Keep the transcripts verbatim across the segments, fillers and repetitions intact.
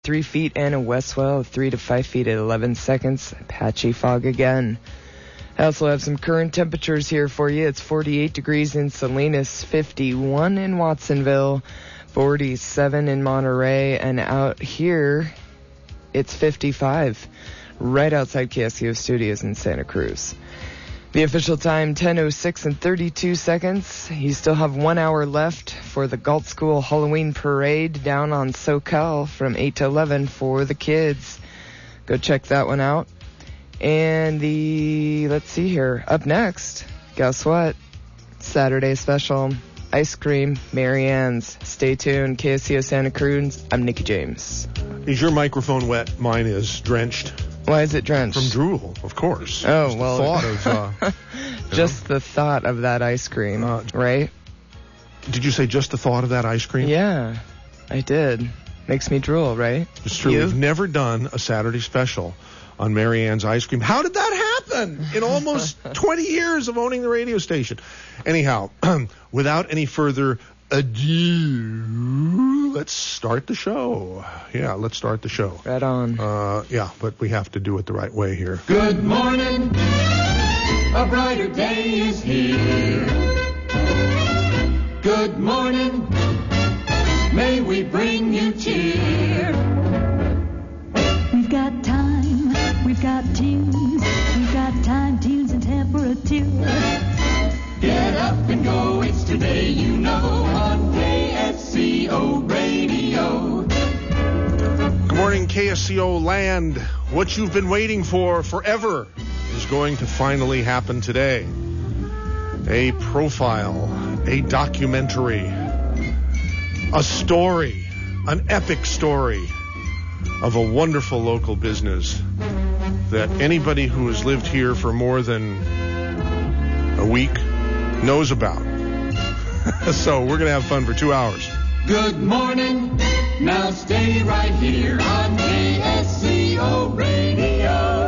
three feet, and a west swell of three to five feet at eleven seconds. Patchy fog again. I also have some current temperatures here for you. It's forty-eight degrees in Salinas, fifty-one in Watsonville, forty-seven in Monterey, and out here it's fifty-five right outside K S C O Studios in Santa Cruz. The official time, ten oh six and thirty-two seconds. You still have one hour left for the Galt School Halloween Parade down on SoCal from eight to eleven for the kids. Go check that one out. And the, let's see here, up next, guess what? Saturday special, ice cream, Marianne's. Stay tuned, K S C O Santa Cruz. I'm Nikki James. Is your microphone wet? Mine is drenched. Why is it drenched? From drool, of course. Oh, Just well. The thought of, uh, just know. the thought of that ice cream, uh, right? Did you say just the thought of that ice cream? Yeah, I did. Makes me drool, right? It's true. You? We've never done a Saturday special on Marianne's ice cream. How did that happen in almost twenty years of owning the radio station? Anyhow, without any further ado, let's start the show. Yeah, let's start the show. Right on. Uh, yeah, but we have to do it the right way here. Good morning. A brighter day is here. Good morning. May we bring you cheer. We've got time. We've got tunes. We've got time, tunes, and temperature. Get up and go, it's today, you know, on K S C O Radio. Good morning, K S C O land. What you've been waiting for forever is going to finally happen today. A profile, a documentary, a story, an epic story of a wonderful local business that anybody who has lived here for more than a week knows about. So we're going to have fun for two hours. Good morning. Now stay right here on K S C O Radio.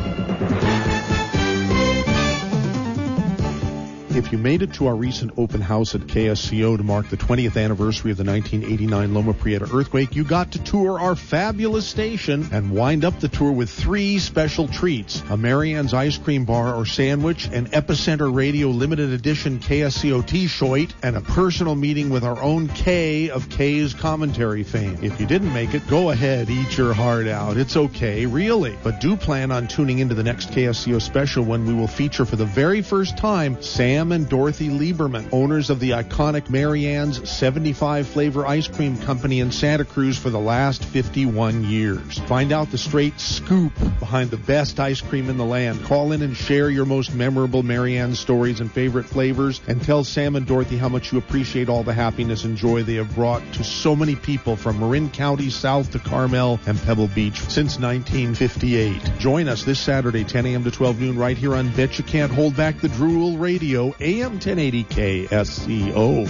If you made it to our recent open house at K S C O to mark the twentieth anniversary of the nineteen eighty-nine Loma Prieta earthquake, you got to tour our fabulous station and wind up the tour with three special treats: a Marianne's ice cream bar or sandwich, an Epicenter Radio limited edition K S C O T-shirt, and a personal meeting with our own K of K's commentary fame. If you didn't make it, go ahead, eat your heart out. It's okay, really. But do plan on tuning into the next K S C O special when we will feature for the very first time Sam and Dorothy Lieberman, owners of the iconic Marianne's seventy-five flavor ice cream company in Santa Cruz for the last fifty-one years. Find out the straight scoop behind the best ice cream in the land. Call in and share your most memorable Marianne stories and favorite flavors, and tell Sam and Dorothy how much you appreciate all the happiness and joy they have brought to so many people from Marin County south to Carmel and Pebble Beach since nineteen fifty-eight. Join us this Saturday, ten a.m. to twelve noon, right here on Bet You Can't Hold Back the Drool Radio, A M ten eighty K S C O.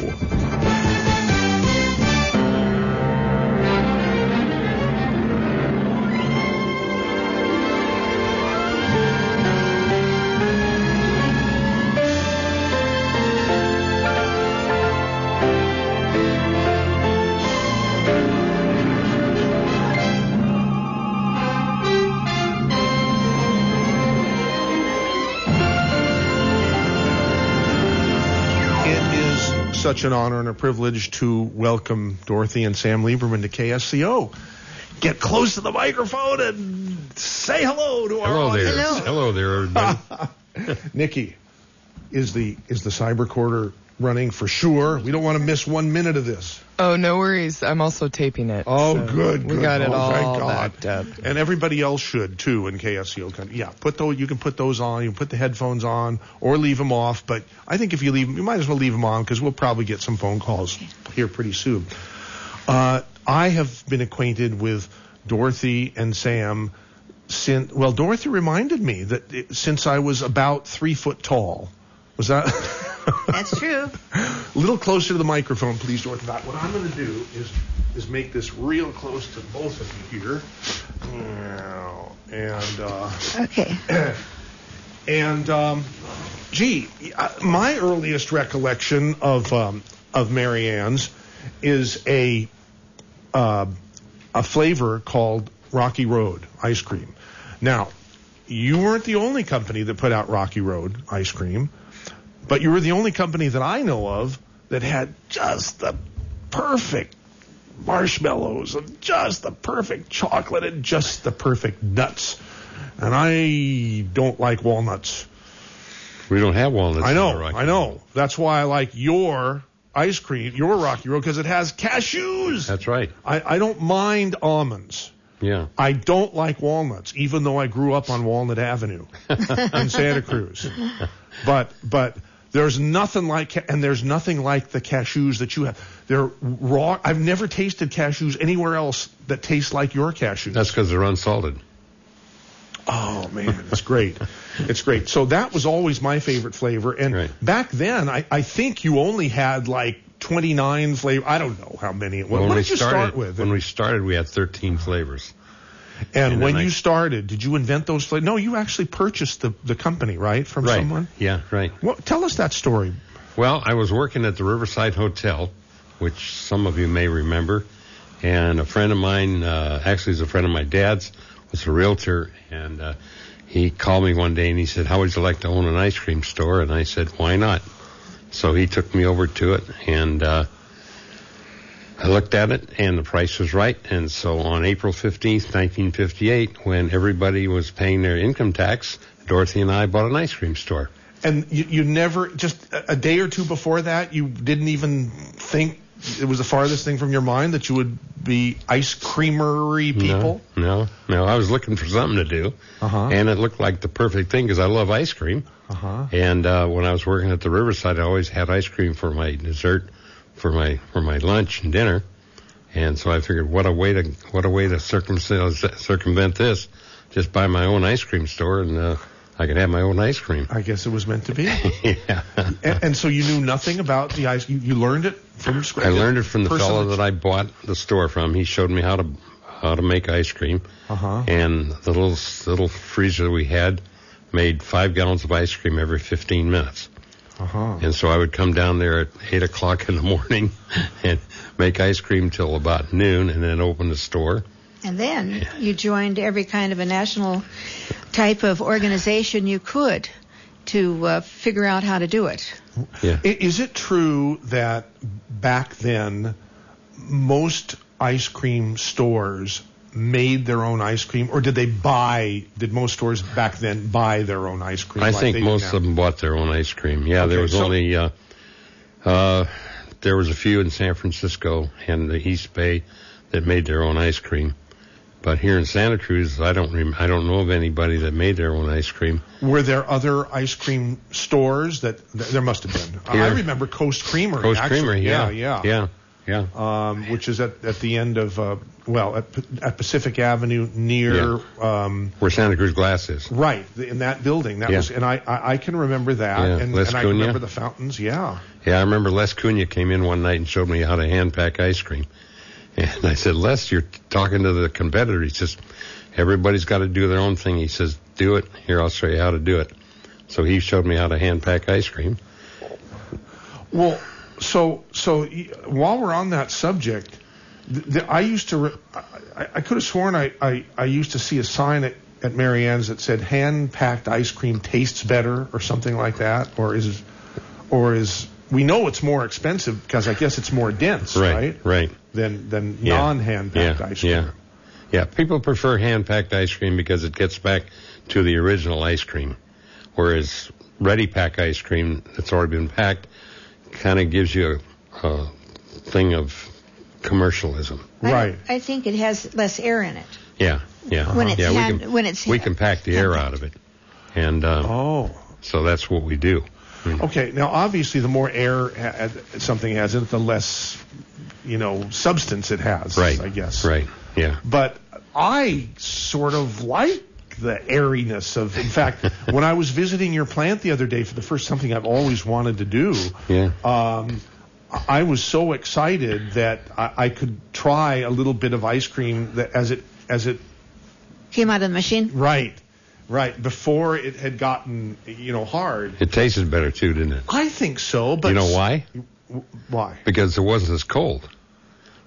Such an honor and a privilege to welcome Dorothy and Sam Lieberman to K S C O. Get close to the microphone and say hello to our hello audience. there. Hello there, everybody. Nikki, is the is the cyber recorder running for sure? We don't want to miss one minute of this. Oh, no worries. I'm also taping it. Oh, so good, We good. got it oh, all thank God. backed up. And everybody else should, too, in K S C O. Yeah, put those, you can put those on. You can put the headphones on or leave them off. But I think if you leave them, you might as well leave them on because we'll probably get some phone calls here pretty soon. Uh, I have been acquainted with Dorothy and Sam since, well, Dorothy reminded me that it, since I was about three foot tall. Was that? That's true. A little closer to the microphone, please, Dorothy. What I'm going to do is is make this real close to both of you here. And uh, Okay. And um, gee, my earliest recollection of um, of Marianne's is a uh, a flavor called Rocky Road ice cream. Now, you weren't the only company that put out Rocky Road ice cream, but you were the only company that I know of that had just the perfect marshmallows and just the perfect chocolate and just the perfect nuts. And I don't like walnuts. We don't have walnuts. I know, in Rocky I know. That's why I like your ice cream, your Rocky Road, because it has cashews. That's right. I, I don't mind almonds. Yeah. I don't like walnuts, even though I grew up on Walnut Avenue in Santa Cruz. But but there's nothing like, and there's nothing like the cashews that you have. They're raw. I've never tasted cashews anywhere else that taste like your cashews. That's because they're unsalted. Oh, man, it's great. It's great. So that was always my favorite flavor. And right. back then, I, I think you only had like twenty-nine flavors. I don't know how many. What, When what we did you started, start with? When we started, we had thirteen flavors. And, and when I, you started, did you invent those flavors? No, you actually purchased the, the company, right, from right. someone? Yeah, right. Well, tell us that story. Well, I was working at the Riverside Hotel, which some of you may remember, and a friend of mine, uh, actually is a friend of my dad's, was a realtor, and uh, he called me one day and he said, how would you like to own an ice cream store? And I said, why not? So he took me over to it, and uh, I looked at it, and the price was right. And so on April fifteenth, nineteen fifty-eight, when everybody was paying their income tax, Dorothy and I bought an ice cream store. And you, you never, just a day or two before that, you didn't even think it was the farthest thing from your mind that you would be ice creamery people? No, no, no. I was looking for something to do, uh-huh. and it looked like the perfect thing because I love ice cream. Uh-huh. And uh, when I was working at the Riverside, I always had ice cream for my dessert, for my for my lunch and dinner. And so I figured, what a way to what a way to circum- circumvent this. Just buy my own ice cream store, and uh, I could have my own ice cream. I guess it was meant to be. yeah. And, and so you knew nothing about the ice. You, you learned it from scratch. I learned it from the Person fellow that I bought the store from. He showed me how to how to make ice cream. Uh-huh. And the little little freezer we had made five gallons of ice cream every fifteen minutes. Uh-huh. And so I would come down there at eight o'clock in the morning and make ice cream till about noon, and then open the store. And then you joined every kind of a national type of organization you could to uh, figure out how to do it. Yeah. Is it true that back then most ice cream stores made their own ice cream, or did they buy, did most stores back then buy their own ice cream? I like think they do most now? of them bought their own ice cream. Yeah, Okay, there was so- only, uh, uh, there was a few in San Francisco and the East Bay that made their own ice cream. But here in Santa Cruz, I don't rem- I don't know of anybody that made their own ice cream. Were there other ice cream stores that, th- there must have been. Here. I remember Coast Creamery. Coast actually. Creamery, yeah. Yeah, Yeah, yeah. Um, which is at, at the end of, uh, well, at, at Pacific Avenue near, um, Where Santa Cruz Glass is. right, in that building. That Yeah. was, and I, I, I can remember that, Yeah, and, Les and I Cunha. remember the fountains, yeah. Yeah, I remember Les Cunha came in one night and showed me how to hand pack ice cream. And I said, Les, you're talking to the competitor. He says, everybody's got to do their own thing. He says, do it. Here, I'll show you how to do it. So he showed me how to hand pack ice cream. Well, so so y- while we're on that subject, th- th- I used to, re- I, I could have sworn I, I, I used to see a sign at, at Marianne's that said hand-packed ice cream tastes better or something like that, or is, or is, we know it's more expensive because I guess it's more dense, Right, right? right. Than, than Yeah. non-hand-packed yeah, ice cream. Yeah, yeah. People prefer hand-packed ice cream because it gets back to the original ice cream, whereas ready-pack ice cream that's already been packed kind of gives you a, a thing of commercialism. Right. I, I think it has less air in it. Yeah, yeah. When it's yeah, hand- we can, when it's we hand- can pack the air out of it, and um, Oh. so that's what we do. Okay, now obviously the more air ha- something has in it, the less, you know, substance it has, Right. I guess. Right. Yeah. But I sort of like the airiness of, in fact, when I was visiting your plant the other day for the first, something I've always wanted to do, Yeah. um, I was so excited that I, I could try a little bit of ice cream that as it, as it, Came out of the machine. right, right, before it had gotten, you know, hard. It tasted better too, didn't it? I think so, but You know why? why? Because it wasn't as cold.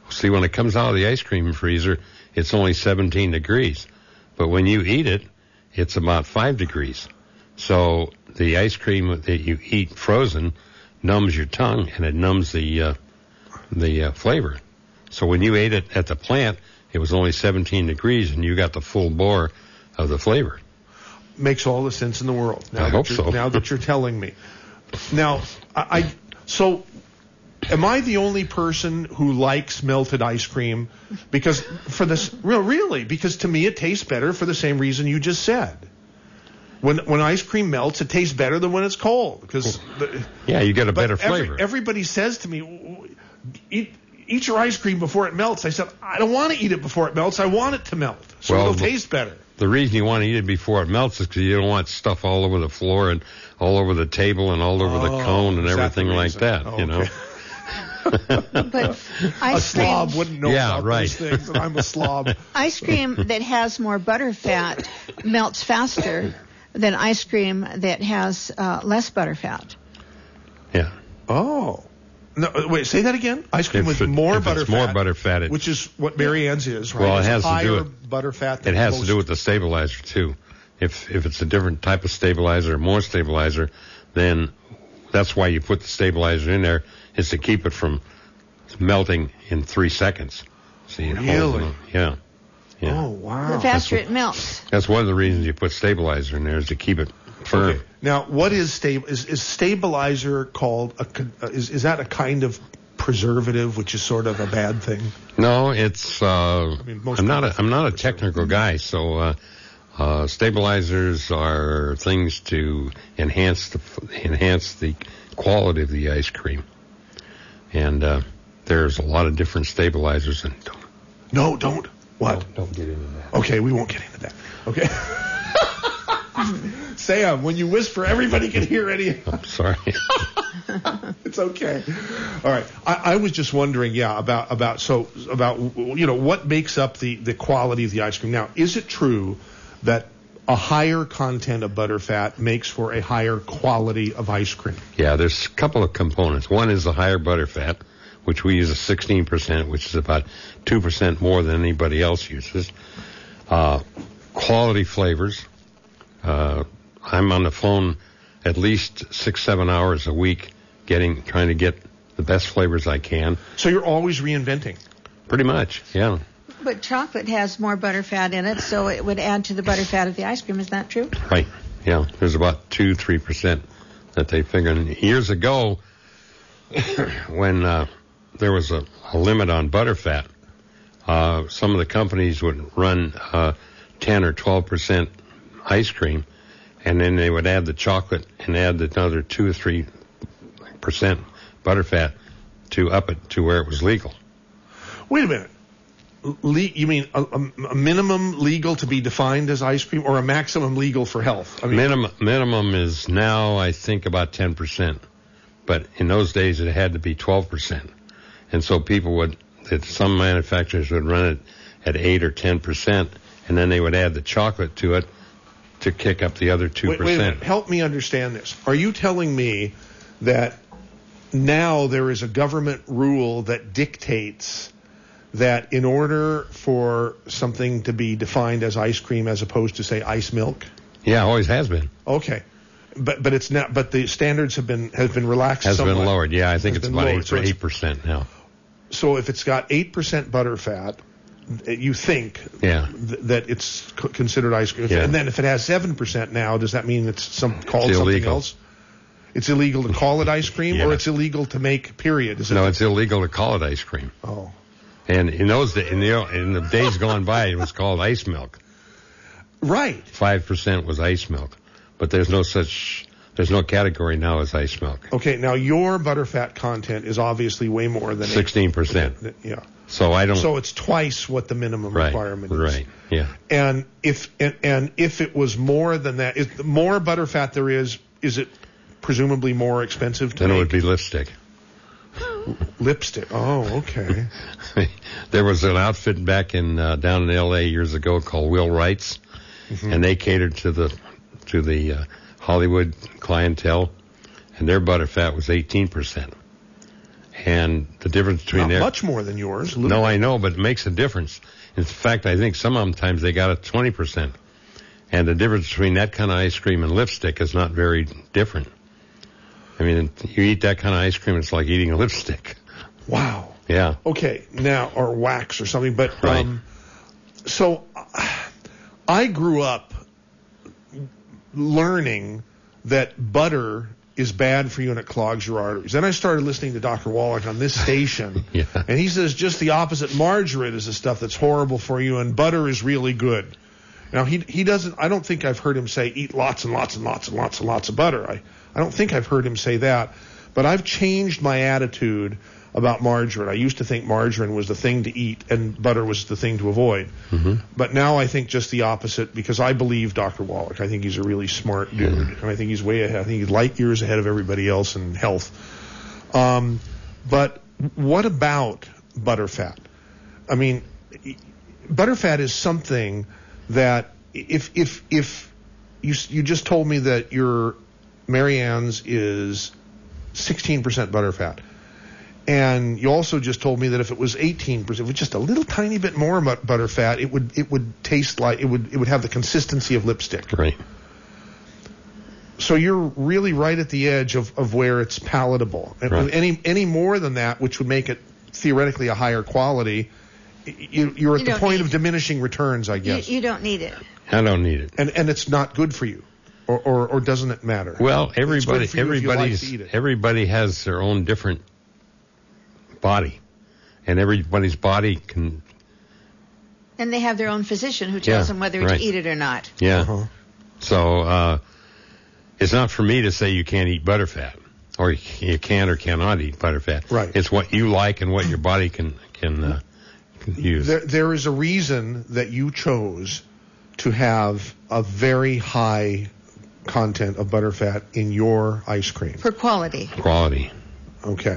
See, when it comes out of the ice cream freezer, it's only seventeen degrees. But when you eat it, it's about five degrees. So the ice cream that you eat frozen numbs your tongue, and it numbs the uh, the uh, flavor. So when you ate it at the plant, it was only seventeen degrees, and you got the full bore of the flavor. Makes all the sense in the world. Now I that hope you're, so. Now that you're telling me. Now, I, I so am I the only person who likes melted ice cream? Because for this, real, really, because to me it tastes better for the same reason you just said. When when ice cream melts, it tastes better than when it's cold. Because the, yeah, you get a but better every, flavor. Everybody says to me, eat, eat your ice cream before it melts. I said, I don't want to eat it before it melts. I want it to melt, so Well, it'll the- taste better. The reason you want to eat it before it melts is because you don't want stuff all over the floor and all over the table and all over Oh, the cone and is that the everything like reason? that, Oh, you know. okay. But A ice slob cream, wouldn't know Yeah, about right. those things, and I'm a slob. ice cream that has more butter fat melts faster than ice cream that has uh, less butter fat. Yeah. Oh. No, wait, say that again? Ice cream If with it- more if butter it's more fat. butter fat, it- which is what Mary Ann's is, right? Well, it It's has to higher do with- butter fat than It has most. to do with the stabilizer too. If if it's a different type of stabilizer or more stabilizer, then that's why you put the stabilizer in there, is to keep it from melting in three seconds. See, it holds Really? them. Yeah. Yeah. Oh, wow. The faster what- it melts. That's one of the reasons you put stabilizer in there, is to keep it firm. Okay. Now, what is stable? Is, is stabilizer called a? con- uh, Is is that a kind of preservative, which is sort of a bad thing? No, it's. Uh, mean, most I'm not. A, people I'm not a think technical guy, so uh, uh, stabilizers are things to enhance the enhance the quality of the ice cream, and uh, there's a lot of different stabilizers. And don't, No, don't. What? don't, don't get into that. Okay, we won't get into that. Okay. Sam, when you whisper, everybody can hear any. I'm sorry. It's okay. All right. I, I was just wondering, yeah, about about so about you know what makes up the the quality of the ice cream. Now, is it true that a higher content of butterfat makes for a higher quality of ice cream? Yeah, there's a couple of components. One is the higher butterfat, which we use a sixteen percent, which is about two percent more than anybody else uses. Uh, quality flavors. Uh, I'm on the phone at least six, seven hours a week, getting trying to get the best flavors I can. So you're always reinventing. Pretty much, yeah. But chocolate has more butter fat in it, so it would add to the butter fat of the ice cream. Is that true? Right. Yeah. There's about two, three percent that they figure. And years ago, when uh, there was a, a limit on butterfat, uh, some of the companies would run uh, ten or twelve percent ice cream, and then they would add the chocolate and add another two or three percent butterfat to up it to where it was legal. Wait a minute. Le- you mean a, a, a minimum legal to be defined as ice cream, or a maximum legal for health? I mean, Minimum minimum is now, I think, about ten percent, but in those days it had to be twelve percent, and so people would, that some manufacturers would run it at eight or ten percent, and then they would add the chocolate to it to kick up the other two wait, wait a minute. percent. Help me understand this. Are you telling me that now there is a government rule that dictates that in order for something to be defined as ice cream as opposed to, say, ice milk? Yeah, always has been. Okay. But but it's not. But the standards have been have been relaxed. Has somewhat. been lowered. Yeah, I think Has it's been about lowered. eight So it's- eight percent now. So if it's got eight percent butter fat, you think Yeah. th- that it's c- considered ice cream. Yeah. And then if it has seven percent now, does that mean it's some called It's something illegal. else? It's illegal to call it ice cream, Yeah. or it's illegal to make. Period. Is it? No, it's illegal to call it ice cream. Oh. And in those da- in the in the days gone by, it was called ice milk. Right. Five percent was ice milk, but there's no such there's no category now as ice milk. Okay. Now your butterfat content is obviously way more than Sixteen percent. eight. Yeah. So I don't. So it's twice what the minimum right. requirement is. Right. Yeah. And if and, and if it was more than that, if the more butterfat there is, is it presumably more expensive to Then it make? would be lipstick. Lipstick. Oh, okay. There was an outfit back in uh, down in L A years ago called Will Wright's, Mm-hmm. and they catered to the to the uh, Hollywood clientele, and their butterfat was eighteen percent. And the difference between Not their... much more than yours. a little No, bit. I know, but it makes a difference. In fact, I think some of them times they got it twenty percent. And the difference between that kind of ice cream and lipstick is not very different. I mean, you eat that kind of ice cream, it's like eating a lipstick. Wow. Yeah. Okay, now, or wax or something, but, Right. um, so, I grew up learning that butter is bad for you and it clogs your arteries. Then I started listening to Doctor Wallach on this station, Yeah. and he says just the opposite. Margarine is the stuff that's horrible for you, and butter is really good. Now, he he doesn't, I don't think I've heard him say eat lots and lots and lots and lots and lots of butter. I, I don't think I've heard him say that, but I've changed my attitude about margarine. I used to think margarine was the thing to eat and butter was the thing to avoid. Mm-hmm. But now I think just the opposite because I believe Doctor Wallach. I think he's a really smart dude, Mm-hmm. and I think he's way ahead. I think he's light years ahead of everybody else in health. Um, but what about butterfat? I mean, butterfat is something that if if if you you just told me that your Marianne's is sixteen percent butterfat. And you also just told me that if it was eighteen percent, if it was just a little tiny bit more but- butterfat, it would it would taste like it would it would have the consistency of lipstick. Right. So you're really right at the edge of, of where it's palatable. And Right. any any more than that, which would make it theoretically a higher quality, you, you're at You the don't point need- of diminishing returns, I You, guess. you don't need it. I don't need it. and and it's not good for you, or or, or doesn't it matter? Well, It's good everybody, for you if you like everybody's, to eat it. everybody has their own different body, and everybody's body can, And they have their own physician who tells Yeah, them whether right. to eat it or not. yeah. Uh-huh. So uh, it's not for me to say you can't eat butterfat, or you, you can or cannot eat butterfat. Right. It's what you like and what your body can can, uh, can use. There, there is a reason that you chose to have a very high content of butterfat in your ice cream. For quality. Quality. Okay.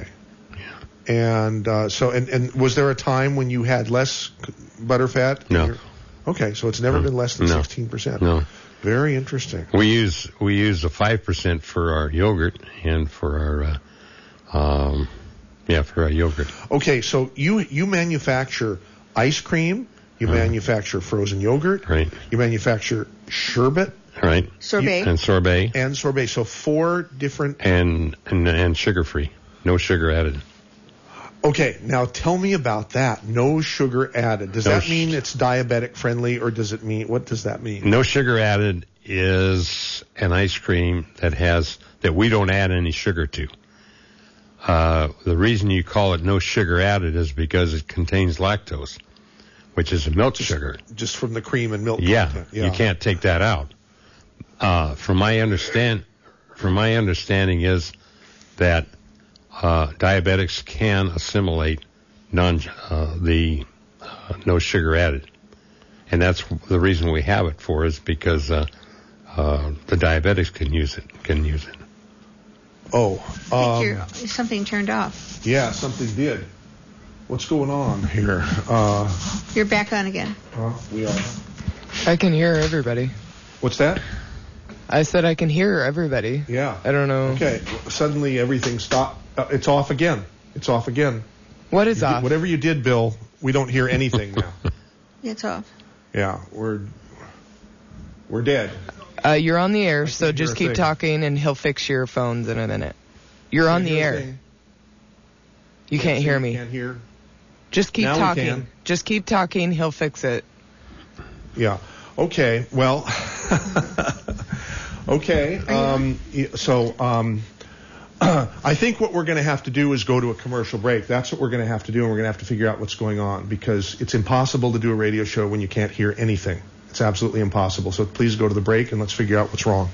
And uh, so, and, and was there a time when you had less c- butterfat? in No. your- Okay, so it's never No. been less than No. sixteen percent. No. Very interesting. We use we use the five percent for our yogurt and for our uh, um, yeah for our yogurt. Okay, so you you manufacture ice cream, you manufacture frozen yogurt, Mm-hmm. Right. you manufacture sherbet Right. Sorbet. And sorbet and sorbet. So four different. and and, and sugar free, no sugar added. Okay, now tell me about that. No sugar added. Does No that sh- mean it's diabetic friendly, or does it mean, what does that mean? No sugar added is an ice cream that has that we don't add any sugar to. Uh, the reason you call it no sugar added is because it contains lactose, which is a milk sugar. Just from the cream and milk Yeah, content. you can't take that out. Uh, from my understand, from my understanding is that uh, diabetics can assimilate non uh, the uh, no sugar added, and that's the reason we have it for is because uh, uh, the diabetics can use it. Can use it. Oh, I think um, you're, something turned off. yeah, something did. What's going on here? Uh, You're back on again. uh, we are. I can hear everybody. What's that? I said I can hear everybody. Yeah. I don't know. Okay. Suddenly everything stopped. Uh, it's off again. It's off again. What is You did- off? Whatever you did, Bill, we don't hear anything now. It's off. Yeah, we're we're dead. Uh, you're on the air, so can't hear just a keep thing. talking and he'll fix your phones in a minute. You're on Can't the hear a air. thing. You can't hear see, me. Can't hear. Just keep Now we talking. can. Just keep talking. He'll fix it. Yeah. Okay. Well. okay. Um, y- so um, I think what we're going to have to do is go to a commercial break. That's what we're going to have to do, and we're going to have to figure out what's going on because it's impossible to do a radio show when you can't hear anything. It's absolutely impossible. So please go to the break and let's figure out what's wrong.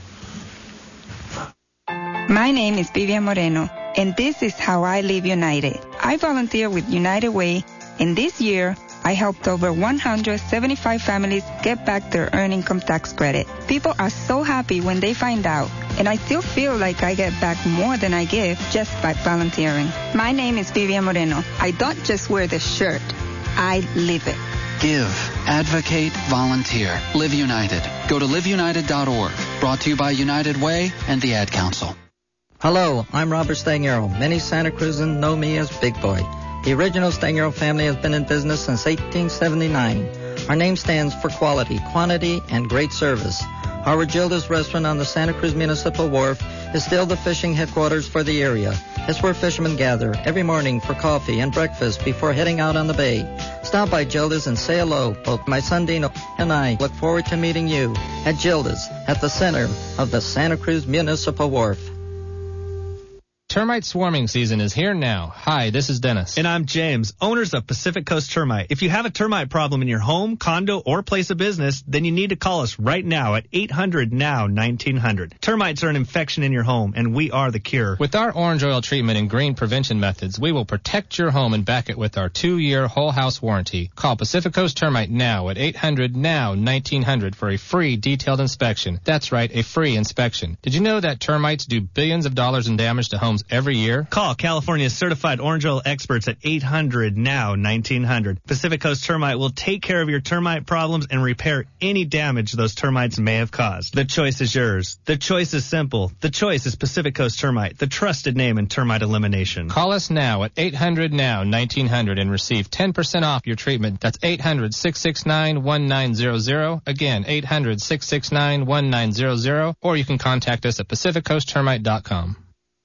My name is Vivian Moreno, and this is how I live United. I volunteer with United Way, and this year I helped over one hundred seventy-five families get back their earned income tax credit. People are so happy when they find out, and I still feel like I get back more than I give just by volunteering. My name is Vivian Moreno. I don't just wear the shirt, I live it. Give, advocate, volunteer. Live United. Go to live united dot org. Brought to you by United Way and the Ad Council. Hello, I'm Robert Stagnero. Many Santa Cruzans know me as Big Boy. The original Stagnero family has been in business since eighteen seventy-nine. Our name stands for quality, quantity, and great service. Our Gilda's restaurant on the Santa Cruz Municipal Wharf is still the fishing headquarters for the area. It's where fishermen gather every morning for coffee and breakfast before heading out on the bay. Stop by Gilda's and say hello. Both my son Dino and I look forward to meeting you at Gilda's at the center of the Santa Cruz Municipal Wharf. Termite swarming season is here now. Hi, this is Dennis. And I'm James, owners of Pacific Coast Termite. If you have a termite problem in your home, condo, or place of business, then you need to call us right now at eight hundred now nineteen hundred. Termites are an infection in your home, and we are the cure. With our orange oil treatment and green prevention methods, we will protect your home and back it with our two-year whole house warranty. Call Pacific Coast Termite now at eight hundred now nineteen hundred for a free detailed inspection. That's right, a free inspection. Did you know that termites do billions of dollars in damage to homes every year? Call California's certified orange oil experts at eight hundred now nineteen hundred. Pacific Coast Termite will take care of your termite problems and repair any damage those termites may have caused. The choice is yours. The choice is simple. The choice is Pacific Coast Termite, the trusted name in termite elimination. Call us now at eight hundred now nineteen hundred and receive ten percent off your treatment. That's eight hundred six six nine one nine zero zero. Again, eight hundred six six nine one nine zero zero. Or you can contact us at pacific coast termite dot com.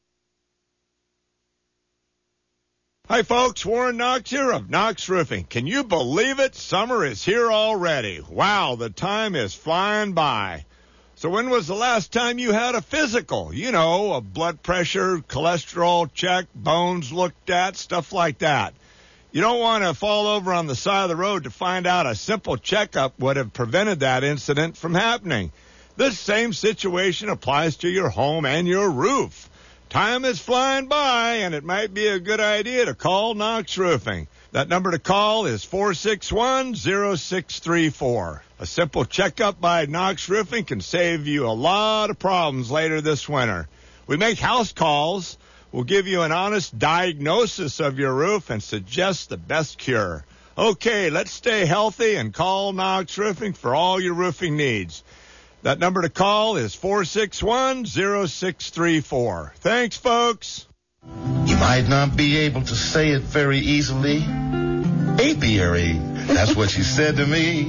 Hi, folks. Warren Knox here of Knox Roofing. Can you believe it? Summer is here already. Wow, the time is flying by. So when was the last time you had a physical? You know, a blood pressure, cholesterol check, bones looked at, stuff like that. You don't want to fall over on the side of the road to find out a simple checkup would have prevented that incident from happening. This same situation applies to your home and your roof. Time is flying by, and it might be a good idea to call Knox Roofing. That number to call is four six one zero six three four. A simple checkup by Knox Roofing can save you a lot of problems later this winter. We make house calls. We'll give you an honest diagnosis of your roof and suggest the best cure. Okay, let's stay healthy and call Knox Roofing for all your roofing needs. That number to call is four six one zero six three four. Thanks, folks. You might not be able to say it very easily. Apiary, that's what she said to me.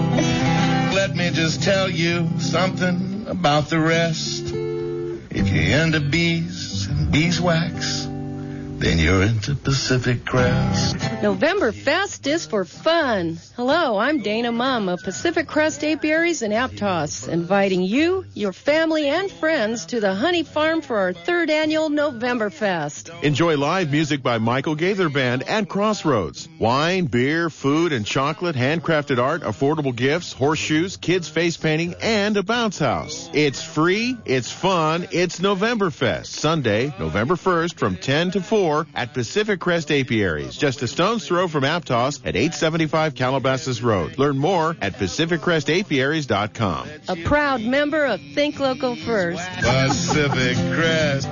Let me just tell you something about the rest. If you're into bees and beeswax, then you're into Pacific Crest. Novemberfest is for fun. Hello, I'm Dana Mum of Pacific Crest Apiaries in Aptos, inviting you, your family, and friends to the Honey Farm for our third annual Novemberfest. Enjoy live music by Michael Gaither Band and Crossroads. Wine, beer, food, and chocolate, handcrafted art, affordable gifts, horseshoes, kids face painting, and a bounce house. It's free, it's fun, it's Novemberfest. Sunday, November first from ten to four. At Pacific Crest Apiaries, just a stone's throw from Aptos at eight seventy-five Calabasas Road. Learn more at pacific crest apiaries dot com. A proud member of Think Local First. Pacific Crest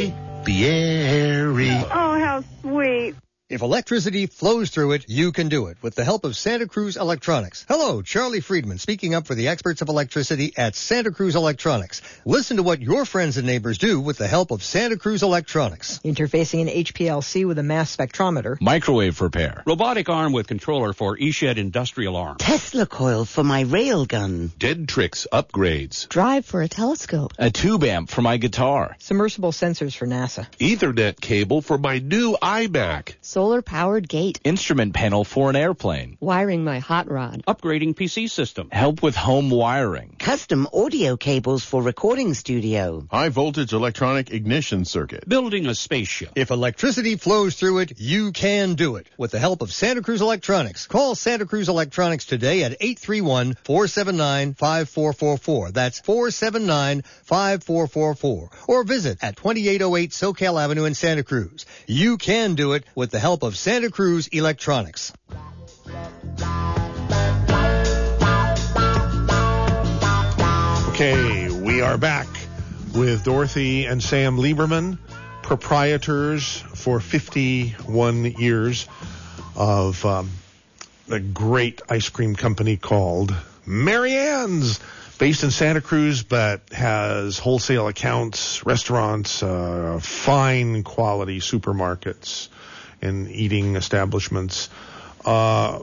Apiary. Oh, how sweet. If electricity flows through it, you can do it with the help of Santa Cruz Electronics. Hello, Charlie Friedman, speaking up for the experts of electricity at Santa Cruz Electronics. Listen to what your friends and neighbors do with the help of Santa Cruz Electronics. Interfacing an H P L C with a mass spectrometer. Microwave repair. Robotic arm with controller for E-Shed industrial arm. Tesla coil for my rail gun. Dead Tricks upgrades. Drive for a telescope. A tube amp for my guitar. Submersible sensors for NASA. Ethernet cable for my new iMac. Solar-powered gate. Instrument panel for an airplane. Wiring my hot rod. Upgrading P C system. Help with home wiring. Custom audio cables for recording studio. High voltage electronic ignition circuit. Building a spaceship. If electricity flows through it, you can do it with the help of Santa Cruz Electronics. Call Santa Cruz Electronics today at eight three one, four seven nine, five four four four. That's four seven nine, five four four four. Or visit at twenty-eight oh eight SoCal Avenue in Santa Cruz. You can do it with the help of Santa Cruz Electronics. Okay, we are back with Dorothy and Sam Lieberman, proprietors for fifty-one years of um, a great ice cream company called Mary Ann's. based in Santa Cruz, but has wholesale accounts, restaurants, uh, fine quality supermarkets and eating establishments. Uh,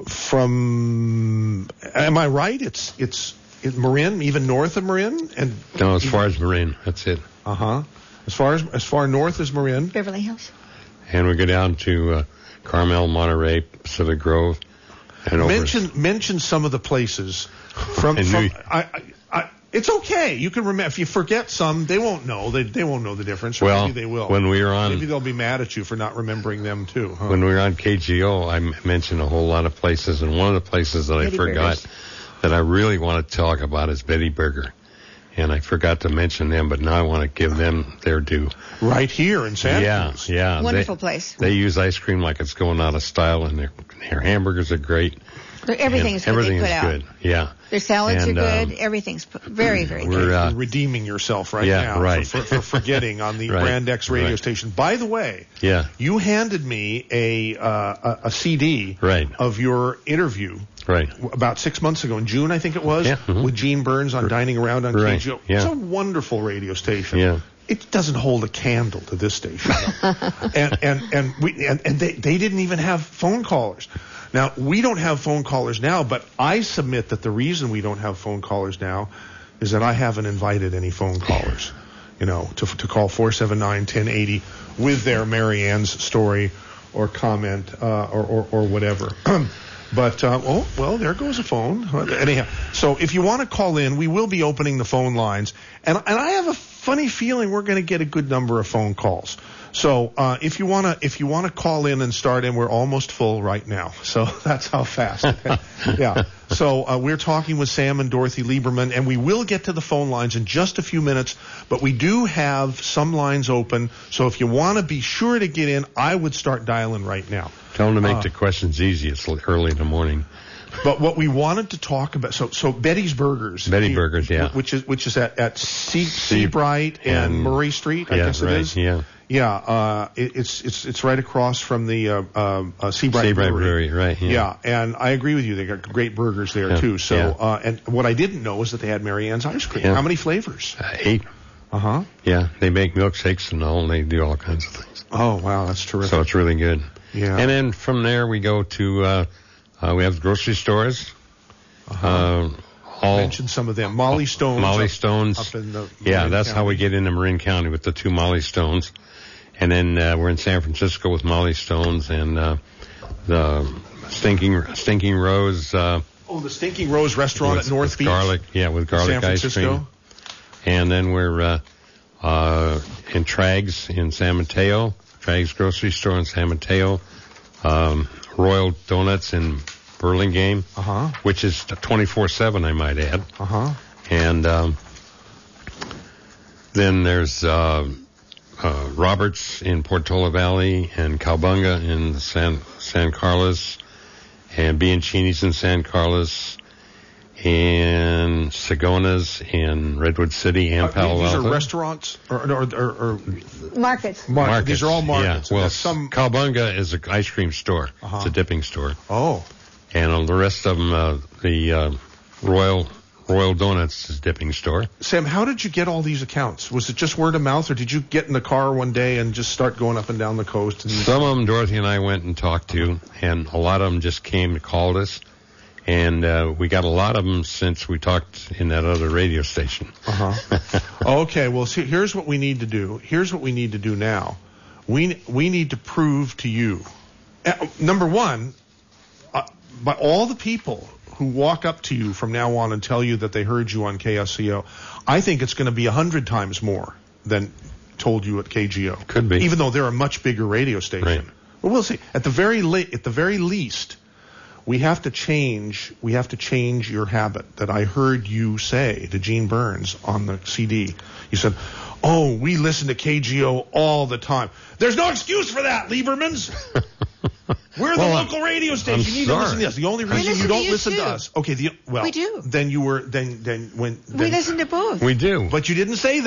from, am I right? It's, it's, it, Marin, even north of Marin? And No, as even, far as Marin, that's it. Uh-huh. As far as, as far north as Marin? Beverly Hills. And we go down to uh, Carmel, Monterey, Pacific Grove, and over. Mention, mention some of the places from, And from we- I, I, I, it's okay. You can remember. If you forget some, they won't know. They, they won't know the difference. Or Well, maybe they will. when we were on- Maybe they'll be mad at you for not remembering them too. Huh? When we were on K G O, I m- mentioned a whole lot of places, and one of the places that Betty I forgot Burgers. that I really want to talk about is Betty Burger. And I forgot to mention them, but now I want to give them their due. Right here in Santa yeah, Cruz. Yeah, Wonderful they, place. They use ice cream like it's going out of style, and their, their hamburgers are great. Everything And is good. everything they put is out. good. Yeah. Their salads And, are good. um, Everything's p- very, very we're, good. uh, You're redeeming yourself right Yeah, now right. For, for, for forgetting on the Right, Brand X radio right. station. By the way, Yeah. you handed me a uh, a, a C D Right. of your interview Right. w- about six months ago in June, I think it was, Yeah, mhm. with Gene Burns on Dining Around on Right, K G O. yeah. It's a wonderful radio station. Yeah. It doesn't hold a candle to this station. and and and we and, and they they didn't even have phone callers. Now, we don't have phone callers now, but I submit that the reason we don't have phone callers now is that I haven't invited any phone callers, you know, to to call four seven nine, one oh eight oh with their Mary Ann's story or comment uh, or, or or whatever. But, uh, oh, well, there goes a phone. Anyhow, so if you want to call in, we will be opening the phone lines. And, and I have a funny feeling we're going to get a good number of phone calls. So uh, if you want to if you want to call in and start in, we're almost full right now. So that's how fast. Yeah. So uh, we're talking with Sam and Dorothy Lieberman, and we will get to the phone lines in just a few minutes. But we do have some lines open. So if you want to be sure to get in, I would start dialing right now. Tell them to make Uh, the questions easy. It's l- early in the morning. But what we wanted to talk about, so so Betty's Burgers, Betty here, Burgers, yeah. which is which is at at Sea, Sea- Seabright and, and- Murray Street, I yeah, guess it right, is. yeah. Yeah, uh, it, it's it's it's right across from the uh, um, uh, Seabright, Seabright Brewery. Brewery, right, yeah. and I agree with you. They got great burgers there Yeah, too. So, yeah. uh, and what I didn't know is that they had Mary Ann's ice cream. Yeah. How many flavors? Uh, eight. Uh huh. Yeah, they make milkshakes and all, and they do all kinds of things. Oh wow, that's terrific. So it's really good. Yeah. And then from there we go to, uh, uh, we have grocery stores. Uh-huh. Uh, all Mention some of them. Molly Stones. Molly up- Stones. Up in the yeah, Marin that's how County. we get into Marin County with the two Molly Stones. And then uh, we're in San Francisco with Molly Stones and uh, the Stinking Stinking Rose. Uh, Oh, the Stinking Rose restaurant with, at North with Beach. garlic, yeah, with garlic San ice Francisco. cream. And then we're uh, uh, in Trags in San Mateo, Trags grocery store in San Mateo, um, Royal Donuts in Burlingame, uh-huh. which is twenty-four seven, I might add. Uh-huh. And um, then there's uh, uh, Roberts in Portola Valley and Calbunga in San San Carlos, and Bianchini's in San Carlos, and Sagona's in Redwood City and Uh, Palo these Alto. are restaurants or or, or, or Markets. Mar- These are all markets. Yeah. Well, That's some. Calbunga is an ice cream store. Uh-huh. It's a dipping store. Oh. And uh, the rest of them, uh, the uh, Royal Royal Donuts is a dipping store. Sam, how did you get all these accounts? Was it just word of mouth, or did you get in the car one day and just start going up and down the coast? And Some of them Dorothy and I went and talked to, and a lot of them just came and called us. And uh, we got a lot of them since we talked in that other radio station. Uh-huh. Okay, well, see, here's what we need to do. Here's what we need to do now. We we need to prove to you, uh, number one, uh, by all the people who walk up to you from now on and tell you that they heard you on K S C O, I think it's going to be a hundred times more than told you at K G O. Could be. Even though they're a much bigger radio station. Right. But we'll see. At the very la- at the very least, we have to change. We have to change your habit that I heard you say to Gene Burns on the C D. You said, "Oh, we listen to K G O all the time." There's no excuse for that, Liebermans. We're the Well, local radio station. I'm you need sorry. to listen to us. The only We reason listen you to don't you listen to too. us, okay? The well, We do. Then you were then then when then, We listen to both. We do. but you didn't say that.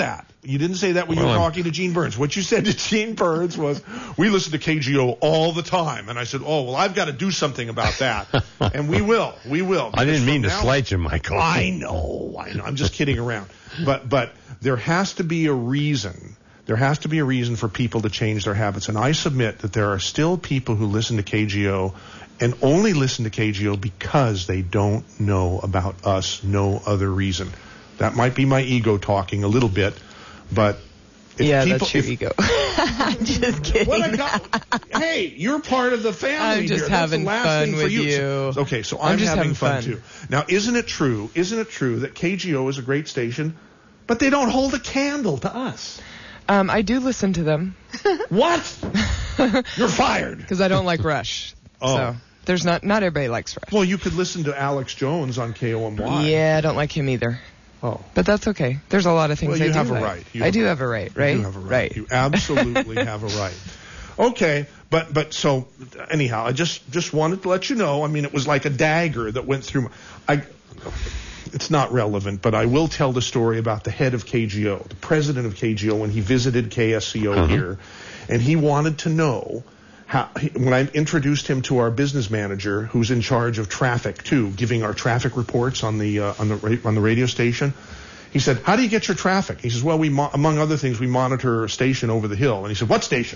You didn't say that when you Well, were I'm- talking to Gene Burns. What you said to Gene Burns was, we listen to K G O all the time. And I said, oh, well, I've got to do something about that. And we will. We will. I didn't Because mean to from now- slight you, Michael. I know. I know. I'm just kidding around. But but there has to be a reason. There has to be a reason for people to change their habits. And I submit that there are still people who listen to K G O and only listen to K G O because they don't know about us, no other reason. That might be my ego talking a little bit, but if yeah, people, that's your if, ego. I'm just kidding. What I got, hey, you're part of the family. I'm just here. having That's the last fun thing for with you. you. Okay, so I'm I'm, just having, having fun, fun. too. Now, isn't it true? Isn't it true that K G O is a great station, but they don't hold a candle to us? Um, I do listen to them. What? You're fired. Because I don't like Rush. Oh. So there's not not everybody likes Rush. Well, you could listen to Alex Jones on K O M Y. Yeah, I don't like him either. Oh. But that's okay. There's a lot of things Well, I you do have a like. right. You I have do a have a right, right? You do have a right. Right. You absolutely have a right. Okay, but but so anyhow, I just just wanted to let you know. I mean, it was like a dagger that went through my. I. It's not relevant, but I will tell the story about the head of K G O, the president of K G O, when he visited K S C O Uh-huh. here, and he wanted to know how. He, when I introduced him to our business manager, who's in charge of traffic too, giving our traffic reports on the uh, on the ra- on the radio station. He said, "How do you get your traffic?" He says, "Well, we mo- among other things, we monitor a station over the hill." And he said, "What station?"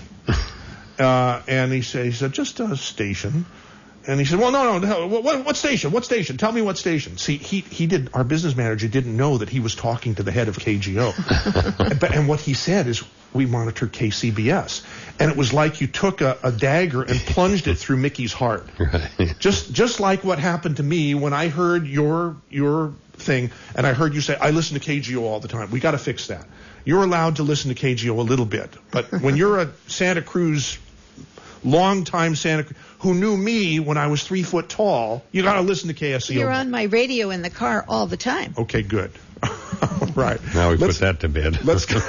uh, and he said, "He said just a station." And he said, "Well, no, no, no. What, what station? What station? Tell me what station." See, he he did. Our business manager didn't know that he was talking to the head of K G O. but, and what he said is, "We monitor K C B S," and it was like you took a, a dagger and plunged it through Mickey's heart. Right. Just just like what happened to me when I heard your your thing, and I heard you say, "I listen to K G O all the time." We got to fix that. You're allowed to listen to K G O a little bit, but when you're a Santa Cruz, long-time Santa Cruz, who knew me when I was three foot tall, you got to listen to K S C O. You're on my radio in the car all the time. Okay, good. Right. Now we Let's- put that to bed. Let's go.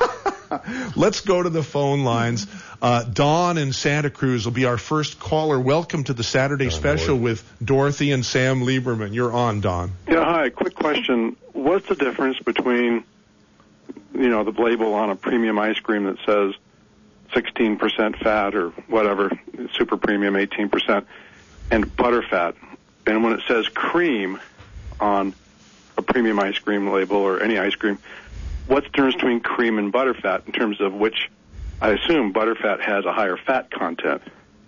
Let's go to the phone lines. Uh, Dawn in Santa Cruz will be our first caller. Welcome to the Saturday Oh, special Lord. with Dorothy and Sam Lieberman. You're on, Dawn. Yeah, hi. Quick question. What's the difference between, you know, the label on a premium ice cream that says sixteen percent fat or whatever, super premium eighteen percent, and butterfat? And when it says cream on a premium ice cream label or any ice cream, what's the difference between cream and butterfat in terms of which, I assume butterfat has a higher fat content?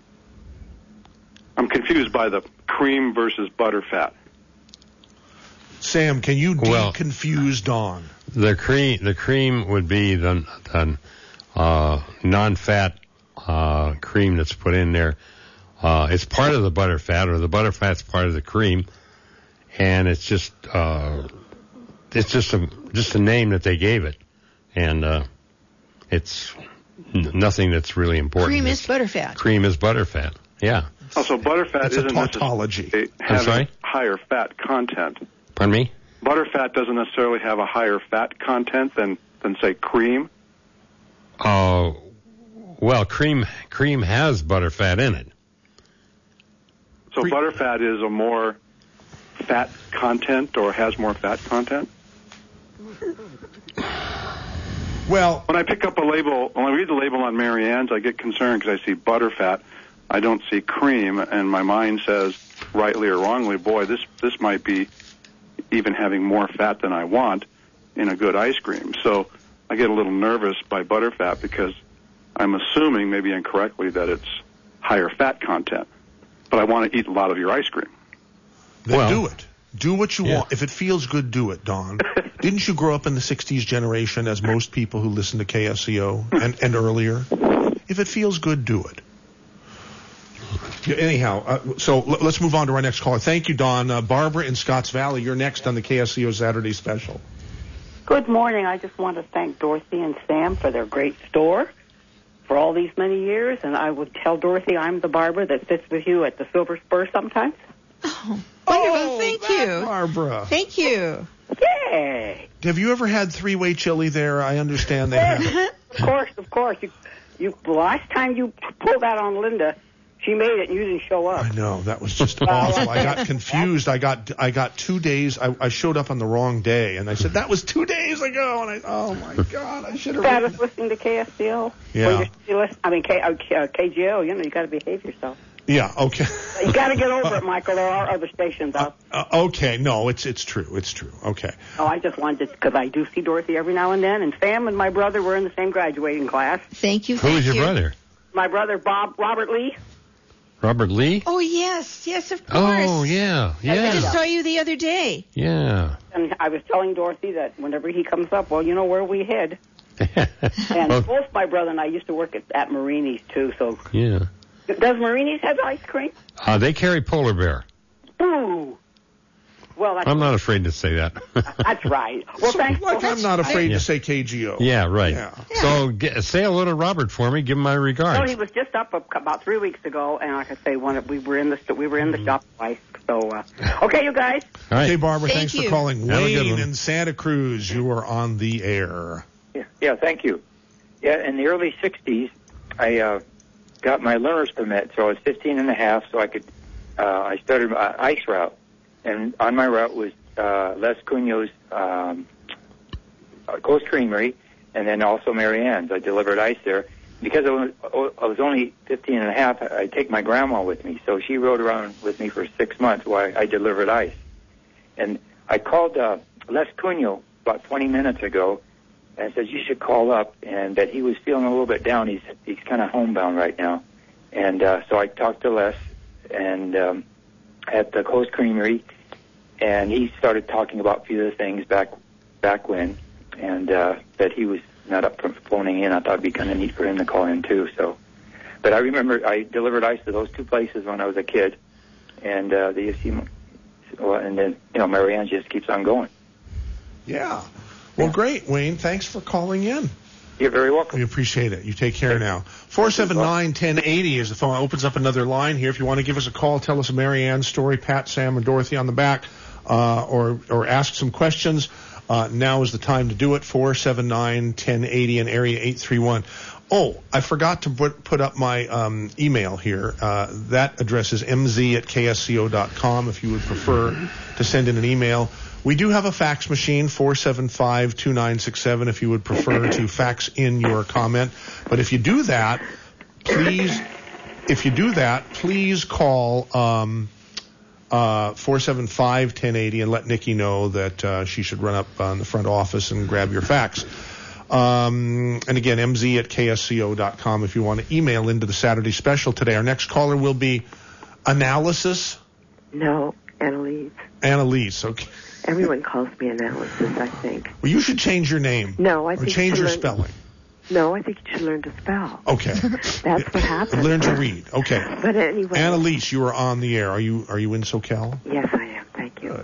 I'm confused by the cream versus butterfat. Sam, can you Well- deconfuse Dawn? The cream, the cream would be the, the uh, non-fat uh, cream that's put in there. Uh, it's part of the butterfat, or the butterfat's part of the cream, and it's just uh, it's just a just a name that they gave it, and uh, it's n- nothing that's really important. Cream It's- is butterfat. Cream is butterfat. Yeah. Also, butterfat It's a isn't tautology. necessarily I'm having sorry? higher fat content. Pardon me? Butterfat doesn't necessarily have a higher fat content than, than say, cream. Uh, well, cream cream has butterfat in it. So butterfat is a more fat content or has more fat content? Well, when I pick up a label, when I read the label on Marianne's, I get concerned because I see butterfat. I don't see cream, and my mind says, rightly or wrongly, boy, this, this might be even having more fat than I want in a good ice cream. So I get a little nervous by butterfat because I'm assuming, maybe incorrectly, that it's higher fat content. But I want to eat a lot of your ice cream. Then Well, do it. Do what you yeah. want. If it feels good, do it, Dawn. Didn't you grow up in the sixties generation, as most people who listen to K S C O and, and earlier? If it feels good, do it. Yeah, anyhow, uh, so l- let's move on to our next caller. Thank you, Dawn. Uh, Barbara in Scotts Valley, you're next on the K S C O Saturday Special. Good morning. I just want to thank Dorothy and Sam for their great store for all these many years, and I would tell Dorothy I'm the Barbara that sits with you at the Silver Spur sometimes. Oh, wonderful. Thank you. Barbara. Thank you. Yay! Have you ever had three-way chili there? I understand they have. Of course, of course. You, you, the last time you pulled that on Linda, She made it and you didn't show up. I know, that was just awful. I got confused. I got I got two days. I, I showed up on the wrong day, and I said that was two days ago. And I, oh my God, I should have. I was listening to K S C O. Yeah. Well, you're, you're, I mean K, uh, K G O. You know, you got to behave yourself. Yeah. Okay. You got to get over it, Michael. There are other stations out. Uh, uh, okay. No, it's it's true. It's true. Okay. Oh, I just wanted to, because I do see Dorothy every now and then, and Sam and my brother were in the same graduating class. Thank you. Who thank is your you. brother? My brother Bob Robert Lee. Robert Lee? Oh yes, yes, of course. Oh, yeah, I yeah. just saw you the other day. Yeah. And I was telling Dorothy that whenever he comes up, well, you know where we head. And Well- both my brother and I used to work at, at Marini's, too, so... Yeah. Does Marini's have ice cream? Uh, they carry Polar Bear. Ooh. Well, that's, I'm not afraid to say that. that's right. Well, thanks. Like well, I'm not afraid Yeah. to say K G O. Yeah, right. Yeah. So get, say hello to Robert for me. Give him my regards. No, he was just up a, about three weeks ago, and like I say, one of, we were in the st- we were in the shop twice. So, uh, okay, you guys. All right. Okay, Barbara, Thank thanks you. for calling. Have a good Wayne one. in Santa Cruz, you are on the air. Yeah, yeah, thank you. Yeah, in the early sixties, I uh, got my learner's permit, so I was fifteen and a half, so I could, uh, I started my ice route. And on my route was uh, Les Cuno's um, uh, Coast Creamery, and then also Mary Ann's. I delivered ice there. Because I was, I was only fifteen and a half, I take my grandma with me, so she rode around with me for six months while I delivered ice. And I called uh, Les Cuno about twenty minutes ago, and said you should call up, and that he was feeling a little bit down. He's he's kind of homebound right now, and uh, so I talked to Les, and um, at the Coast Creamery, and he started talking about a few of the things back back when, and uh, that he was not up for phoning in. I thought it'd be kind of neat for him to call in too. So, but I remember I delivered ice to those two places when I was a kid, and uh, they used to, well, and then you know Mary Ann just keeps on going. Yeah. Well, great, Wayne. Thanks for calling in. You're very welcome. We appreciate it. You take care now. four seven nine, one zero eight zero is the phone. Opens up another line here. If you want to give us a call, tell us a Mary Ann's story, Pat, Sam, and Dorothy on the back, uh, or or ask some questions. Uh, now is the time to do it. four seven nine, one zero eight zero and area eight three one. Oh, I forgot to put, put up my um, email here. Uh, that address is m z at k s c o dot com if you would prefer to send in an email. We do have a fax machine, four seven five, two nine six seven, if you would prefer to fax in your comment. But if you do that, please, if you do that, please call um, uh, four seven five, one zero eight zero and let Nikki know that uh, she should run up on the front office and grab your fax. Um, and again, m z at k s c o dot com if you want to email into the Saturday special today. Our next caller will be Analysis. No, Annalise. Annalise, okay. Everyone calls me Analysis, I think. Well, you should change your name. No, I or think you change should your learn- spelling. No, I think you should learn to spell. Okay. That's what happened. Learn to read. Okay. But anyway. Annalise, you are on the air. Are you are you in SoCal? Yes, I am. Thank you.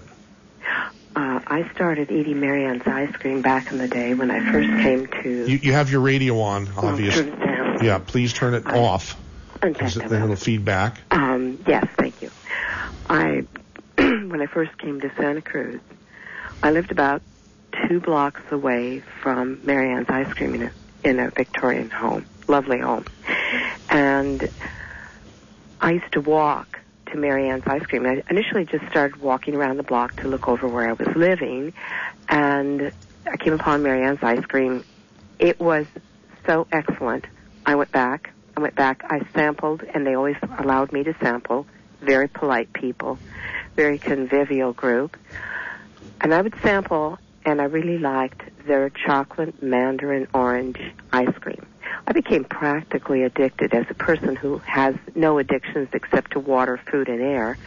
Uh, I started eating Mary Ann's ice cream back in the day when I first came to... You, you have your radio on, obviously. turn it down. Yeah, please turn it off. Okay. Because then it'll feedback. Um, yes, thank you. I, when I first came to Santa Cruz, I lived about two blocks away from Mary Ann's ice cream in a, in a Victorian home, lovely home. And I used to walk to Mary Ann's ice cream. I initially just started walking around the block to look over where I was living, and I came upon Mary Ann's ice cream. It was so excellent. I went back. I went back. I sampled, and they always allowed me to sample. Very polite people, very convivial group. And I would sample, and I really liked their chocolate mandarin orange ice cream. I became practically addicted as a person who has no addictions except to water, food, and air.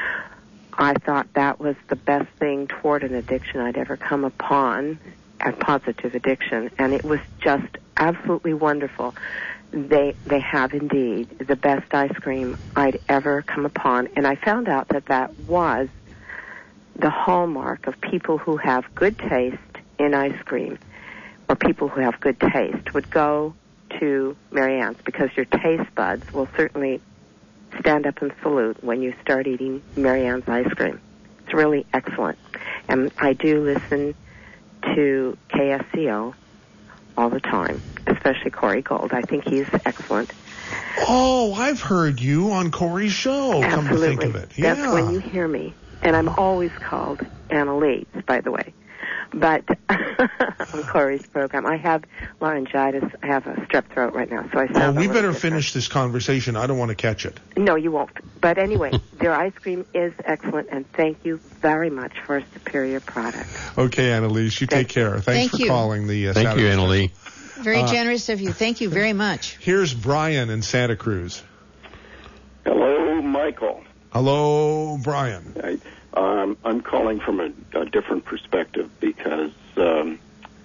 I thought that was the best thing toward an addiction I'd ever come upon, a positive addiction, and it was just absolutely wonderful. They they have indeed the best ice cream I'd ever come upon, and I found out that that was the hallmark of people who have good taste in ice cream, or people who have good taste would go to Mary Ann's, because your taste buds will certainly stand up and salute when you start eating Mary Ann's ice cream. It's really excellent. And I do listen to K S C O all the time, especially Corey Gold. I think he's excellent. Oh, I've heard you on Corey's show, Absolutely. come to think of it. That's Yeah. when you hear me. And I'm always called Annalise, by the way. But on Corey's program, I have laryngitis. I have a strep throat right now, so I sound Oh, a we little better different. finish this conversation. I don't want to catch it. No, you won't. But anyway, their ice cream is excellent, and thank you very much for a superior product. Okay, Annalise, you take care. Thanks Thank for you. calling the uh, Thank Saturday you, Annalie. Very Uh, generous of you. Thank you very much. Here's Brian in Santa Cruz. Hello, Michael. Hello, Brian. I, um, I'm calling from a, a different perspective because um,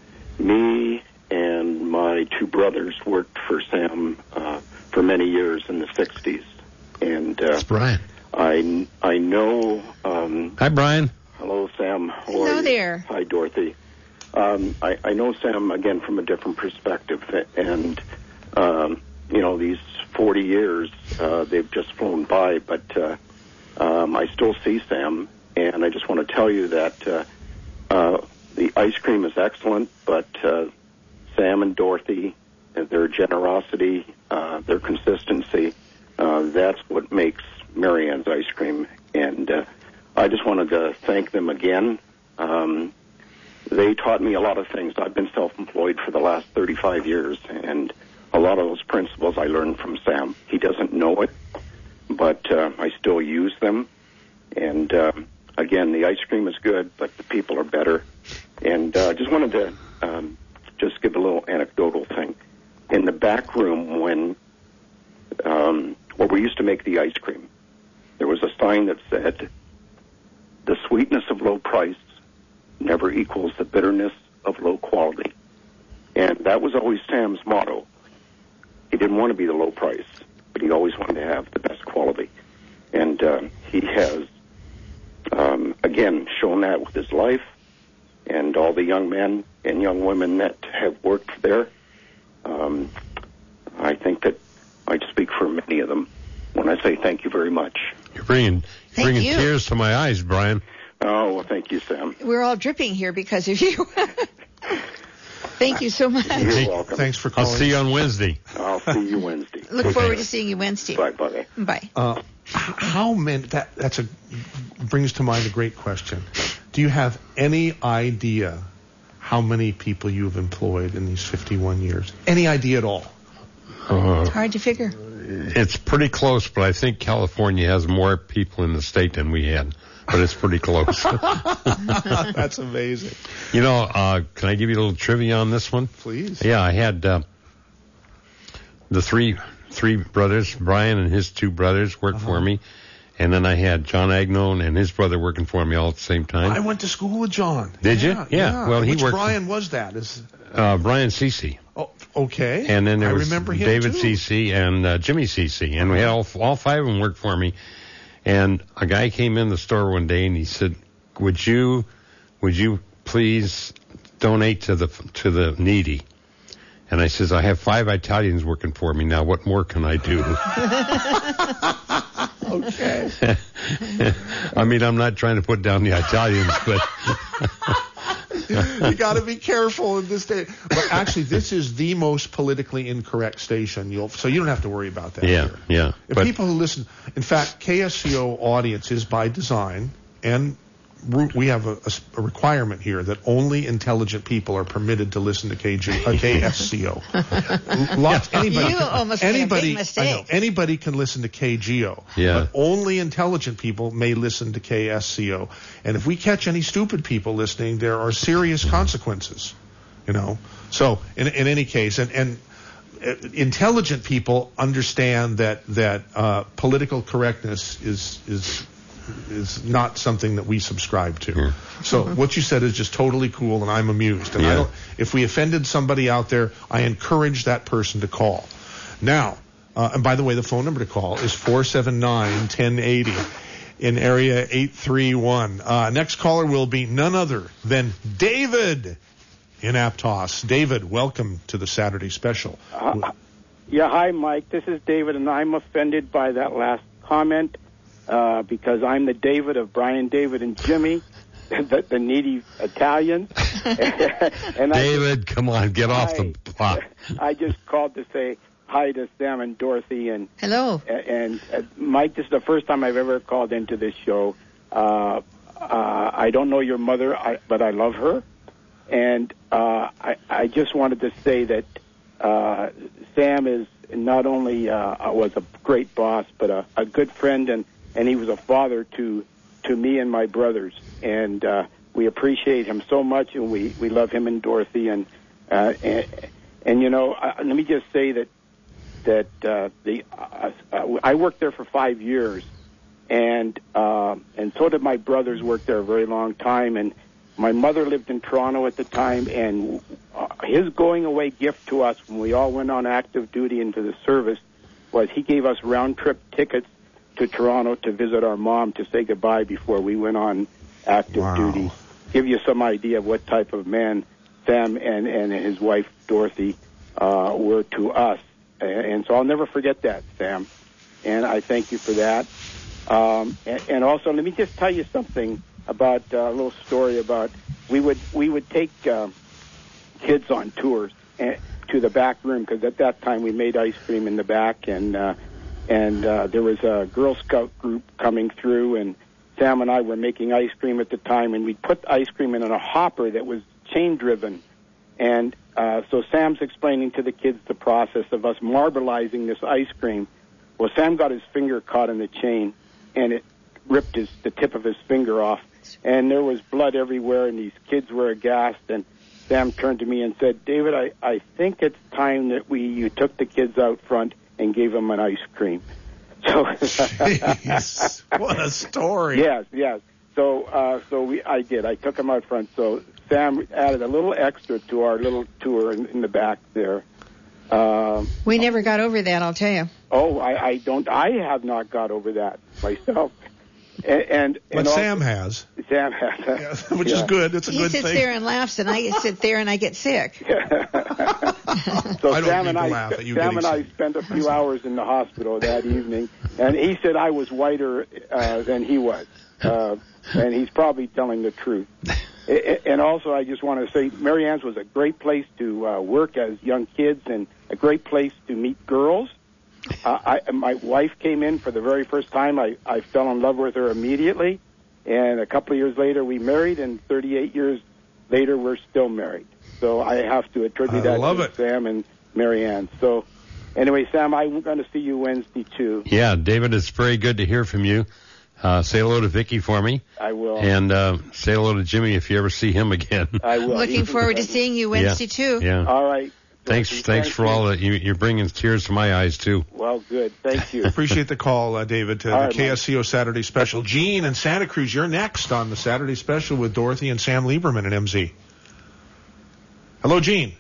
me and my two brothers worked for Sam uh, for many years in the sixties. And uh, That's Brian. I, I know... Um, Hi, Brian. Hello, Sam. How Hello are you? there. Hi, Dorothy. Um, I, I know Sam, again, from a different perspective. And, um, you know, these forty years, uh, they've just flown by. But uh, um, I still see Sam. And I just want to tell you that uh, uh, the ice cream is excellent. But uh, Sam and Dorothy, their generosity, uh, their consistency, uh, that's what makes Marianne's ice cream. And uh, I just wanted to thank them again. Um, they taught me a lot of things. I've been self-employed for the last thirty-five years, and a lot of those principles I learned from Sam. He doesn't know it, but uh, I still use them. And uh, again, the ice cream is good, but the people are better. And I uh, just wanted to um, just give a little anecdotal thing. In the back room when um, where we used to make the ice cream, there was a sign that said, "The sweetness of low price never equals the bitterness of low quality." And that was always Sam's motto. He didn't want to be the low price, but he always wanted to have the best quality. And uh, he has, um, again, shown that with his life, and all the young men and young women that have worked there. Um, I think that I speak for many of them when I say thank you very much. You're bringing, you're bringing you. tears to my eyes, Brian. Oh, well, thank you, Sam. We're all dripping here because of you. Thank you so much. You're welcome. Thanks for I'll calling. see you on Wednesday. I'll see you Wednesday. Look Okay. forward to seeing you Wednesday. Bye, buddy. Bye. Uh, h- how many? That that's a brings to mind a great question. Do you have any idea how many people you've employed in these fifty-one years? Any idea at all? Uh, Hard to figure. it's pretty close, but I think California has more people in the state than we had. But it's pretty close. That's amazing. You know, uh, can I give you a little trivia on this one? Please. Yeah, I had uh, the three three brothers, Brian and his two brothers, work Uh-huh. for me. And then I had John Agnone and his brother working for me all at the same time. I went to school with John. Did you? Yeah. Yeah. Well, he Which worked- Brian was that? Is Uh, Brian Cece. oh, okay. And then there I was remember him David too. Cece and uh, Jimmy Cece. And we had all, all five of them work for me. And a guy came in the store one day and he said, would you, would you please donate to the, to the needy? And I says, I have five Italians working for me now. What more can I do? Okay. I mean, I'm not trying to put down the Italians, but You got to be careful in this day. But actually, this is the most politically incorrect station. You'll so you don't have to worry about that. yeah, here. yeah. If But people who listen, in fact, K S C O audience is by design, and ru- we have a, a s- a requirement here that only intelligent people are permitted to listen to K G, uh, K S C O. Lots, anybody, You almost made a big anybody, mistake. I know, anybody can listen to K G O, Yeah. but only intelligent people may listen to K S C O. And if we catch any stupid people listening, there are serious consequences. You know. So in in any case, and and. Uh, intelligent people understand that that uh, political correctness is is is not something that we subscribe to. Yeah. So what you said is just totally cool, and I'm amused. And I Yeah. don't, if we offended somebody out there, I encourage that person to call. Now, uh, and by the way, the phone number to call is four seven nine, one zero eight zero in area eight three one. Uh, next caller will be none other than David in Aptos. David, welcome to the Saturday special. Uh, yeah, hi, Mike. This is David, and I'm offended by that last comment uh, because I'm the David of Brian, David, and Jimmy, the, the needy Italians. and David, come on, get off the I, pot. I just called to say hi to Sam and Dorothy and hello. And uh, Mike, this is the first time I've ever called into this show. Uh, uh, I don't know your mother, I, but I love her, and uh, I, I just wanted to say that uh, Sam is not only uh, was a great boss, but a, a good friend, and, and he was a father to to me and my brothers, and uh, we appreciate him so much, and we, we love him and Dorothy, and uh, and, and you know, uh, let me just say that that uh, the uh, uh, I worked there for five years, and uh, and so did my brothers. Worked there a very long time, and my mother lived in Toronto at the time, and uh, his going away gift to us when we all went on active duty into the service was he gave us round trip tickets to Toronto to visit our mom to say goodbye before we went on active Wow. duty. Give you some idea of what type of man Sam and, and his wife Dorothy uh, were to us. And, and so I'll never forget that, Sam. And I thank you for that. Um, and, and also, let me just tell you something about uh, a little story about we would we would take uh, kids on tours and, to the back room, because at that time we made ice cream in the back, and uh, and uh, there was a Girl Scout group coming through, and Sam and I were making ice cream at the time, and we'd put ice cream in a hopper that was chain driven. And uh, so Sam's explaining to the kids the process of us marbleizing this ice cream. Well, Sam got his finger caught in the chain, and it ripped his, the tip of his finger off. And there was blood everywhere, and these kids were aghast. And Sam turned to me and said, David, I, I think it's time that we you took the kids out front and gave them an ice cream. So, Jeez, what a story. Yes, yes. So, uh, so we, I did. I took them out front. So Sam added a little extra to our little tour in, in the back there. Um, We never got over that, I'll tell you. oh, I, I don't. I have not got over that myself. And, and, But and Sam also, has. Sam has, which is good. It's a He good sits thing. there and laughs, and I sit there and I get sick. So I don't Sam need and to I, laugh at you Sam getting and I sick. spent a few hours in the hospital that evening, and he said I was whiter uh, than he was, uh, and he's probably telling the truth. I- I- And also, I just want to say, Mary Ann's was a great place to uh, work as young kids, and a great place to meet girls. Uh, I, my wife came in for the very first time. I, I fell in love with her immediately, and a couple of years later we married, and thirty-eight years later we're still married. So I have to attribute I that love to it. Sam and Mary Ann. So anyway, Sam, I'm going to see you Wednesday too. Yeah, David, it's very good to hear from you. Uh, say hello to Vicky for me. I will. And uh, say hello to Jimmy if you ever see him again. I will. Looking forward to seeing you Wednesday, Yeah, too. yeah. All right. Thanks, Thank thanks for you. all that. You, you're bringing tears to my eyes too. Well, good. Thank you. Appreciate the call, uh, David, to All the right, K S C O Saturday Special. Gene in Santa Cruz, you're next on the Saturday Special with Dorothy and Sam Lieberman at M Z. Hello, Gene.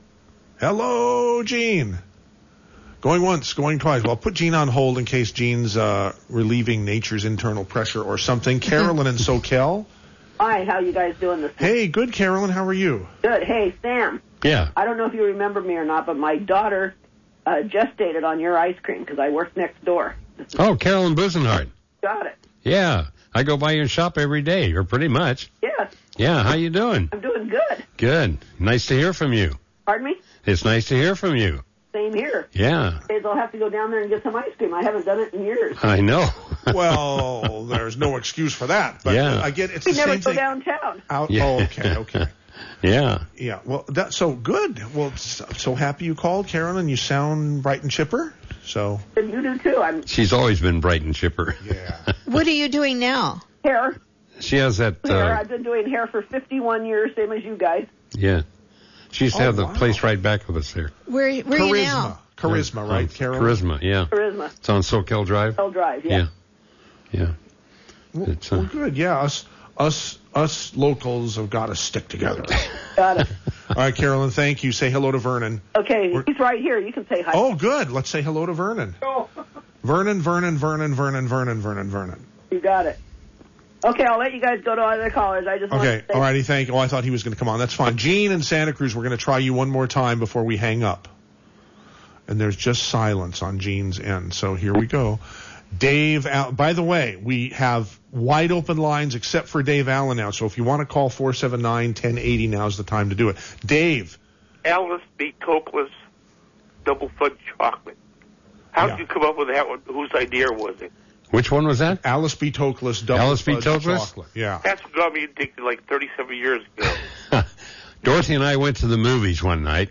Hello, Gene. Going once, going twice. Well, I'll put Gene on hold in case Gene's uh, relieving nature's internal pressure or something. Carolyn in SoCal. Hi, how you guys doing this morning? Hey, good, Carolyn. How are you? Good. Hey, Sam. Yeah. I don't know if you remember me or not, but my daughter uh, gestated on your ice cream because I worked next door. Oh, Carolyn Busenhart. Got it. Yeah, I go by your shop every day, or pretty much. Yes, Yeah, how you doing? I'm doing good. Good. Nice to hear from you. Pardon me? It's nice to hear from you. Same here. Yeah, Days I'll have to go down there and get some ice cream. I haven't done it in years. I know. Well, there's no excuse for that. But Yeah. I get it's We the never same go thing. downtown. Out. Yeah. Oh, okay, okay. Yeah. Yeah, well, that's so good. Well, s- so happy you called, Carolyn. You sound bright and chipper. So And you do too. I'm She's always been bright and chipper. Yeah. What are you doing now? hair. She has that, Hair. uh, I've been doing hair for fifty-one years, same as you guys. yeah. She used to Oh, have the wow. place right back with us there. Where, where are you Charisma. now? Charisma, right, Oh, Carolyn? Charisma, yeah. Charisma. It's on Soquel Drive. I'll drive. Yeah. Yeah. Yeah. Well, It's, uh, well, good. Yeah, us, us, us locals have got to stick together. Got it. All right, Carolyn. Thank you. Say hello to Vernon. Okay, he's right here. You can say hi. Oh, good. Let's say hello to Vernon. Oh, Vernon, Vernon, Vernon, Vernon, Vernon, Vernon, Vernon. you got it. Okay, I'll let you guys go to other callers. I just want Okay. to say All righty. Thank you. Oh, I thought he was going to come on. That's fine. Gene in Santa Cruz, we're going to try you one more time before we hang up. And there's just silence on Gene's end. So here we go. Dave, Al- by the way, we have wide open lines except for Dave Allen now. So if you want to call four seven nine, one oh eight oh, now's the time to do it. Dave. Elvis beat Cokeless. double fudge chocolate. How Yeah. did you come up with that one? Whose idea was it? Which one was that? Alice B. Toklas double Alice B. fudge Toklas? chocolate. Yeah. That's what got me addicted like thirty-seven years ago. Dorothy and I went to the movies one night,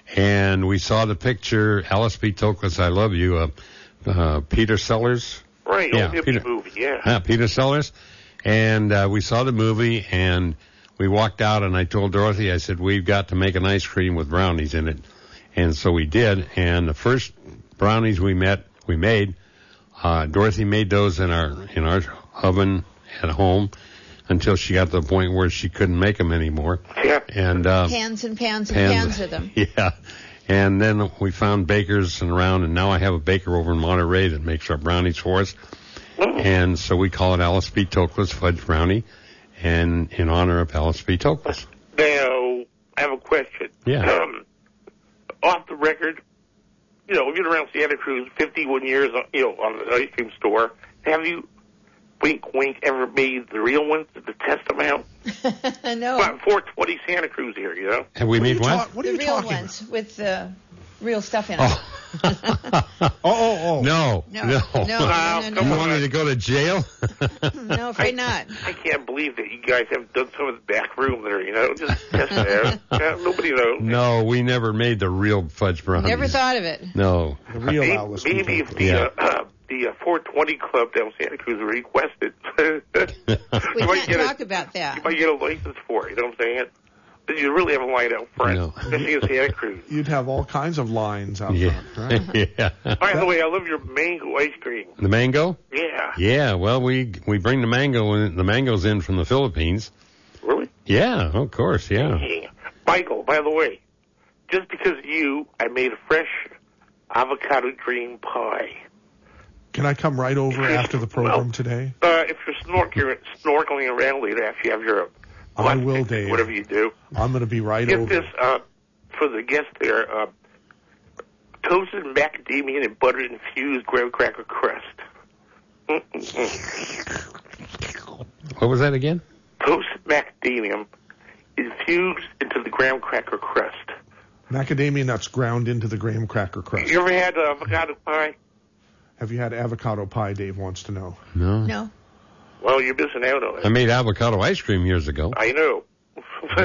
and we saw the picture, Alice B. Toklas, I Love You, uh, uh, Peter Sellers. Right, Yeah, old hippie Peter- movie, yeah. Yeah, Peter Sellers. And uh, we saw the movie, and we walked out, and I told Dorothy, I said, we've got to make an ice cream with brownies in it. And so we did, and the first brownies we met, we made, uh, Dorothy made those in our in our oven at home until she got to the point where she couldn't make them anymore. Yeah. And uh, Pans and pans and pans- pans of them. yeah. And then we found bakers and around, and now I have a baker over in Monterey that makes our brownies for us. And so we call it Alice B. Toklas Fudge Brownie, and in honor of Alice B. Toklas. Now, I have a question. Yeah. Um, off the record, you know, we've been around Santa Cruz fifty-one years, you know, on the ice cream store. Have you, wink, wink, ever made the real ones to test them out? No. About four twenty Santa Cruz here, you know? Have we made what? What are the you real talking ones with the real stuff in them. Oh, oh, oh. No, No, no. no, no, no, no. You want me to go to jail? No, afraid not. I can't believe that you guys haven't done some of the back room there, you know? Just test it out. Yeah, nobody knows. No, we never made the real fudge brownies. Never thought of it. No. The real Maybe, Alice B. maybe if Toklas. the, Yeah. uh, the uh, four twenty Club down Santa Cruz requested, We you might can't get a- talk about that. you might get a license for it, you know what I'm saying? But you really have a line out front, No. especially in Santa Cruz. You'd have all kinds of lines out Yeah. front, right? yeah. By the way, I love your mango ice cream. The mango? Yeah. Yeah, well, we we bring the mango in, the mangoes in from the Philippines. Really? Yeah, of course, yeah. Yeah. Michael, by the way, just because of you, I made a fresh avocado cream pie. Can I come right over after the program today? Uh, if you're snorkeling, snorkeling around later after you have your I will, Dave. whatever you do, I'm going to be right get over. this uh, for the guest there. Uh, toasted macadamia and butter infused graham cracker crust. Mm-mm-mm. What was that again? Toasted macadamia infused into the graham cracker crust. Macadamia nuts ground into the graham cracker crust. You ever had uh, avocado pie? Have you had avocado pie, Dave wants to know? No. No. Well, you're missing out on it. I made avocado ice cream years ago. I know. uh,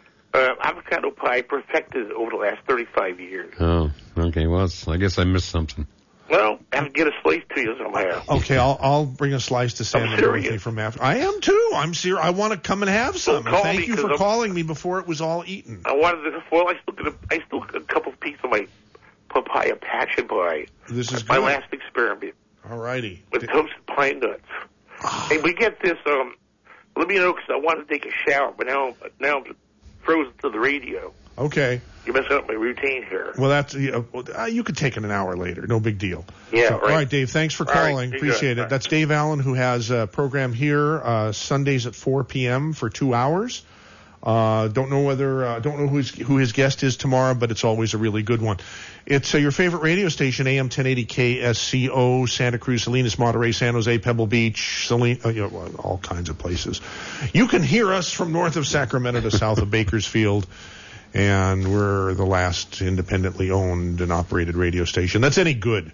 avocado pie perfected over the last thirty-five years. Oh, okay. Well, it's- I guess I missed something. Well, I have to get a slice to you somehow. Okay, I'll I'll bring a slice to Sam I'm and Dorothy serious. from after. I am too. I'm serious. I want to come and have some. Well, call Thank me, you 'cause for I'm- calling me before it was all eaten. I wanted to. Well, I still got a, I still got a couple of pieces of my papaya passion pie. This is my good. last experiment All righty. with toasted pine nuts. Hey, we get this. Um, let me know because I wanted to take a shower, but now now I'm frozen to the radio. Okay. You're messing up my routine here. Well, that's uh, well, uh, you could take it an hour later. No big deal. Yeah, So, right. All right, Dave. Thanks for All right, calling. you Appreciate got it. it. That's Dave Allen, who has a program here uh, Sundays at four p.m. for two hours. Uh, don't know whether uh, don't know who's, who his guest is tomorrow, but it's always a really good one. It's uh, your favorite radio station, A M ten eighty K S C O, Santa Cruz, Salinas, Monterey, San Jose, Pebble Beach, Saline, uh, you know, well, all kinds of places. You can hear us from north of Sacramento to south of Bakersfield. And we're the last independently owned and operated radio station that's any good.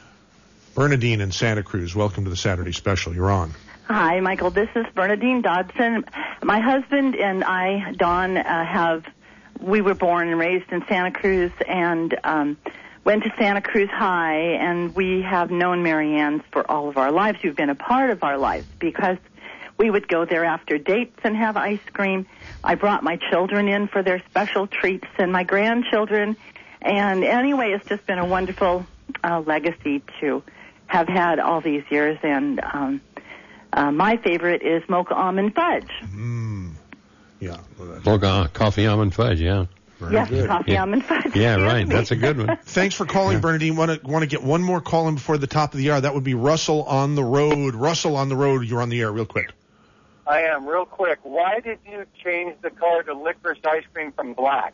Bernadine in Santa Cruz, welcome to the Saturday Special. You're on. Hi, Michael. This is Bernadine Dodson. My husband and I, Don, uh, have, we were born and raised in Santa Cruz and um, went to Santa Cruz High, and we have known Mary Ann's for all of our lives. You've been a part of our lives because we would go there after dates and have ice cream. I brought my children in for their special treats and my grandchildren. And anyway, it's just been a wonderful uh, legacy to have had all these years. And um, uh, my favorite is mocha almond fudge. Mm. Yeah. Mocha coffee almond fudge, yeah. Yes, good. coffee Yeah. almond fudge. Yeah, Excuse right. me. That's a good one. Thanks for calling, Bernadine. Want to want to get one more call in before the top of the hour? That would be Russell on the road. Russell on the road. You're on the air, real quick. I am. Real quick, why did you change the color to licorice ice cream from black?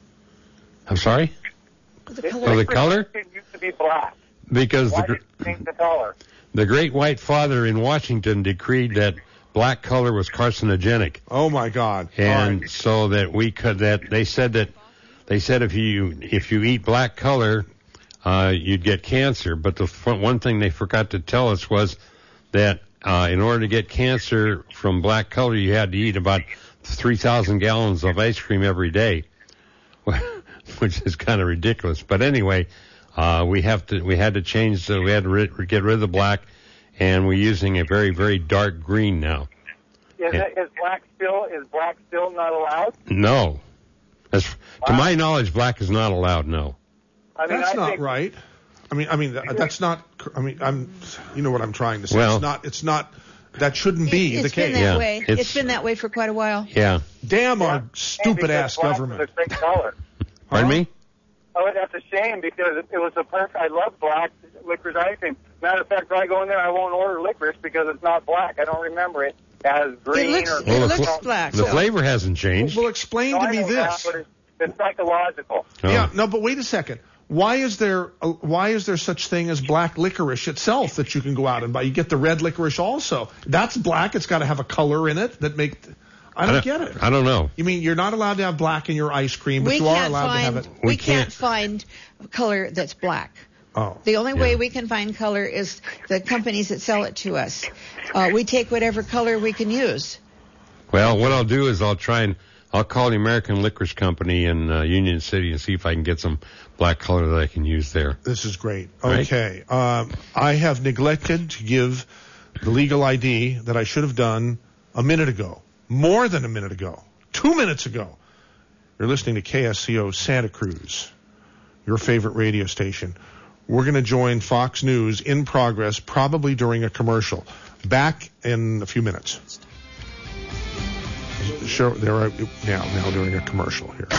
I'm sorry? The Oh, the color? Ice cream used to be black. Because Why the, did you change the color? the great white father in Washington decreed that black color was carcinogenic. Oh, my God. And All right. so that we could, that they said that, they said if you, if you eat black color, uh, you'd get cancer. But the f- one thing they forgot to tell us was that uh, in order to get cancer from black color, you had to eat about three thousand gallons of ice cream every day, which is kind of ridiculous. But anyway, uh, we have to, we had to change, uh, we had to ri- get rid of the black, and we're using a very, very dark green now. Is, Yeah. it, is black still is black still not allowed? No. As, to my knowledge, black is not allowed, no. I mean, That's I not think, right. I mean, I mean, th- that's not. I mean, I'm. You know what I'm trying to say. Well- it's not. It's not. That shouldn't be It's the been case. that Yeah, way. it's- it's been that way for quite a while. Yeah. Damn our And stupid ass because black government. is a great color. Pardon me? Oh, that's a shame because it was a perfect. I love black licorice ice cream. Matter of fact, when I go in there, I won't order licorice because it's not black. I don't remember it as green looks- or. it Well, the, looks fl- black, the so- flavor hasn't changed. Well, explain No, to I me know that, this. but it's, it's psychological. Oh. Yeah, no, but wait a second. Why is there uh, why is there such thing as black licorice itself that you can go out and buy? You get the red licorice also. That's black. It's got to have a color in it that make. I don't, get it. I don't know. You mean you're not allowed to have black in your ice cream, but we you are can't allowed find to have it? we, We can't, can't. find color that's black. Oh. The only way Yeah. we can find color is the companies that sell it to us. Uh, we take whatever color we can use. Well, what I'll do is I'll try and I'll call the American Licorice Company in uh, Union City and see if I can get some black color that I can use there. This is great. Right? Okay. Um, I have neglected to give the legal I D that I should have done a minute ago. More than a minute ago. Two minutes ago. You're listening to K S C O Santa Cruz, your favorite radio station. We're going to join Fox News in progress, probably during a commercial. Back in a few minutes. Sure, they're right now, now during a commercial here.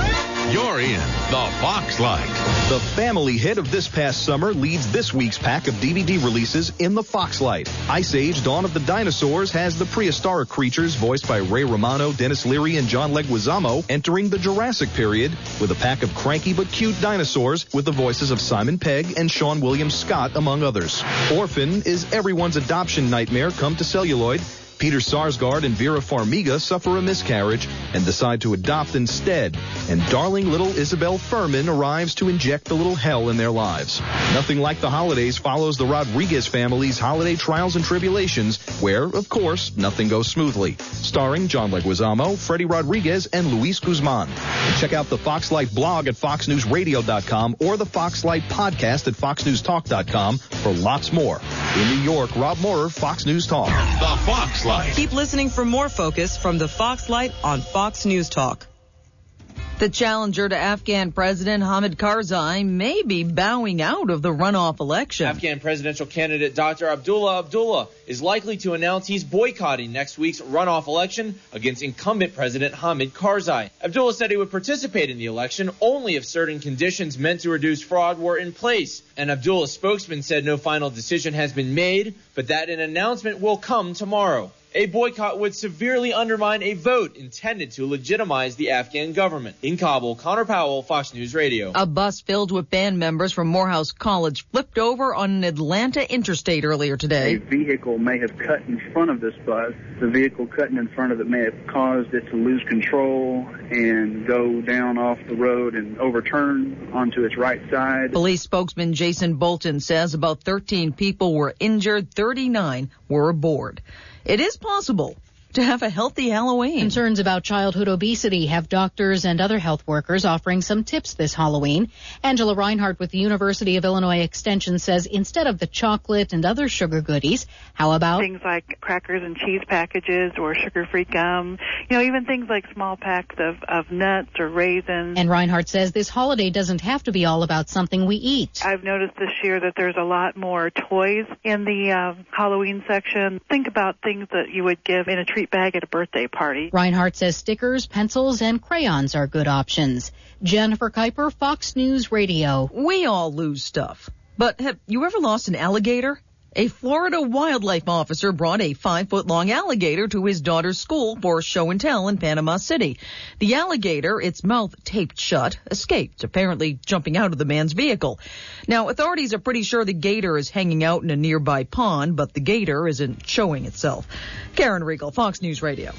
You're in the Fox Light. The family hit of this past summer leads this week's pack of D V D releases in the Fox Light. Ice Age: Dawn of the Dinosaurs has the prehistoric creatures voiced by Ray Romano, Dennis Leary, and John Leguizamo entering the Jurassic period with a pack of cranky but cute dinosaurs with the voices of Simon Pegg and Sean William Scott, among others. Orphan is everyone's adoption nightmare come to celluloid. Peter Sarsgaard and Vera Farmiga suffer a miscarriage and decide to adopt instead. And darling little Isabel Furman arrives to inject a little hell in their lives. Nothing Like the Holidays follows the Rodriguez family's holiday trials and tribulations, where, of course, nothing goes smoothly. Starring John Leguizamo, Freddie Rodriguez, and Luis Guzman. And check out the Foxlight blog at fox news radio dot com or the Foxlight podcast at fox news talk dot com for lots more. In New York, Rob Moorer, Fox News Talk. The Foxlight. Keep listening for more Focus from the Foxlight on Fox News Talk. The challenger to Afghan President Hamid Karzai may be bowing out of the runoff election. Afghan presidential candidate Doctor Abdullah Abdullah is likely to announce he's boycotting next week's runoff election against incumbent President Hamid Karzai. Abdullah said he would participate in the election only if certain conditions meant to reduce fraud were in place. And Abdullah's spokesman said no final decision has been made, but that an announcement will come tomorrow. A boycott would severely undermine a vote intended to legitimize the Afghan government. In Kabul, Connor Powell, Fox News Radio. A bus filled with band members from Morehouse College flipped over on an Atlanta interstate earlier A today. vehicle may have cut in front of this bus. The vehicle cutting in front of it may have caused it to lose control and go down off the road and overturn onto its right side. Police spokesman Jason Bolton says about thirteen people were injured, thirty-nine were aboard. It is possible to have a healthy Halloween. Concerns about childhood obesity have doctors and other health workers offering some tips this Halloween. Angela Reinhardt with the University of Illinois Extension says instead of the chocolate and other sugar goodies, how about things like crackers and cheese packages or sugar-free gum, you know, even things like small packs of, of nuts or raisins. And Reinhardt says this holiday doesn't have to be all about something we eat. I've noticed this year that there's a lot more toys in the uh, Halloween section. Think about things that you would give in a treat bag at a birthday party. Reinhardt says stickers, pencils, and crayons are good options. Jennifer Kuiper, Fox News Radio. We all lose stuff. But have you ever lost an alligator? A Florida wildlife officer brought a five-foot-long alligator to his daughter's school for show and tell in Panama City. The alligator, its mouth taped shut, escaped, apparently jumping out of the man's vehicle. Now, authorities are pretty sure the gator is hanging out in a nearby pond, but the gator isn't showing itself. Karen Riegel, Fox News Radio.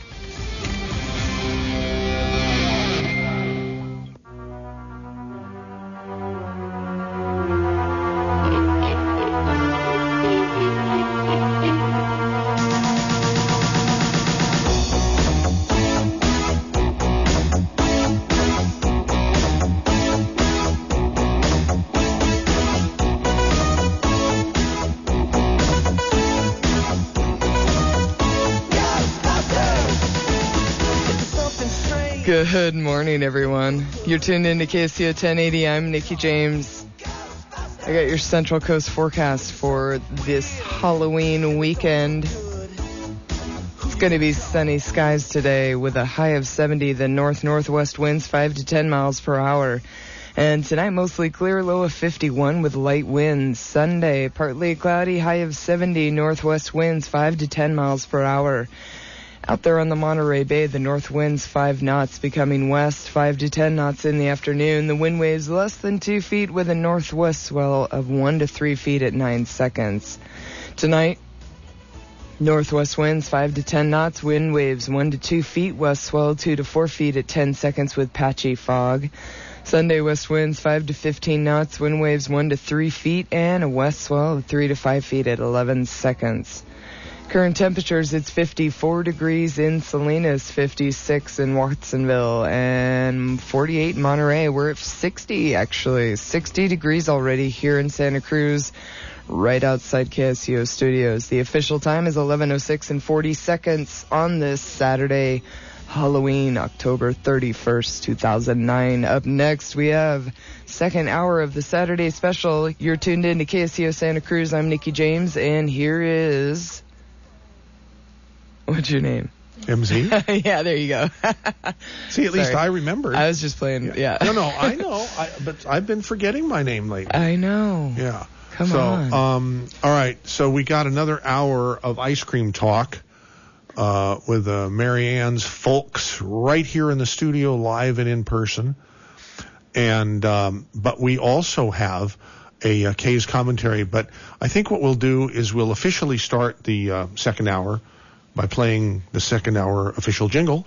Good morning, everyone. You're tuned in to K S C O ten eighty. I'm Nikki James. I got your Central Coast forecast for this Halloween weekend. It's going to be sunny skies today with a high of seventy. The north-northwest winds five to ten miles per hour. And tonight, mostly clear, low of fifty-one with light winds. Sunday, partly cloudy, high of seventy, northwest winds five to ten miles per hour. Out there on the Monterey Bay, the north winds five knots, becoming west five to ten knots in the afternoon. The wind waves less than two feet with a northwest swell of one to three feet at nine seconds. Tonight, northwest winds five to ten knots, wind waves one to two feet, west swell two to four feet at ten seconds with patchy fog. Sunday, west winds five to fifteen knots, wind waves one to three feet, and a west swell of three to five feet at eleven seconds. Current temperatures, it's fifty-four degrees in Salinas, fifty-six in Watsonville, and forty-eight in Monterey. We're at sixty, actually. sixty degrees already here in Santa Cruz, right outside K S C O Studios. The official time is eleven oh six and forty seconds on this Saturday, Halloween, October thirty-first, two thousand nine. Up next, we have second hour of the Saturday special. You're tuned in to K S C O Santa Cruz. I'm Nikki James, and here is... What's your name? M Z? Yeah, there you go. See, at least Sorry. I remembered. I was just playing, yeah. yeah. No, no, I know, I, but I've been forgetting my name lately. I know. Yeah. Come so, on. Um, all right, so we got another hour of ice cream talk uh, with uh, Mary Ann's folks right here in the studio, live and in person. And um, but we also have a, a K's commentary. But I think what we'll do is we'll officially start the uh, second hour by playing the second hour official jingle.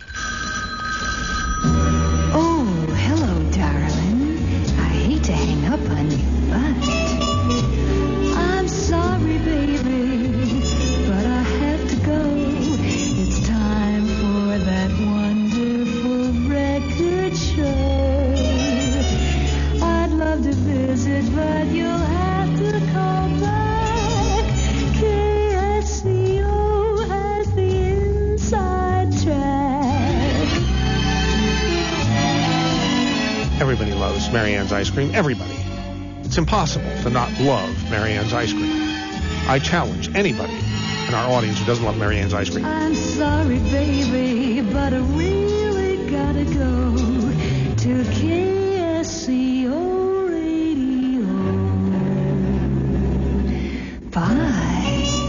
Oh, hello, darling. I hate to hang up on you, but I'm sorry, baby, but I have to go. It's time for that wonderful record show. I'd love to visit, but you'll have to call back. K S C O has the inside track. Everybody loves Mary Ann's ice cream. Everybody. It's impossible to not love Mary Ann's ice cream. I challenge anybody in our audience who doesn't love Mary Ann's ice cream. I'm sorry, baby, but I really gotta go to K S C O Radio. Bye.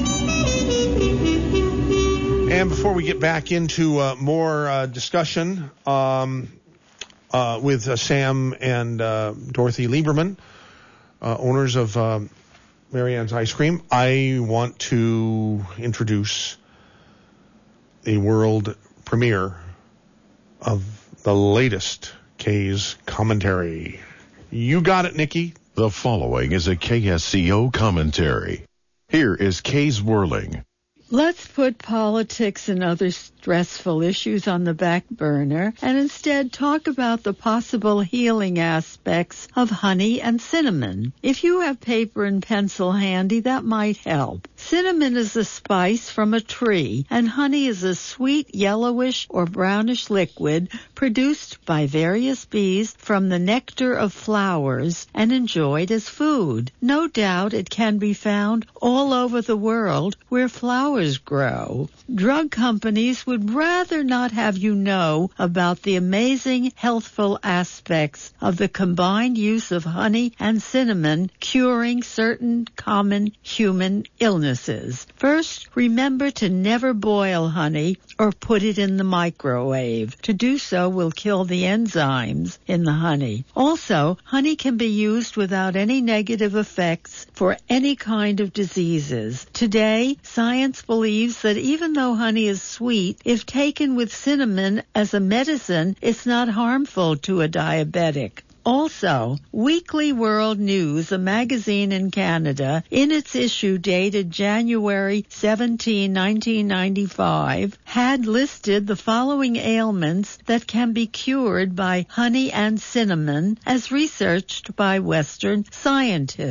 And before we get back into uh, more uh, discussion um, uh, with uh, Sam and uh, Dorothy Lieberman, uh, owners of um, Mary Ann's Ice Cream, I want to introduce the world premiere of the latest K's commentary. You got it, Nikki. The following is a K S C O commentary. Here is K's Whirling. Let's put politics and other stressful issues on the back burner and instead talk about the possible healing aspects of honey and cinnamon. If you have paper and pencil handy, that might help. Cinnamon is a spice from a tree, and honey is a sweet yellowish or brownish liquid produced by various bees from the nectar of flowers and enjoyed as food. No doubt it can be found all over the world where flowers grow. Drug companies would rather not have you know about the amazing healthful aspects of the combined use of honey and cinnamon curing certain common human illnesses. First, remember to never boil honey or put it in the microwave. To do so will kill the enzymes in the honey. Also, honey can be used without any negative effects for any kind of diseases. Today, science believes that even though honey is sweet, if taken with cinnamon as a medicine, it's not harmful to a diabetic. Also, Weekly World News, a magazine in Canada, in its issue dated January seventeenth, nineteen ninety-five, had listed the following ailments that can be cured by honey and cinnamon as researched by Western scientists.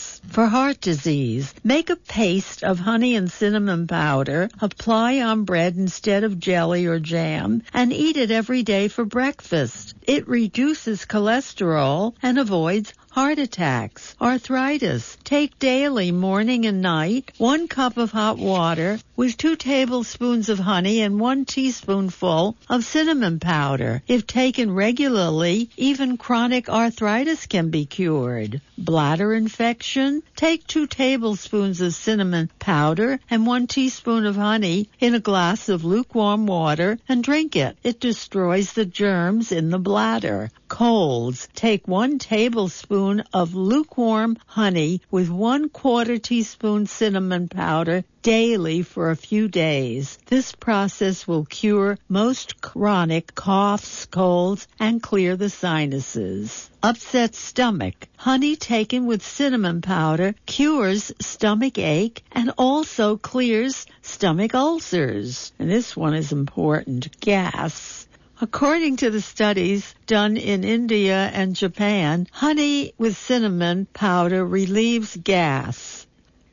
tablets. For heart disease, make a paste of honey and cinnamon powder, apply on bread instead of jelly or jam, and eat it every day for breakfast. It reduces cholesterol and avoids heart attacks. Arthritis. Take daily, morning and night, one cup of hot water with two tablespoons of honey and one teaspoonful of cinnamon powder. If taken regularly, even chronic arthritis can be cured. Bladder infection. Take two tablespoons of cinnamon powder and one teaspoon of honey in a glass of lukewarm water and drink it. It destroys the germs in the bladder. Colds. Take one tablespoon of lukewarm honey with one quarter teaspoon cinnamon powder daily for a few days. This process will cure most chronic coughs, colds, and clear the sinuses. Upset stomach. Honey taken with cinnamon powder cures stomach ache and also clears stomach ulcers. And this one is important. Gas. According to the studies done in India and Japan, honey with cinnamon powder relieves gas.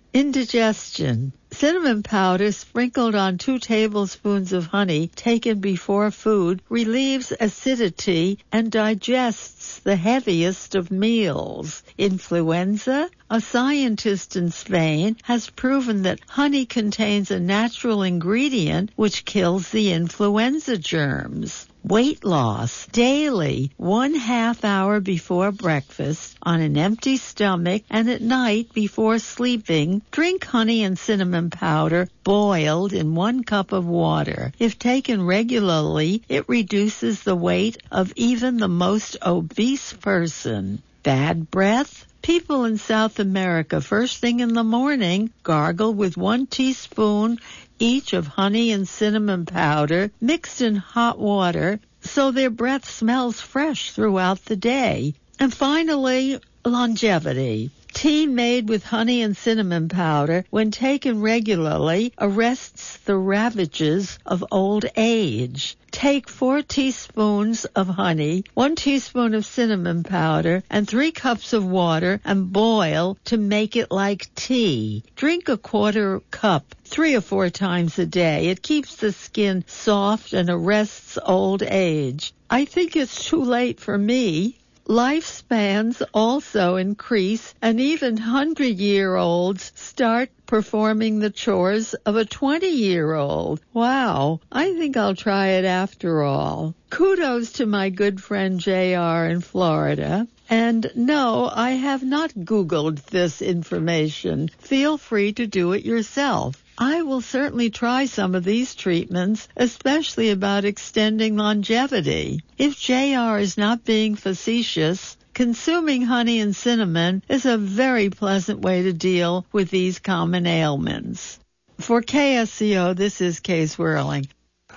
Indigestion. Cinnamon powder sprinkled on two tablespoons of honey taken before food relieves acidity and digests the heaviest of meals. Influenza. A scientist in Spain has proven that honey contains a natural ingredient which kills the influenza germs. Weight loss. Daily, one half hour before breakfast, on an empty stomach, and at night before sleeping, drink honey and cinnamon powder boiled in one cup of water. If taken regularly, it reduces the weight of even the most obese person. Bad breath. People in South America, first thing in the morning, gargle with one teaspoon each of honey and cinnamon powder mixed in hot water so their breath smells fresh throughout the day. And finally, longevity. Tea made with honey and cinnamon powder, when taken regularly, arrests the ravages of old age. Take four teaspoons of honey, one teaspoon of cinnamon powder, and three cups of water and boil to make it like tea. Drink a quarter cup three or four times a day. It keeps the skin soft and arrests old age. I think it's too late for me. Lifespans also increase, and even hundred-year-olds start performing the chores of a twenty-year-old. Wow, I think I'll try it after all. Kudos to my good friend J R in Florida. And no, I have not Googled this information. Feel free to do it yourself. I will certainly try some of these treatments, especially about extending longevity. If J R is not being facetious, consuming honey and cinnamon is a very pleasant way to deal with these common ailments. For K S C O, this is Kay Swirling.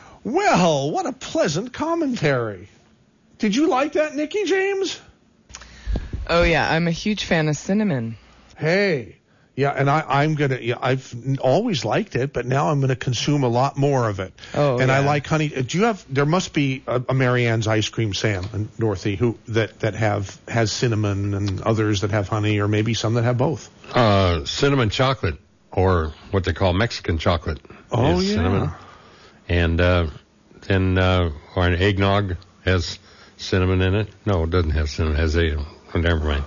Well, what a pleasant commentary. Did you like that, Nikki James? Oh, yeah, I'm a huge fan of cinnamon. Hey. Yeah, and I, I'm gonna. Yeah, I've always liked it, but now I'm gonna consume a lot more of it. Oh, and yeah. I like honey. Do you have? There must be a, a Marianne's ice cream, Sam and Dorothy, who that that have has cinnamon, and others that have honey, or maybe some that have both. Uh, cinnamon chocolate, or what they call Mexican chocolate. Oh is yeah. Cinnamon. And uh, then uh, or an eggnog has cinnamon in it. No, it doesn't have cinnamon. It has a. Oh, never mind.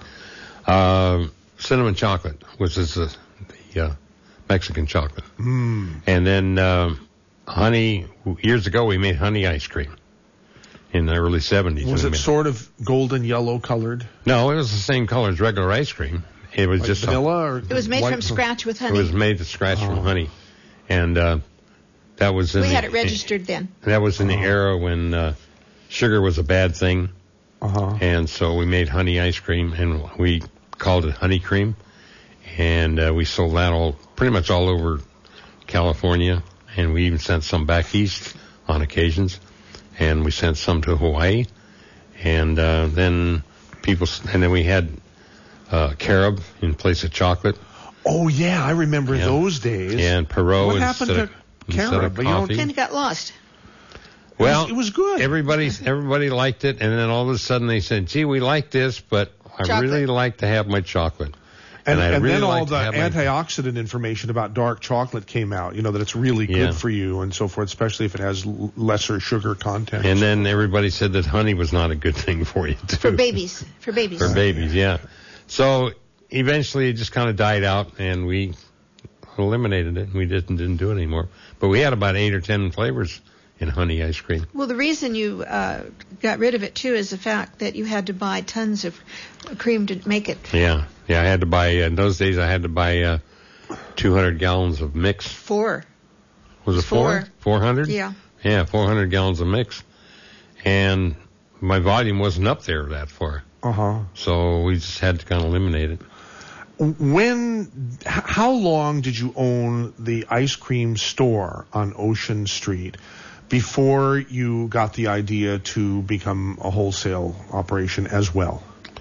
Uh, Cinnamon chocolate, which is the, the uh, Mexican chocolate. Mm. And then um, honey, years ago we made honey ice cream in the early seventies. Was it sort of golden yellow colored? No, it was the same color as regular ice cream. It was like just vanilla? Or it was made white? from scratch with honey. It was made from scratch oh. from honey. And uh, that was in We the, had it registered then. That was in oh. the era when uh, sugar was a bad thing. Uh-huh. And so we made honey ice cream, and we called it honey cream, and uh, we sold that all pretty much all over California, and we even sent some back east on occasions, and we sent some to Hawaii, and uh, then people, and then we had uh, carob in place of chocolate. Oh yeah, I remember yeah. those days. And Perot what instead happened of, to instead carob? of You don't- coffee. Kind of got lost. Well, it was, it was good. Everybody, everybody liked it, and then all of a sudden they said, "Gee, we like this, but I Chocolate. really like to have my chocolate." And, and I and really then all like the to have my- antioxidant information about dark chocolate came out, you know, that it's really good Yeah. for you and so forth, especially if it has l- lesser sugar content. And then everybody said that honey was not a good thing for you, too. For babies. For babies. For babies, yeah. So eventually it just kind of died out, and we eliminated it. We didn't didn't do it anymore. But we had about eight or ten flavors in honey ice cream. Well, the reason you uh, got rid of it, too, is the fact that you had to buy tons of cream to make it. Yeah, yeah. I had to buy, uh, in those days I had to buy uh, two hundred gallons of mix. Four. Was it four? Four. four hundred? Yeah. Yeah, four hundred gallons of mix. And my volume wasn't up there that far. Uh-huh. So we just had to kind of eliminate it. When, h- how long did you own the ice cream store on Ocean Street before you got the idea to become a wholesale operation as well?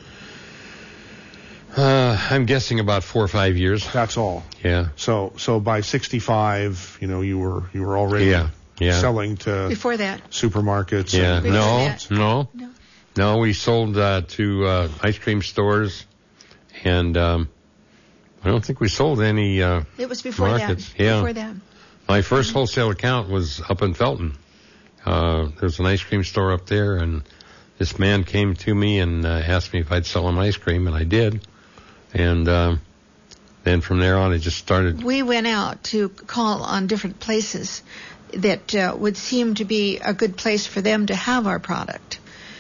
Uh, I'm guessing about four or five years. That's all. Yeah. So, so by sixty-five, you know, you were you were already Yeah, yeah. selling to Before that. supermarkets. Yeah. and- No, no, no. No, we sold uh, to uh, ice cream stores, and um, I don't think we sold any uh, It was before markets. that. Yeah. Before that. My first wholesale account was up in Felton. Uh, there's an ice cream store up there, and this man came to me and uh, asked me if I'd sell him ice cream, and I did. And uh, then from there on, it just started. We went out to call on different places that uh, would seem to be a good place for them to have our product.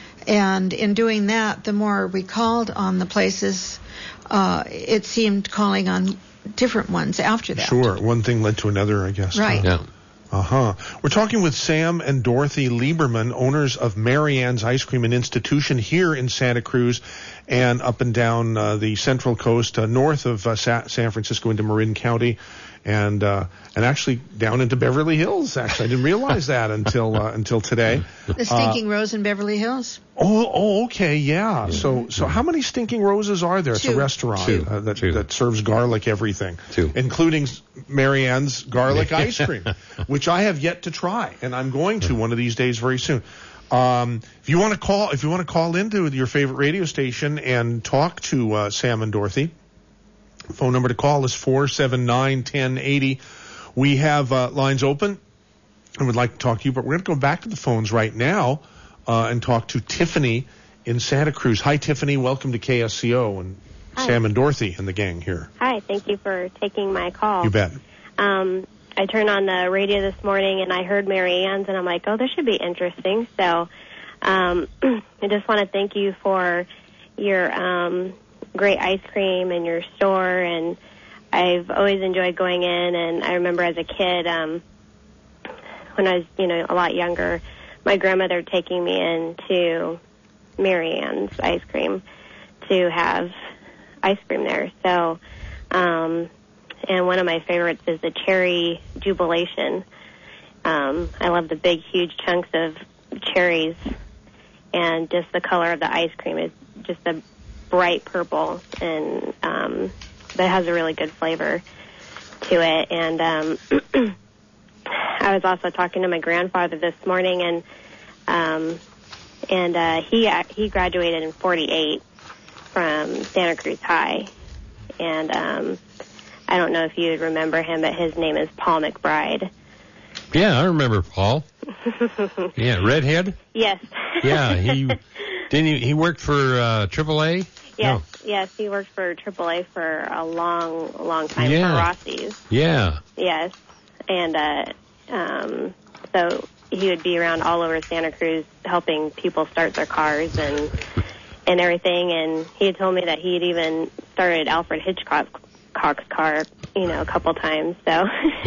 And in doing that, the more we called on the places, uh, it seemed calling on different ones after that. Sure. One thing led to another, I guess. Right. Yeah. Uh-huh. We're talking with Sam and Dorothy Lieberman, owners of Marianne's Ice Cream and Institution here in Santa Cruz and up and down uh, the Central Coast, uh, north of uh, Sa- San Francisco into Marin County, and uh, and actually down into Beverly Hills. Actually, I didn't realize that until uh, until today. The Stinking Rose in Beverly Hills. Oh, oh, okay, yeah. So, so how many Stinking Roses are there? It's a Two. restaurant Two. Uh, that, Two. that serves garlic everything, Two. including Marianne's garlic ice cream, which I have yet to try, and I'm going to one of these days very soon. Um, if you want to call, if you want to call into your favorite radio station and talk to uh, Sam and Dorothy, phone number to call is four seven nine, one zero eight zero. We have uh, lines open and would like to talk to you, but we're going to go back to the phones right now. Uh, and talk to Tiffany in Santa Cruz. Hi, Tiffany. Welcome to K S C O and Hi. Sam and Dorothy and the gang here. Hi, thank you for taking my call. You bet. Um, I turned on the radio this morning and I heard Mary Ann's and I'm like, oh, this should be interesting. So um, I just want to thank you for your um, great ice cream and your store. And I've always enjoyed going in. And I remember as a kid, um, when I was, you know, a lot younger, my grandmother taking me into Mary Ann's ice cream to have ice cream there. So, um, and one of my favorites is the cherry jubilation. Um, I love the big, huge chunks of cherries, and just the color of the ice cream is just a bright purple, and um, that has a really good flavor to it. And um, I was also talking to my grandfather this morning, and um, and uh, he he graduated in forty-eight from Santa Cruz High, and um, I don't know if you would remember him, but his name is Paul McBride. Yeah, I remember Paul. Yeah, redhead. Yes. Yeah, he didn't. He, he worked for uh, triple A. Yes, yes, he worked for triple A for a long, long time Yeah. for Rossi's. Yeah. Yes, and uh, um, so he would be around all over Santa Cruz helping people start their cars and and everything. And he had told me that he had even started Alfred Hitchcock's car, you know, a couple times. So,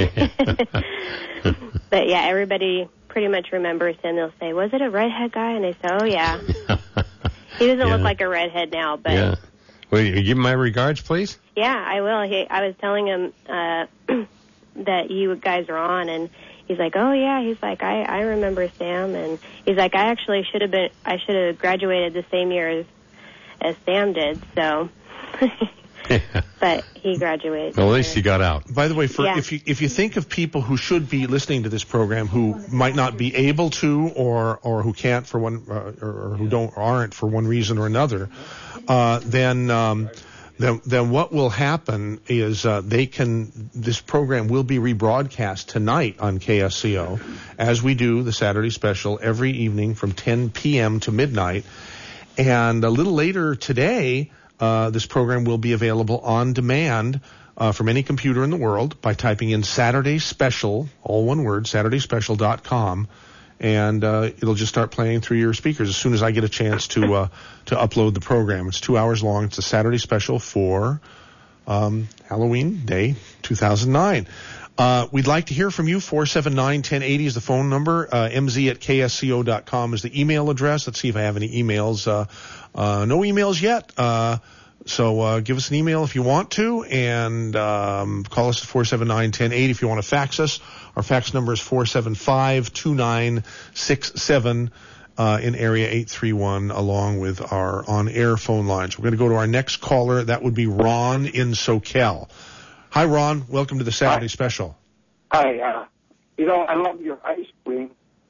but yeah, everybody pretty much remembers him. They'll say, "Was it a redhead guy?" And I say, "Oh yeah." He doesn't Yeah. look like a redhead now, but Yeah. Well, you give him my regards, please. yeah, I will. He, I was telling him uh, that you guys are on, and he's like, "Oh yeah." He's like, "I I remember Sam," and he's like, "I actually should have been. I should have graduated the same year as as Sam did." So, but he graduated. Well, at least he got out. By the way, for Yeah. if you if you think of people who should be listening to this program who might not be able to, or or who can't for one, uh, or, or who don't or aren't for one reason or another, uh, then um, then then what will happen is uh, they can. This program will be rebroadcast tonight on K S C O, as we do the Saturday special every evening from ten p.m. to midnight, and a little later today, uh, this program will be available on demand uh, from any computer in the world by typing in Saturday Special, all one word, saturday special dot com. And uh, it'll just start playing through your speakers as soon as I get a chance to uh, to upload the program. It's two hours long. It's a Saturday special for um, Halloween Day two thousand nine. Uh, we'd like to hear from you. four seven nine, one zero eight zero is the phone number. Uh, m z at k s c o dot com is the email address. Let's see if I have any emails. Uh, uh, no emails yet. Uh, So uh, give us an email if you want to, and um, call us at four seven nine, one zero eight zero if you want to fax us. Our fax number is four seven five, two nine six seven uh, in area eight three one, along with our on-air phone lines. We're going to go to our next caller. That would be Ron in SoCal. Hi, Ron. Welcome to the Saturday Hi. Special. Hi, uh, you know, I love your ice cream,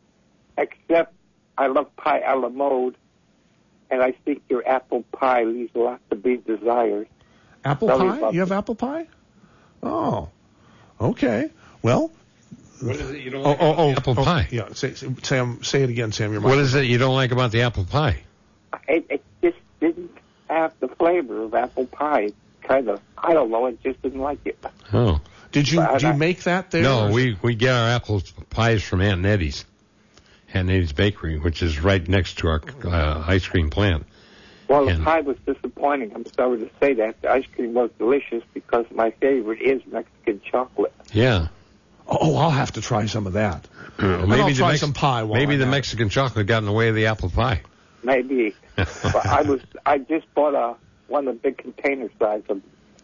except I love pie a la mode. And I think your apple pie leaves a lot to be desired. Apple Tell me pie? about You have it. apple pie? Oh, okay. Well, What is it you don't oh, like oh, about oh, the apple oh, pie? Yeah, say, say, Sam, say it again, Sam. Your What is it you don't like about the apple pie? It, it just didn't have the flavor of apple pie. Kind of, I don't know, it just didn't like it. Oh. Did you But do you I- make that there? No, or- we, we get our apple pies from Aunt Nettie's. Aunt Nettie's Bakery, which is right next to our uh, ice cream plant. Well, And- the pie was disappointing. I'm sorry to say that. The ice cream was delicious because my favorite is Mexican chocolate. Yeah. Oh, I'll have to try some of that. Uh, And I'll try some pie while Maybe I'm the at it. Mexican chocolate got in the way of the apple pie. Maybe. But I was, I just bought a one of the big container size of,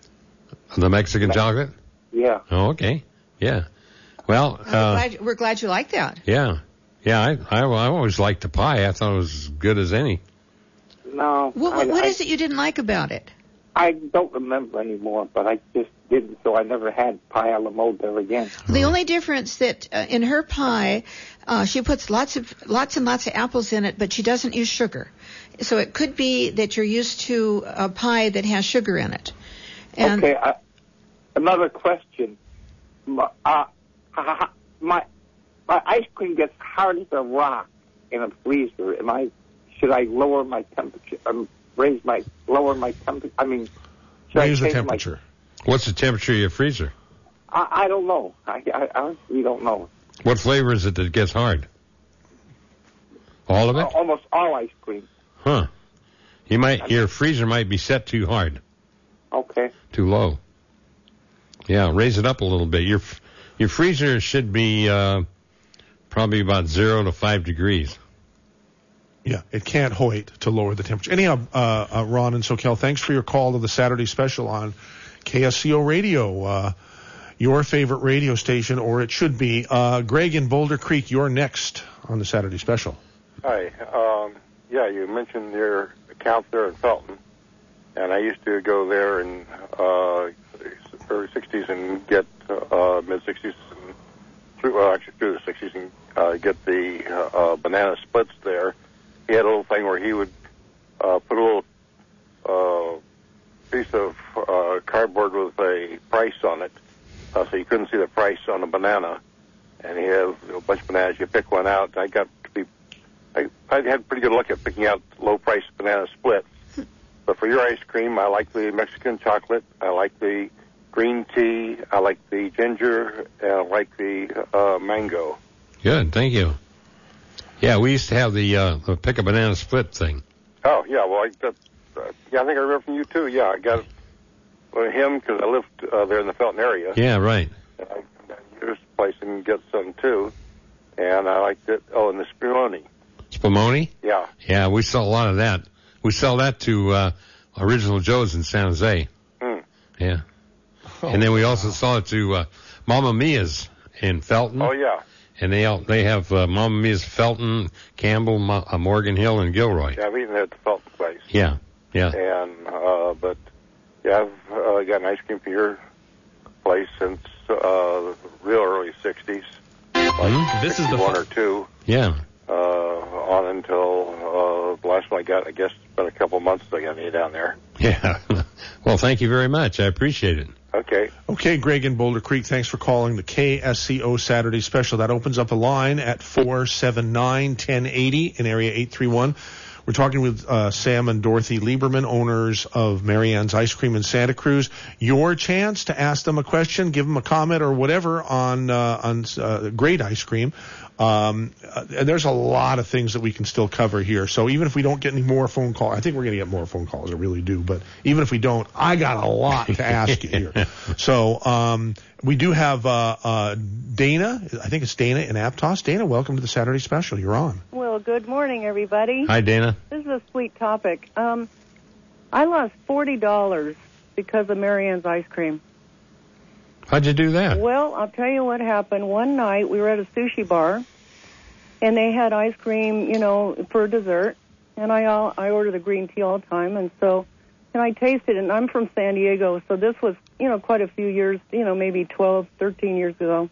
The Mexican chocolate? yeah. Oh, okay. Yeah. Well, I'm uh, glad, we're glad you like that. yeah. Yeah, I, I, I always liked the pie. I thought it was as good as any. No. What, I, what, what I, is it you didn't like about it? I don't remember anymore, but I just didn't, so I never had pie a la mode there again. The only difference that uh, in her pie, uh, she puts lots of lots and lots of apples in it, but she doesn't use sugar. So it could be that you're used to a pie that has sugar in it. And Okay, I, another question. My, uh, my my ice cream gets hard as a rock in a freezer. Am I? Should I lower my temperature? Um, raise my lower my temperature? I mean, should I Raise the change my- temperature. What's the temperature of your freezer? I, I don't know. I, I honestly don't know. What flavor is it that gets hard? All of it? Uh, almost all ice cream. Huh. You might, your freezer might be set too hard, Okay. too low. Yeah, raise it up a little bit. Your, f- your freezer should be, uh, probably about zero to five degrees. Yeah, it can't hoit to lower the temperature. Anyhow, uh, uh, Ron and SoCal, thanks for your call to the Saturday Special on K S C O Radio, uh, your favorite radio station, or it should be. Uh, Greg in Boulder Creek, you're next on the Saturday Special. Hi. Um, yeah, you mentioned your account there in Felton, and I used to go there in uh, early sixties and get uh, mid sixties, and through well, actually through the sixties, and uh, get the uh, uh, banana splits there. He had a little thing where he would uh, put a little uh, piece of uh, cardboard with a price on it, uh, so you couldn't see the price on a banana. And he had a bunch of bananas. You pick one out. I got to be, I, I had pretty good luck at picking out low-priced banana splits. But for your ice cream, I like the Mexican chocolate. I like the green tea. I like the ginger. And I like the uh, mango. Good, thank you. Yeah, we used to have the, uh, the pick a banana split thing. Oh, yeah, well, I, that, uh, yeah, I think I remember from you, too. Yeah, I got it from him because I lived uh, there in the Felton area. Yeah, right. And I, I used the place and get some, too. And I liked it. Oh, and the spumoni. Spumoni? Yeah. Yeah, we sell a lot of that. We sell that to uh, Original Joe's in San Jose. Hmm. Yeah. and then we also sell it to uh, Mamma Mia's in Felton. Oh, yeah. And they all, they have uh, Mamma Mia's Felton, Campbell, Mo- uh, Morgan Hill, and Gilroy. Yeah, I've eaten there at the Felton place. Yeah, yeah. And, uh, but, yeah, I've uh, got an ice cream from your place since uh, the real early sixties. Like This is the one fu- or two. Yeah. Uh, on until uh, the last one I got, I guess, it's been a couple months ago I got any down there. Yeah. Well, thank you very much. I appreciate it. Okay. Okay, Greg in Boulder Creek, thanks for calling the K S C O Saturday Special. That opens up a line at four seven nine, one zero eight zero in area eight three one. We're talking with uh, Sam and Dorothy Lieberman, owners of Marianne's Ice Cream in Santa Cruz. Your chance to ask them a question, give them a comment or whatever on uh, on uh, great ice cream. Um, uh, and there's a lot of things that we can still cover here. So even if we don't get any more phone calls, I think we're going to get more phone calls. I really do. But even if we don't, I got a lot to ask you here. So um, we do have uh, uh, Dana. I think it's Dana in Aptos. Dana, welcome to the Saturday Special. You're on. Well, good morning, everybody. Hi, Dana. This is a sweet topic. Um, I lost forty dollars because of Marianne's ice cream. How'd you do that? Well, I'll tell you what happened. One night we were at a sushi bar, and they had ice cream, you know, for dessert. And I uh, I order the green tea all the time, and so and I tasted it. And I'm from San Diego, so this was, you know, quite a few years, you know, maybe twelve, thirteen years ago.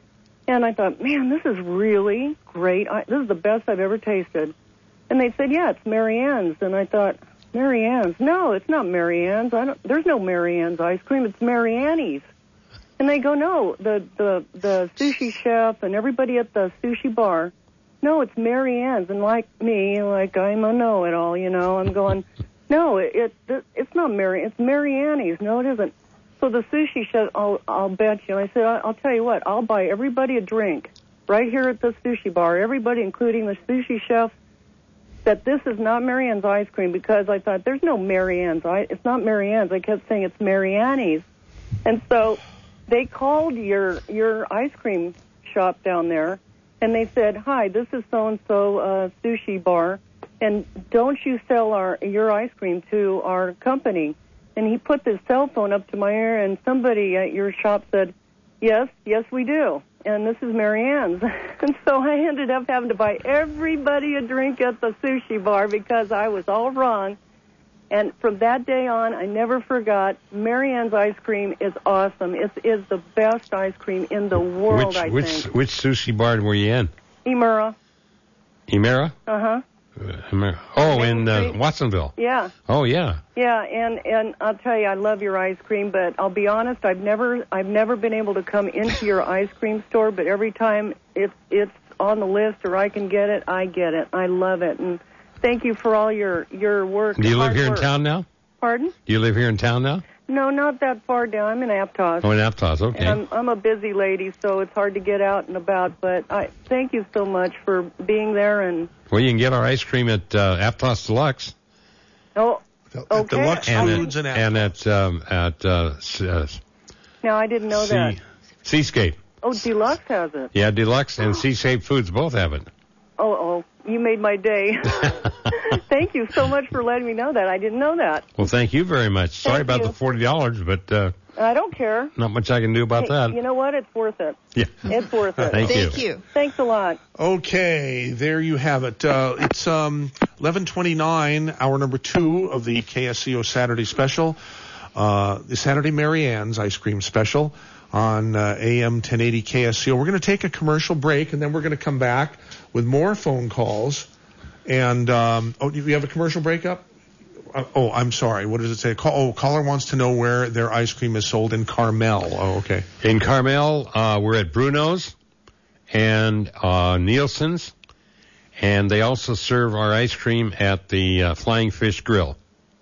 And I thought, man, this is really great. I, this is the best I've ever tasted. And they said, yeah, it's Marianne's. And I thought, Marianne's? No, it's not Marianne's. I don't. There's no Marianne's ice cream. It's Marianne's. And they go, no, the, the, the sushi chef and everybody at the sushi bar, no, it's Marianne's. And like me, like I'm a know-it-all, you know, I'm going, no, it, it it's not Mary, it's Marianne's. No, it isn't. So the sushi chef, I'll, I'll bet you. And I said, I'll tell you what, I'll buy everybody a drink right here at the sushi bar, everybody, including the sushi chef, that this is not Marianne's ice cream, because I thought, there's no Marianne's. I, it's not Marianne's. I kept saying it's Marianne's. And so they called your your ice cream shop down there, and they said, hi, this is so-and-so uh, sushi bar, and don't you sell our your ice cream to our company? And he put his cell phone up to my ear, and somebody at your shop said, yes, yes, we do. And this is Marianne's. And so I ended up having to buy everybody a drink at the sushi bar because I was all wrong. And from that day on, I never forgot, Marianne's ice cream is awesome. It is the best ice cream in the world, which, I which, think. Which sushi bar were you in? Imura. Imera? Uh-huh. Uh, oh, in uh, Watsonville. Yeah. Oh, yeah. Yeah, and, and I'll tell you, I love your ice cream, but I'll be honest, I've never I've never been able to come into your ice cream store, but every time it's it's on the list or I can get it, I get it. I love it, and thank you for all your, your work. Do you live here work. in town now? Pardon? Do you live here in town now? No, not that far down. I'm in Aptos. Oh, in Aptos, okay. And I'm, I'm a busy lady, so it's hard to get out and about, but I thank you so much for being there. And well, you can get our ice cream at uh, Aptos Deluxe. Oh, okay. Deluxe and Foods at, and Aptos. And at, um, at uh, s- uh, No, I didn't know sea, that. Seascape. Oh, Deluxe has it. Yeah, Deluxe and Seascape Foods both have it. Oh, oh, you made my day. Thank you so much for letting me know that. I didn't know that. Well, thank you very much. Sorry Thank about you. the forty dollars, but uh, I don't care. not much I can do about Hey, that. You know what? It's worth it. Yeah. It's worth it. Thank you. Thank you. Thanks a lot. Okay, there you have it. Uh, it's um, eleven twenty-nine, hour number two of the K S C O Saturday Special, uh, the Saturday Marianne's Ice Cream Special on uh, A M ten eighty K S C O. We're going to take a commercial break, and then we're going to come back with more phone calls. And, um, oh, do you have a commercial break up? Uh, oh, I'm sorry. What does it say? Call, oh, caller wants to know where their ice cream is sold in Carmel. Oh, okay. In Carmel, uh, we're at Bruno's and uh, Nielsen's, and they also serve our ice cream at the uh, Flying Fish Grill.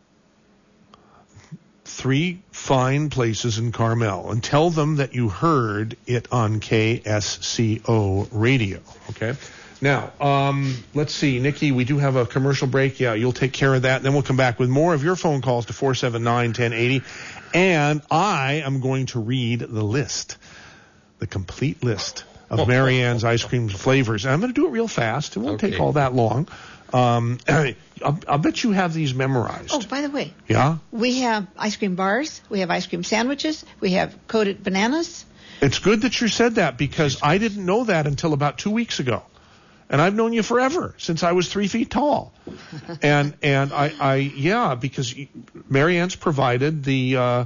Three fine places in Carmel, and tell them that you heard it on K S C O radio. Okay. Now, um, let's see, Nikki, we do have a commercial break. Yeah, you'll take care of that. Then we'll come back with more of your phone calls to four seven nine, one zero eight zero. And I am going to read the list, the complete list of Marianne's ice cream flavors. And I'm going to do it real fast. It won't Okay. take all that long. Um, I'll, I'll bet you have these memorized. Oh, by the way, Yeah? we have ice cream bars, we have ice cream sandwiches, we have coated bananas. It's good that you said that because I didn't know that until about two weeks ago. And I've known you forever, since I was three feet tall. and and I, I yeah, because Marianne's provided the uh, the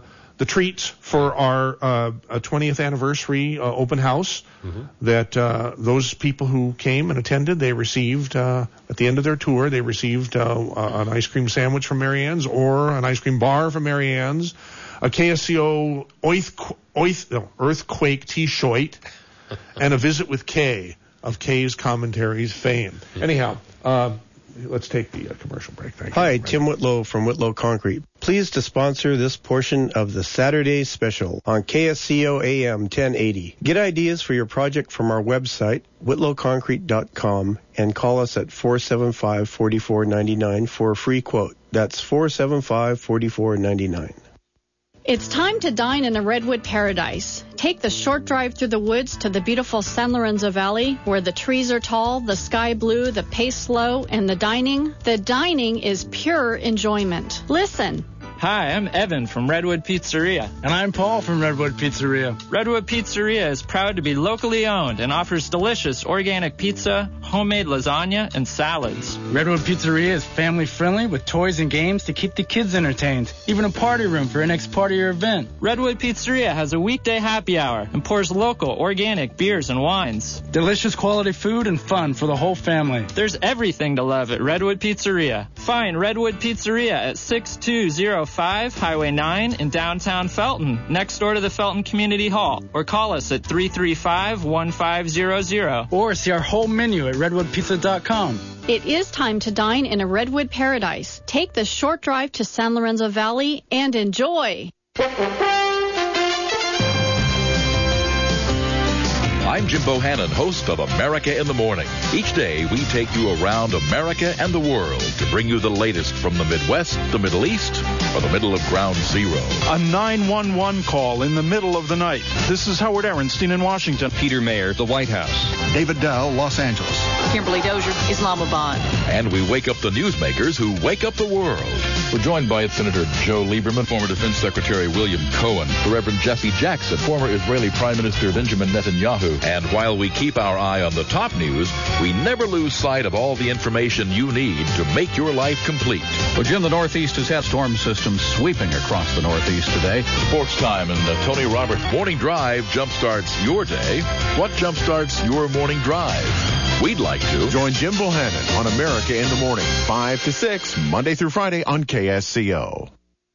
the treats for our uh, twentieth anniversary uh, open house mm-hmm. that uh, those people who came and attended, they received, uh, at the end of their tour, they received uh, an ice cream sandwich from Mary Ann's or an ice cream bar from Mary Ann's, a K S C O oith, oith, no, Earthquake T-shirt, and a visit with Kay of Kay's Commentaries fame. Anyhow, uh, let's take the uh, commercial break. Thank Hi, you. Tim Whitlow from Whitlow Concrete. Pleased to sponsor this portion of the Saturday Special on K S C O A M ten eighty. Get ideas for your project from our website, whitlow concrete dot com, and call us at four seven five, four four nine nine for a free quote. That's four seven five, four four nine nine. It's time to dine in a redwood paradise. Take the short drive through the woods to the beautiful San Lorenzo Valley, where the trees are tall, the sky blue, the pace slow, and the dining. The dining is pure enjoyment. Listen. Hi, I'm Evan from Redwood Pizzeria. And I'm Paul from Redwood Pizzeria. Redwood Pizzeria is proud to be locally owned and offers delicious organic pizza, homemade lasagna, and salads. Redwood Pizzeria is family friendly with toys and games to keep the kids entertained. Even a party room for your next party or event. Redwood Pizzeria has a weekday happy hour and pours local organic beers and wines. Delicious quality food and fun for the whole family. There's everything to love at Redwood Pizzeria. Find Redwood Pizzeria at six two zero five Highway nine in downtown Felton, next door to the Felton Community Hall, or call us at three three five, one five zero zero. Or see our whole menu at redwood pizza dot com. It is time to dine in a redwood paradise. Take the short drive to San Lorenzo Valley and enjoy. I'm Jim Bohannon, host of America in the Morning. Each day, we take you around America and the world to bring you the latest from the Midwest, the Middle East, or the middle of ground zero. A nine one one call in the middle of the night. This is Howard Ehrenstein in Washington. Peter Mayer, the White House. David Dell, Los Angeles. Kimberly Dozier, Islamabad. And we wake up the newsmakers who wake up the world. We're joined by Senator Joe Lieberman, former Defense Secretary William Cohen, the Reverend Jesse Jackson, former Israeli Prime Minister Benjamin Netanyahu. And while we keep our eye on the top news, we never lose sight of all the information you need to make your life complete. Well, Jim, the Northeast has had storm systems sweeping across the Northeast today. Sports time and the Tony Roberts Morning Drive jumpstarts your day. What jumpstarts your morning drive? We'd like to. Join Jim Bohannon on America in the Morning, five to six, Monday through Friday on K S C O.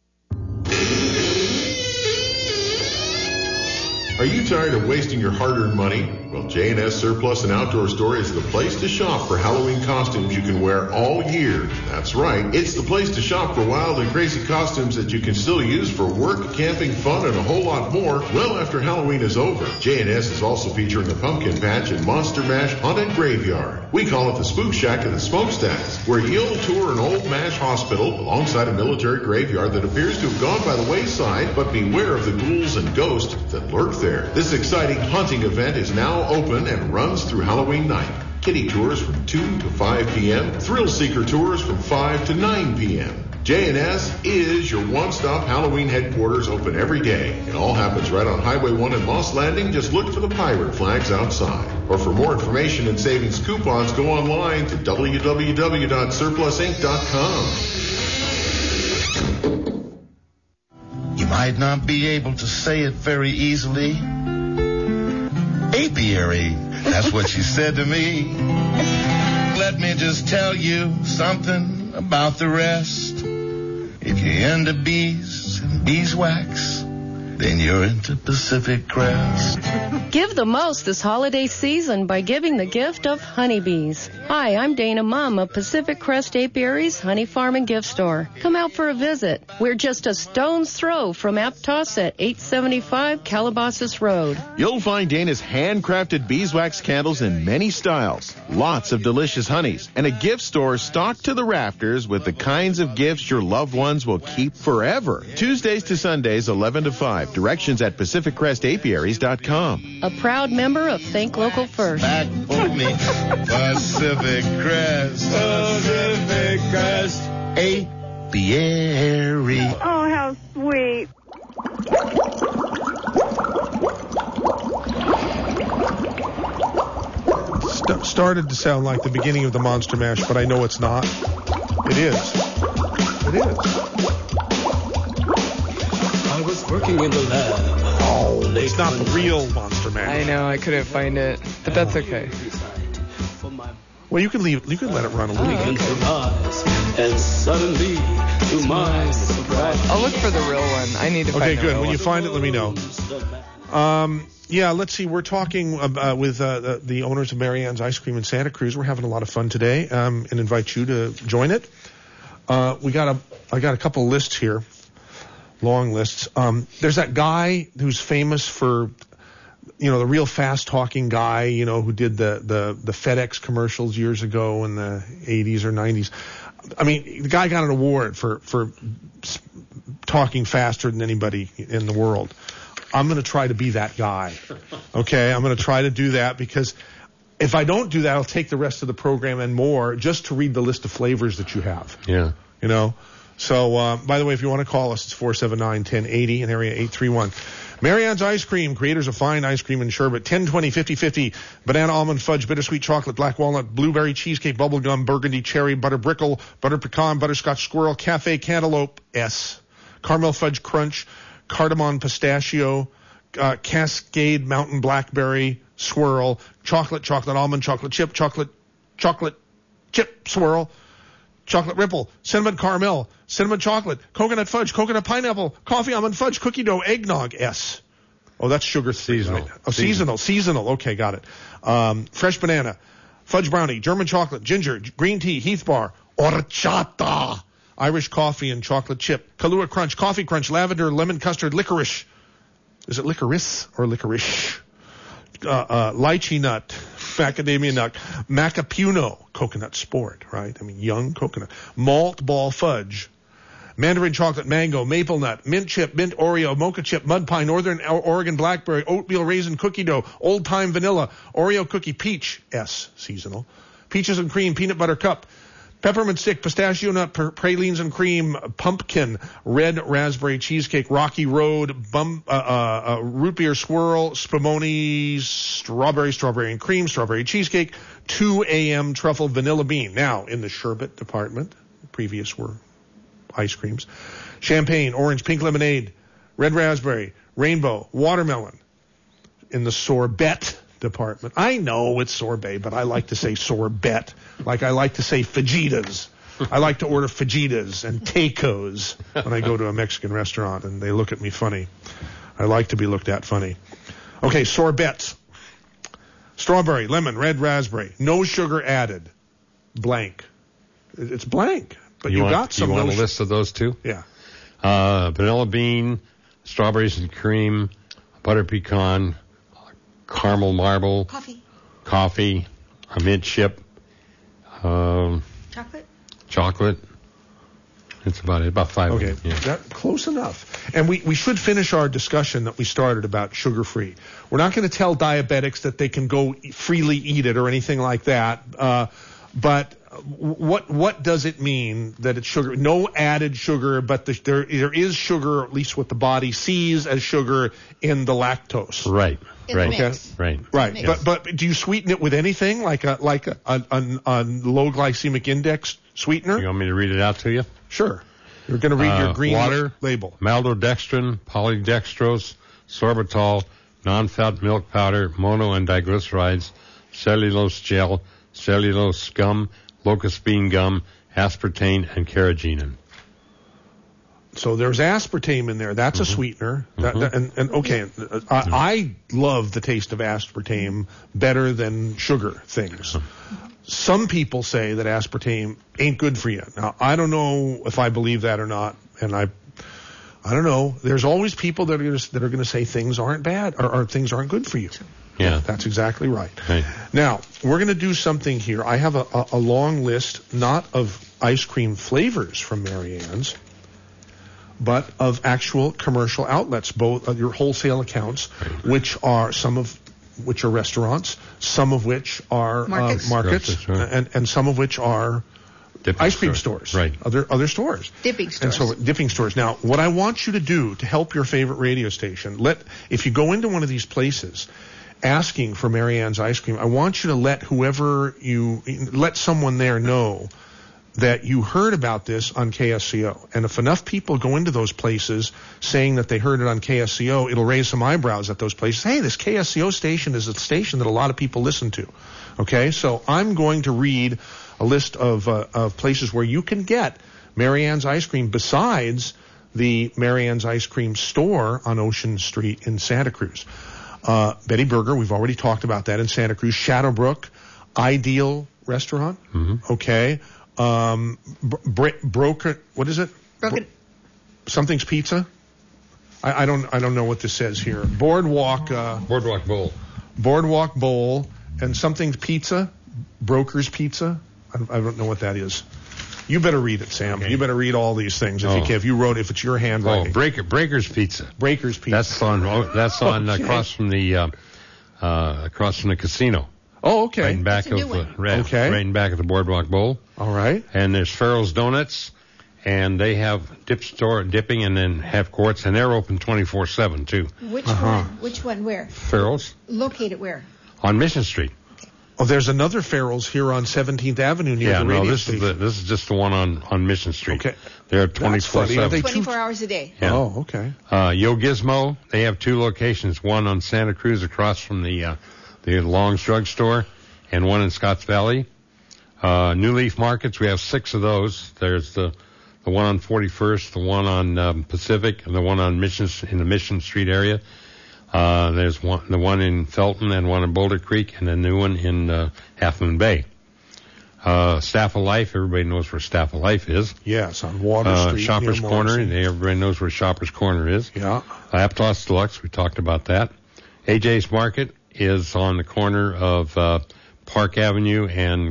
Are you tired of wasting your hard-earned money? Well, J and S Surplus and Outdoor Store is the place to shop for Halloween costumes you can wear all year. That's right. It's the place to shop for wild and crazy costumes that you can still use for work, camping, fun, and a whole lot more well after Halloween is over. J and S is also featuring the Pumpkin Patch and Monster Mash Haunted Graveyard. We call it the Spook Shack of the Smokestacks, where you'll tour an old MASH hospital alongside a military graveyard that appears to have gone by the wayside, but beware of the ghouls and ghosts that lurk there. This exciting hunting event is now open and runs through Halloween night. Kiddie tours from two to five p.m. Thrill Seeker tours from five to nine p.m. J and S is your one-stop Halloween headquarters, open every day. It all happens right on Highway one in Moss Landing. Just look for the pirate flags outside. Or for more information and savings coupons, go online to w w w dot surplus inc dot com. You might not be able to say it very easily. Apiary, that's what she said to me. Let me just tell you something about the rest. If you're into bees and beeswax, then you're into Pacific Crest. Give the most this holiday season by giving the gift of honeybees. Hi, I'm Dana Mum of Pacific Crest Apiary's Honey Farm and Gift Store. Come out for a visit. We're just a stone's throw from Aptos at eight seventy-five Calabasas Road. You'll find Dana's handcrafted beeswax candles in many styles, lots of delicious honeys, and a gift store stocked to the rafters with the kinds of gifts your loved ones will keep forever. Tuesdays to Sundays, eleven to five. Directions at pacific crest apiaries dot com. A proud member of Think Local First. Back for me, Pacific Crest. Pacific Crest Apiary. Oh, how sweet. St- started to sound like the beginning of the Monster Mash, but I know it's not. It is. It is. I was working in the lab. Oh, it's not the real Monster Magnet. I know, I couldn't find it, but that's okay. Well, you can leave. You can let it run a little bit. And suddenly, to my surprise, I'll look for the real one. I need to find Okay, the good. real When one. you find it, let me know. Um, yeah, let's see. We're talking uh, with uh, the, the owners of Marianne's Ice Cream in Santa Cruz. We're having a lot of fun today, um, and invite you to join it. Uh, we got a. I got a couple lists here, long lists. Um, there's that guy who's famous for, you know, the real fast-talking guy, you know, who did the, the, the FedEx commercials years ago in the eighties or nineties. I mean, the guy got an award for, for talking faster than anybody in the world. I'm going to try to be that guy. Okay? I'm going to try to do that because if I don't do that, I'll take the rest of the program and more just to read the list of flavors that you have. Yeah. You know? So, uh, by the way, if you want to call us, it's four seven nine, one zero eight zero in area eight three one. Marianne's Ice Cream, creators of fine ice cream and sherbet, ten, twenty, fifty, fifty, banana, almond, fudge, bittersweet chocolate, black walnut, blueberry, cheesecake, bubblegum, burgundy, cherry, butter brickle, butter pecan, butterscotch squirrel, cafe cantaloupe, S, caramel fudge crunch, cardamom pistachio, uh, cascade mountain blackberry swirl, chocolate, chocolate almond, chocolate chip, chocolate, chocolate chip swirl, chocolate ripple, cinnamon caramel, cinnamon chocolate, coconut fudge, coconut pineapple, coffee almond fudge, cookie dough, eggnog, S. Oh, that's sugar seasonal. Right? Oh, seasonal, seasonal. Okay, got it. Um, fresh banana, fudge brownie, German chocolate, ginger, green tea, Heath bar, horchata, Irish coffee and chocolate chip, Kahlua crunch, coffee crunch, lavender, lemon custard, licorice. Is it licorice or licorice? Uh, uh, lychee nut, macadamia nut, macapuno, coconut sport, right? I mean, young coconut. Malt ball fudge, mandarin chocolate, mango, maple nut, mint chip, mint Oreo, mocha chip, mud pie, northern Oregon blackberry, oatmeal raisin cookie dough, old time vanilla, Oreo cookie, peach, S, seasonal, peaches and cream, peanut butter cup, peppermint stick, pistachio nut, pralines and cream, pumpkin, red raspberry cheesecake, Rocky Road, bum, uh, uh, uh, root beer swirl, spumoni, strawberry, strawberry and cream, strawberry cheesecake, two a.m. truffle vanilla bean. Now, in the sherbet department, previous were ice creams, champagne, orange, pink lemonade, red raspberry, rainbow, watermelon. In the sorbet department. I know it's sorbet, but I like to say sorbet. Like I like to say fajitas. I like to order fajitas and tacos when I go to a Mexican restaurant and they look at me funny. I like to be looked at funny. Okay, sorbets. Strawberry, lemon, red raspberry. No sugar added. Blank. It's blank. But you, you want, got some. You want no a sh- list of those two? Yeah. Uh, vanilla bean, strawberries and cream, butter pecan, caramel marble, coffee, coffee, a mint chip, um, chocolate, chocolate. That's about it. About five. Okay, of them, yeah. that, close enough. And we, we should finish our discussion that we started about sugar-free. We're not going to tell diabetics that they can go freely eat it or anything like that. Uh, but what what does it mean that it's sugar? No added sugar, but the, there there is sugar, at least what the body sees as sugar, in the lactose. Right. In right. the mix. Right. Right. Mix. But but do you sweeten it with anything like a like a, a, a, a low glycemic index sweetener? You want me to read it out to you? Sure. You're going to read uh, your green water, label. Maltodextrin, polydextrose, sorbitol, non-fat milk powder, mono and diglycerides, cellulose gel, cellulose gum, locust bean gum, aspartame, and carrageenan. So there's aspartame in there. That's mm-hmm. a sweetener. That, Mm-hmm. that, and, and okay, uh, I, I love the taste of aspartame better than sugar things. Some people say that aspartame ain't good for you. Now, I don't know if I believe that or not, and I I don't know. There's always people that are gonna, that are going to say things aren't bad or, or things aren't good for you. Yeah. That's exactly right. Right. Now, we're going to do something here. I have a, a, a long list, not of ice cream flavors from Marianne's, but of actual commercial outlets, both uh, your wholesale accounts, right. which are some of which are restaurants, some of which are markets, uh, markets right. and, and some of which are dipping ice cream stores. stores, right? Other other stores, dipping stores, and so dipping stores. Now, what I want you to do to help your favorite radio station, let if you go into one of these places asking for Marianne's ice cream, I want you to let whoever you let someone there know that you heard about this on K S C O. And if enough people go into those places saying that they heard it on K S C O, it'll raise some eyebrows at those places. Hey, this K S C O station is a station that a lot of people listen to. Okay, so I'm going to read a list of uh, of places where you can get Marianne's ice cream besides the Marianne's ice cream store on Ocean Street in Santa Cruz. Uh, Betty Burger, we've already talked about that in Santa Cruz. Shadowbrook, Ideal Restaurant. Mm-hmm. Okay. Um, bro- broker, what is it? Broken. Bro- something's Pizza. I, I don't, I don't know what this says here. Boardwalk, uh, Boardwalk Bowl. Boardwalk Bowl and something's Pizza. Broker's Pizza. I, I don't know what that is. You better read it, Sam. Okay. You better read all these things if oh. you can. If you wrote, if it's your handwriting. Oh, Breaker, Breaker's Pizza. Breaker's Pizza. That's on. Oh, that's on okay. across from the uh, uh, across from the casino. Oh, okay. Right in back That's a of new the one. right, Okay. right in back of the Boardwalk Bowl. All right. And there's Farrell's Donuts, and they have dip store dipping, and then have courts, and they're open twenty-four seven too. Which Uh-huh. one? Which one? Where? Farrell's Located where? on Mission Street. Oh, there's another Farrell's here on seventeenth Avenue near Yeah, the no, radio this station. is the, this is just the one on, on Mission Street. Okay. They're That's twenty-four funny. Are they seven. two- twenty-four hours a day. Yeah. Oh, okay. Uh, Yo Gizmo, they have two locations, one on Santa Cruz across from the uh, the Long's Drug Store, and one in Scotts Valley. Uh, New Leaf Markets, we have six of those. There's the the one on forty-first, the one on um, Pacific, and the one on Mission in the Mission Street area. Uh, there's one, the one in Felton, and one in Boulder Creek, and a new one in uh, Half Moon Bay. Uh, Staff of Life, everybody knows where Staff of Life is. Yes, on Water Uh, Street. Shoppers near Corner, Morrison. everybody knows where Shoppers Corner is. Yeah. Uh, Aptos Deluxe, we talked about that. A J's Market is on the corner of uh, Park Avenue and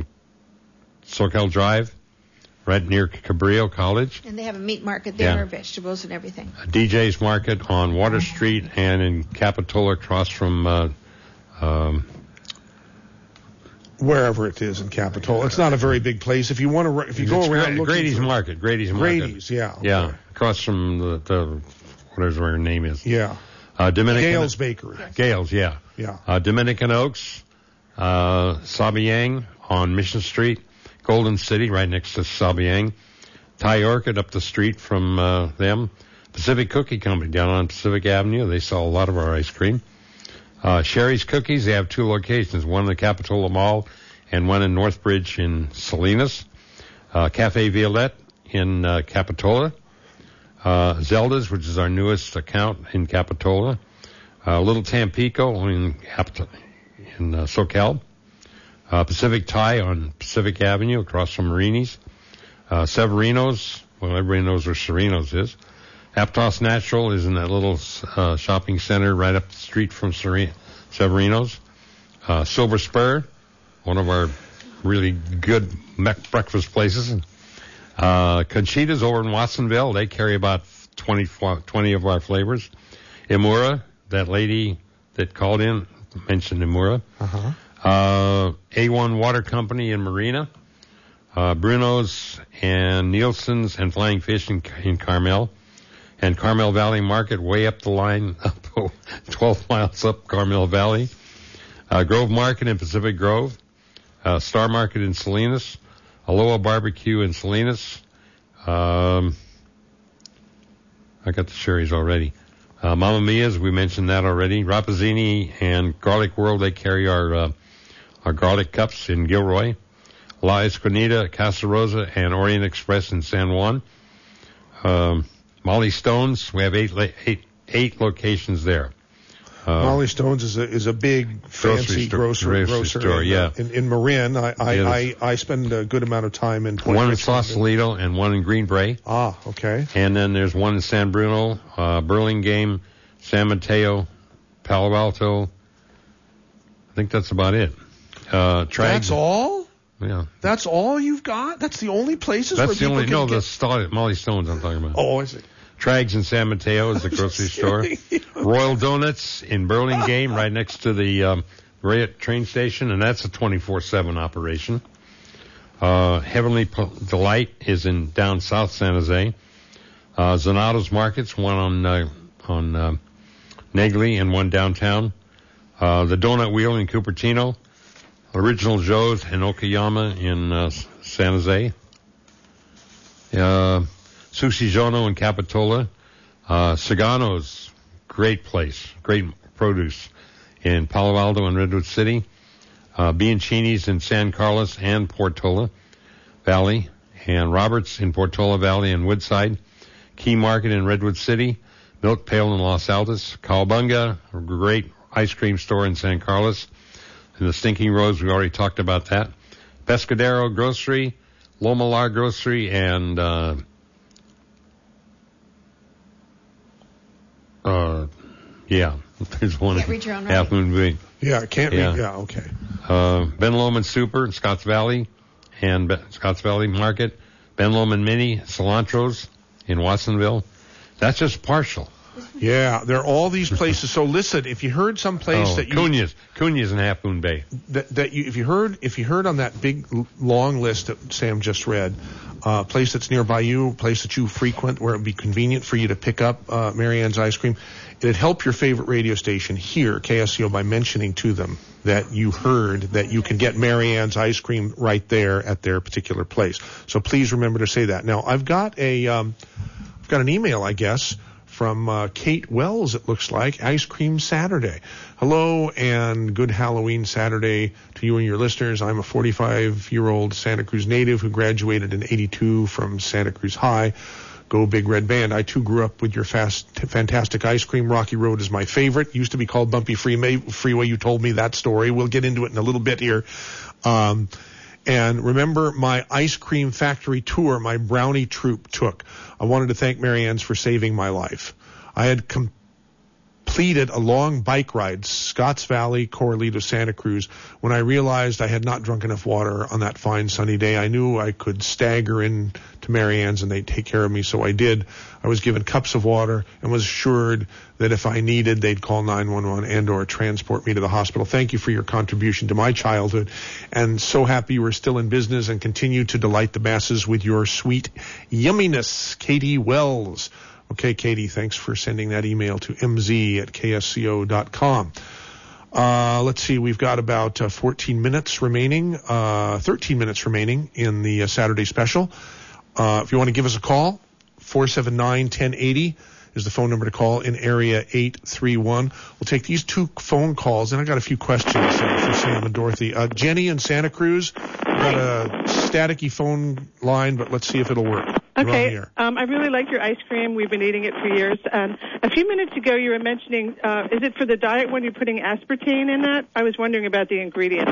Soquel Drive, right near Cabrillo College. And they have a meat market there, Yeah. vegetables and everything. D J's Market on Water Street and in Capitola across from uh, um, Wherever it is in Capitol. It's not a very big place. If you want to, if you go it's around Gra- looking Grady's for, Market. Grady's Market. Grady's, yeah. Yeah, okay. across from the, the whatever her name is. Yeah. Uh, Dominican Gale's Bakery. Gales, yeah. Yeah. Uh, Dominican Oaks, uh, Sabiang on Mission Street, Golden City right next to Sabiang, Thai Orchid up the street from uh, them, Pacific Cookie Company down on Pacific Avenue. They sell a lot of our ice cream. Uh, Sherry's Cookies, they have two locations, one in the Capitola Mall and one in Northbridge in Salinas. Uh, Cafe Violette in uh, Capitola. Uh, Zelda's, which is our newest account in Capitola. Uh, Little Tampico in, Capito- in uh, SoCal. Uh, Pacific Thai on Pacific Avenue across from Marini's. Uh, Severino's, well, everybody knows where Sereno's is. Aptos Natural is in that little uh, shopping center right up the street from Seren- Severino's. Uh, Silver Spur, one of our really good mec- breakfast places. Uh, Conchita's over in Watsonville. They carry about twenty, twenty of our flavors. Imura, that lady that called in mentioned Imura. Uh-huh. Uh, A one Water Company in Marina. Uh, Bruno's and Nielsen's and Flying Fish in, in Carmel. And Carmel Valley Market way up the line, up twelve miles up Carmel Valley. Uh, Grove Market in Pacific Grove. Uh, Star Market in Salinas. Aloha Barbecue in Salinas. Um, I got the Sherry's already. Uh, Mamma Mia's, we mentioned that already. Rappazzini and Garlic World, they carry our, uh, our garlic cups in Gilroy. La Esconida, Casa Rosa, and Orient Express in San Juan. Um, Molly Stone's, we have eight, la- eight, eight locations there. Uh, Molly Stone's is a is a big fancy store- grocery grocery grocer store, in, yeah. in, in Marin. I I, It I is. I spend a good amount of time in Point one in Richmond. Sausalito and one in Green Bay. Ah, okay. And then there's one in San Bruno, uh, Burlingame, San Mateo, Palo Alto. I think that's about it. Uh, Trag, That's all? Yeah. That's all you've got? That's the only places where That's the people only, can no, get... the St- Molly Stone's I'm talking about. Oh, I see. Trags in San Mateo is the grocery store. Royal Donuts in Burlingame, right next to the um, Marriott train station, and that's a twenty-four seven operation. Uh, Heavenly P- Delight is in down South San Jose. Uh, Zanato's Markets, one on uh, on uh, Negley and one downtown. Uh, the Donut Wheel in Cupertino. Original Joe's in Okayama in uh, San Jose. Uh, Sushi Jono in Capitola. Uh, Sagano's, great place, great produce in Palo Alto and Redwood City. Uh, Bianchini's in San Carlos and Portola Valley. And Roberts in Portola Valley and Woodside. Key Market in Redwood City. Milk Pail in Los Altos. Cowabunga, a great ice cream store in San Carlos. And the Stinking Rose, we already talked about that. Pescadero Grocery, Loma Lar Grocery, and uh, uh, yeah, there's one Can't read your own writing. Half Moon Bay. Yeah, can't Yeah. read. Yeah, okay. Uh, Ben Lomond Super in Scotts Valley and Be- Scotts Valley Market. Ben Lomond Mini, Cilantro's in Watsonville. That's just partial. Yeah, there are all these places. So listen, if you heard some place oh, that you Cunha's, Cunha's in Half Moon Bay. that, that you if you heard if you heard on that big l- long list that Sam just read, a uh, place that's nearby you, a place that you frequent where it would be convenient for you to pick up uh, Marianne's ice cream, it'd help your favorite radio station here, K S C O, by mentioning to them that you heard that you can get Marianne's ice cream right there at their particular place. So please remember to say that. Now I've got a um, I've got an email, I guess, from uh, Kate Wells, it looks like, Ice Cream Saturday. Hello and good Halloween Saturday to you and your listeners. I'm a forty-five-year-old Santa Cruz native who graduated in eighty-two from Santa Cruz High. Go Big Red Band. I, too, grew up with your fast, fantastic ice cream. Rocky Road is my favorite. Used to be called Bumpy Freeway. You told me that story. We'll get into it in a little bit here. Um, and remember my ice cream factory tour my brownie troupe took. I wanted to thank Marianne's for saving my life. I had completed a long bike ride, Scotts Valley, Corralito, Santa Cruz, when I realized I had not drunk enough water on that fine sunny day. I knew I could stagger in to Marianne's and they'd take care of me, so I did. I was given cups of water and was assured that if I needed, they'd call nine one one and or transport me to the hospital. Thank you for your contribution to my childhood, and so happy you are still in business and continue to delight the masses with your sweet yumminess. Katie Wells. Okay, Katie, thanks for sending that email to m z at k s c o dot com. Uh, let's see, we've got about uh, fourteen minutes remaining, uh, thirteen minutes remaining in the uh, Saturday special. Uh, if you want to give us a call, four seven nine, one zero eight zero is the phone number to call in area eight three one. We'll take these two phone calls, and I got a few questions uh, for Sam and Dorothy. Uh, Jenny in Santa Cruz, we've got a staticky phone line, but let's see if it'll work. Okay, um, I really like your ice cream. We've been eating it for years. Um, a few minutes ago, you were mentioning, uh, is it for the diet when you're putting aspartame in that? I was wondering about the ingredients.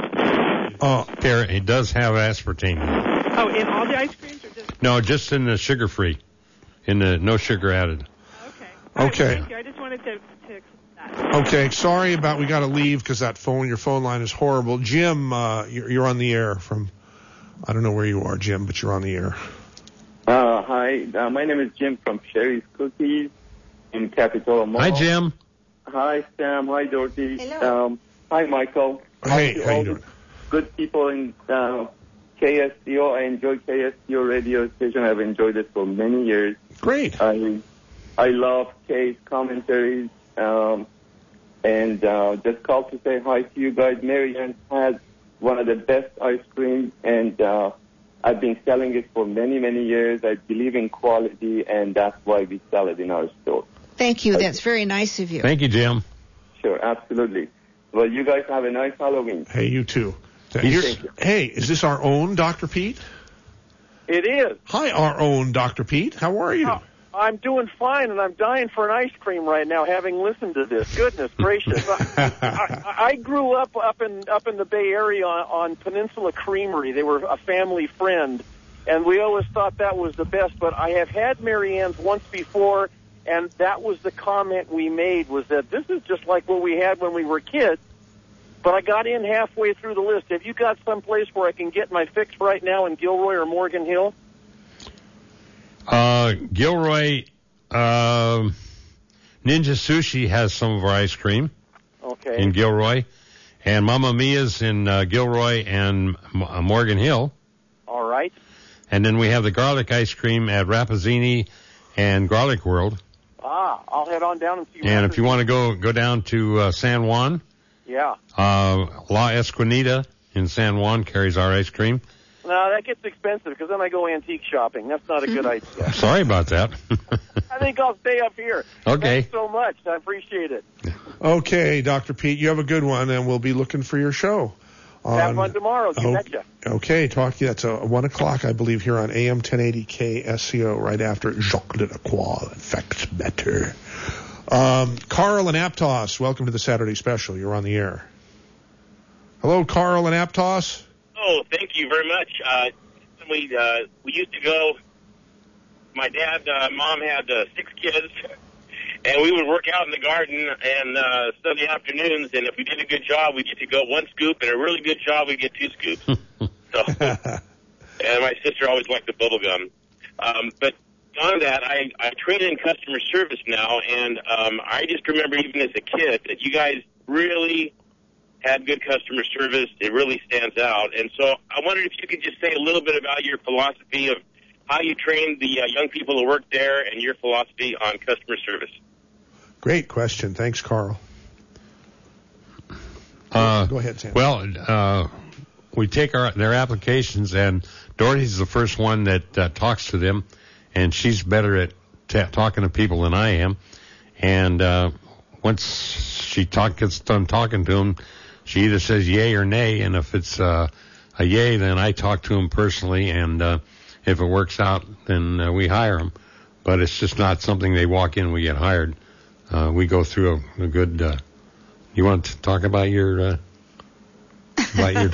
Oh, there, it does have aspartame. Oh, in all the ice creams? Or just... No, just in the sugar-free, in the no sugar added. Okay. Okay. Right, thank you. I just wanted to, to that. Okay, sorry about we got to leave because that phone, your phone line is horrible. Jim, uh, you're, you're on the air from, I don't know where you are, Jim, but you're on the air. Uh, hi, uh, my name is Jim from Sherry's Cookies in Capitola Mall. Hi, Jim. Hi, Sam. Hi, Dorothy. Hello. Um, hi, Michael. Hey, to how you all doing? the good people in uh, K S C O. I enjoy K S C O radio station. I've enjoyed it for many years. Great. I I love Kay's commentaries. Um, and uh, just called to say hi to you guys. Marianne has one of the best ice cream, and uh, I've been selling it for many, many years. I believe in quality, and that's why we sell it in our store. Thank you. That's very nice of you. Thank you, Jim. Sure, absolutely. Well, you guys have a nice Halloween. Hey, you too. Thank you. Hey, is this our own Doctor Pete? It is. Hi, our own Doctor Pete. How are you? Oh, I'm doing fine, and I'm dying for an ice cream right now, having listened to this. Goodness gracious! I, I, I grew up up in up in the Bay Area on, on Peninsula Creamery. They were a family friend, and we always thought that was the best. But I have had Marianne's once before, and that was the comment we made, was that this is just like what we had when we were kids. But I got in halfway through the list. Have you got some place where I can get my fix right now in Gilroy or Morgan Hill? Uh, Gilroy, uh, Ninja Sushi has some of our ice cream. Okay. In Gilroy. And Mamma Mia's in uh, Gilroy and uh, Morgan Hill. All right. And then we have the garlic ice cream at Rappazzini and Garlic World. Ah, I'll head on down and see. And if you want to go go down to uh, San Juan, yeah. uh, La Esquinita in San Juan carries our ice cream. No, that gets expensive because then I go antique shopping. That's not a good idea. Sorry about that. I think I'll stay up here. Okay. Thanks so much. I appreciate it. Okay, Doctor Pete, you have a good one, and we'll be looking for your show. On, Have fun tomorrow. You oh, betcha. Okay, talk to you. That's a one o'clock, I believe, here on A M ten eighty K S C O, right after Jacques Delacroix. Facts better. Um, Carl and Aptos, welcome to the Saturday Special. You're on the air. Hello, Carl and Aptos. Oh, thank you very much. Uh, we uh, we used to go. My dad, uh, mom had uh, six kids, and we would work out in the garden and uh, Sunday afternoons. And if we did a good job, we get to go one scoop, and a really good job, we get two scoops. So, and my sister always liked the bubble gum. Um, but on that, I I train in customer service now, and um, I just remember even as a kid that you guys really had good customer service. It really stands out. And so I wondered if you could just say a little bit about your philosophy of how you train the uh, young people who work there and your philosophy on customer service. Great question. Thanks, Carl. Uh, Go ahead, Sam. Well, uh, we take our their applications, and Dorothy's the first one that uh, talks to them, and she's better at t- talking to people than I am. And uh, once she talk, gets done talking to them, she either says yay or nay, and if it's uh, a yay, then I talk to them personally, and uh, if it works out, then uh, we hire them. But it's just not something they walk in and we get hired. Uh, we go through a, a good. Uh, you want to talk about your uh, about your?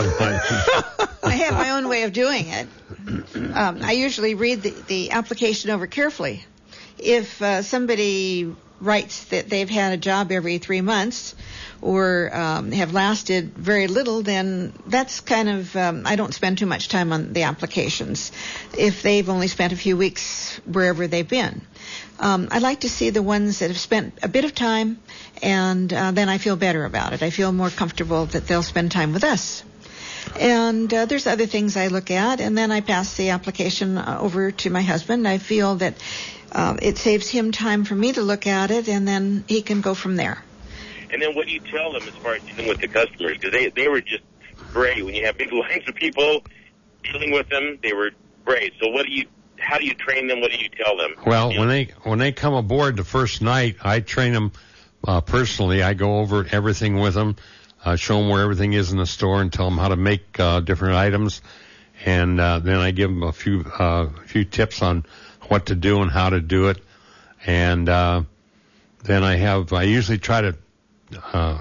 I have my own way of doing it. Um, I usually read the, the application over carefully. If uh, somebody writes that they've had a job every three months or um, have lasted very little, then that's kind of, um, I don't spend too much time on the applications if they've only spent a few weeks wherever they've been. Um, I like to see the ones that have spent a bit of time, and uh, then I feel better about it. I feel more comfortable that they'll spend time with us. And uh, there's other things I look at, and then I pass the application uh, over to my husband. I feel that uh, it saves him time for me to look at it, and then he can go from there. And then what do you tell them as far as dealing with the customers? Because they, they were just great. When you have big lines of people dealing with them, they were great. So what do you, how do you train them? What do you tell them? Well, you when know? they when they come aboard the first night, I train them uh, personally. I go over everything with them, uh, show them where everything is in the store, and tell them how to make uh, different items. And uh, then I give them a few uh, few tips on what to do and how to do it. And uh, then I have I usually try to uh,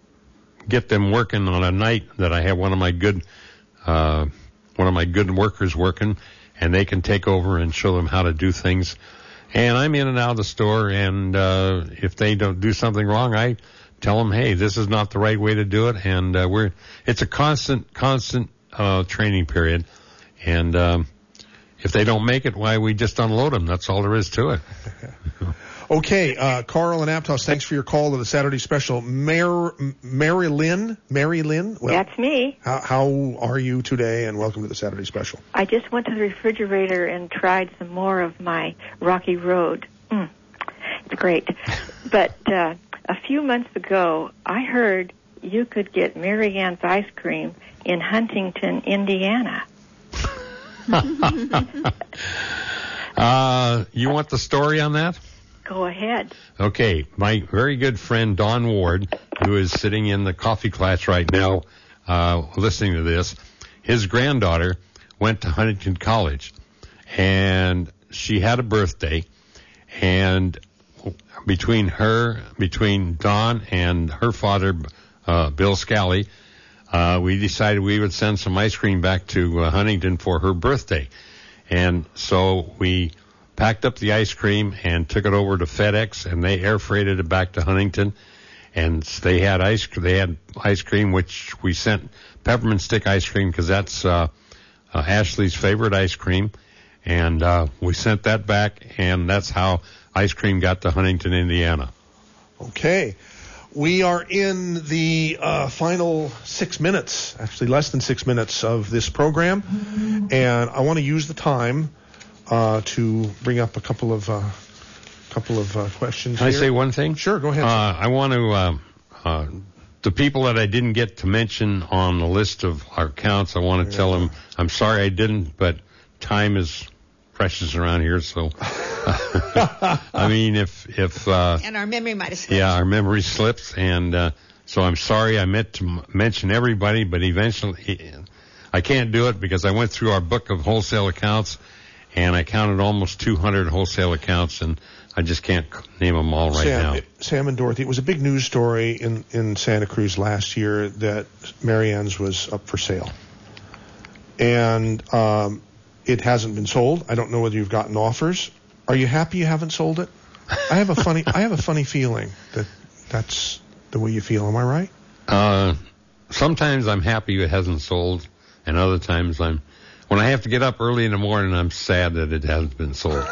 get them working on a night that I have one of my good uh, one of my good workers working, and they can take over and show them how to do things. And I'm in and out of the store, and uh, if they don't do something wrong, I tell them, hey, this is not the right way to do it. And uh, we're it's a constant, constant uh, training period. And um, if they don't make it, why, we just unload them. That's all there is to it. Okay, uh, Carl and Aptos, thanks for your call to the Saturday Special. Mar- Mary Lynn, Mary Lynn? Well, that's me. How, how are you today, and welcome to the Saturday Special. I just went to the refrigerator and tried some more of my Rocky Road. Mm, it's great. But uh, a few months ago, I heard you could get Mary Ann's ice cream in Huntington, Indiana. uh, you want the story on that? Go ahead. Okay, my very good friend Don Ward, who is sitting in the coffee class right now, uh, listening to this, his granddaughter went to Huntington College, and she had a birthday, and between her, between Don and her father, uh, Bill Scally, uh, we decided we would send some ice cream back to uh, Huntington for her birthday. And so we packed up the ice cream and took it over to FedEx, and they air freighted it back to Huntington. And they had ice, they had ice cream, which we sent peppermint stick ice cream because that's uh, uh, Ashley's favorite ice cream. And uh, we sent that back, and that's how ice cream got to Huntington, Indiana. Okay. We are in the uh, final six minutes, actually less than six minutes of this program. And I want to use the time Uh, to bring up a couple of uh, couple of uh, questions. Can here. I say one thing? Sure, go ahead. Uh, I want to uh, uh, the people that I didn't get to mention on the list of our accounts, I want to tell them I'm sorry I didn't, but time is precious around here, so I mean, if if uh, and our memory might have slipped. Yeah, our memory slips, and uh, so I'm sorry I meant to m- mention everybody, but eventually I can't do it because I went through our book of wholesale accounts, and I counted almost two hundred wholesale accounts, and I just can't name them all right Sam, now. it- Sam and Dorothy, it was a big news story in, in Santa Cruz last year that Marianne's was up for sale. And um, it hasn't been sold. I don't know whether you've gotten offers. Are you happy you haven't sold it? I have a funny I have a funny feeling that that's the way you feel. Am I right? Uh, sometimes I'm happy it hasn't sold, and other times I'm, when I have to get up early in the morning, I'm sad that it hasn't been sold.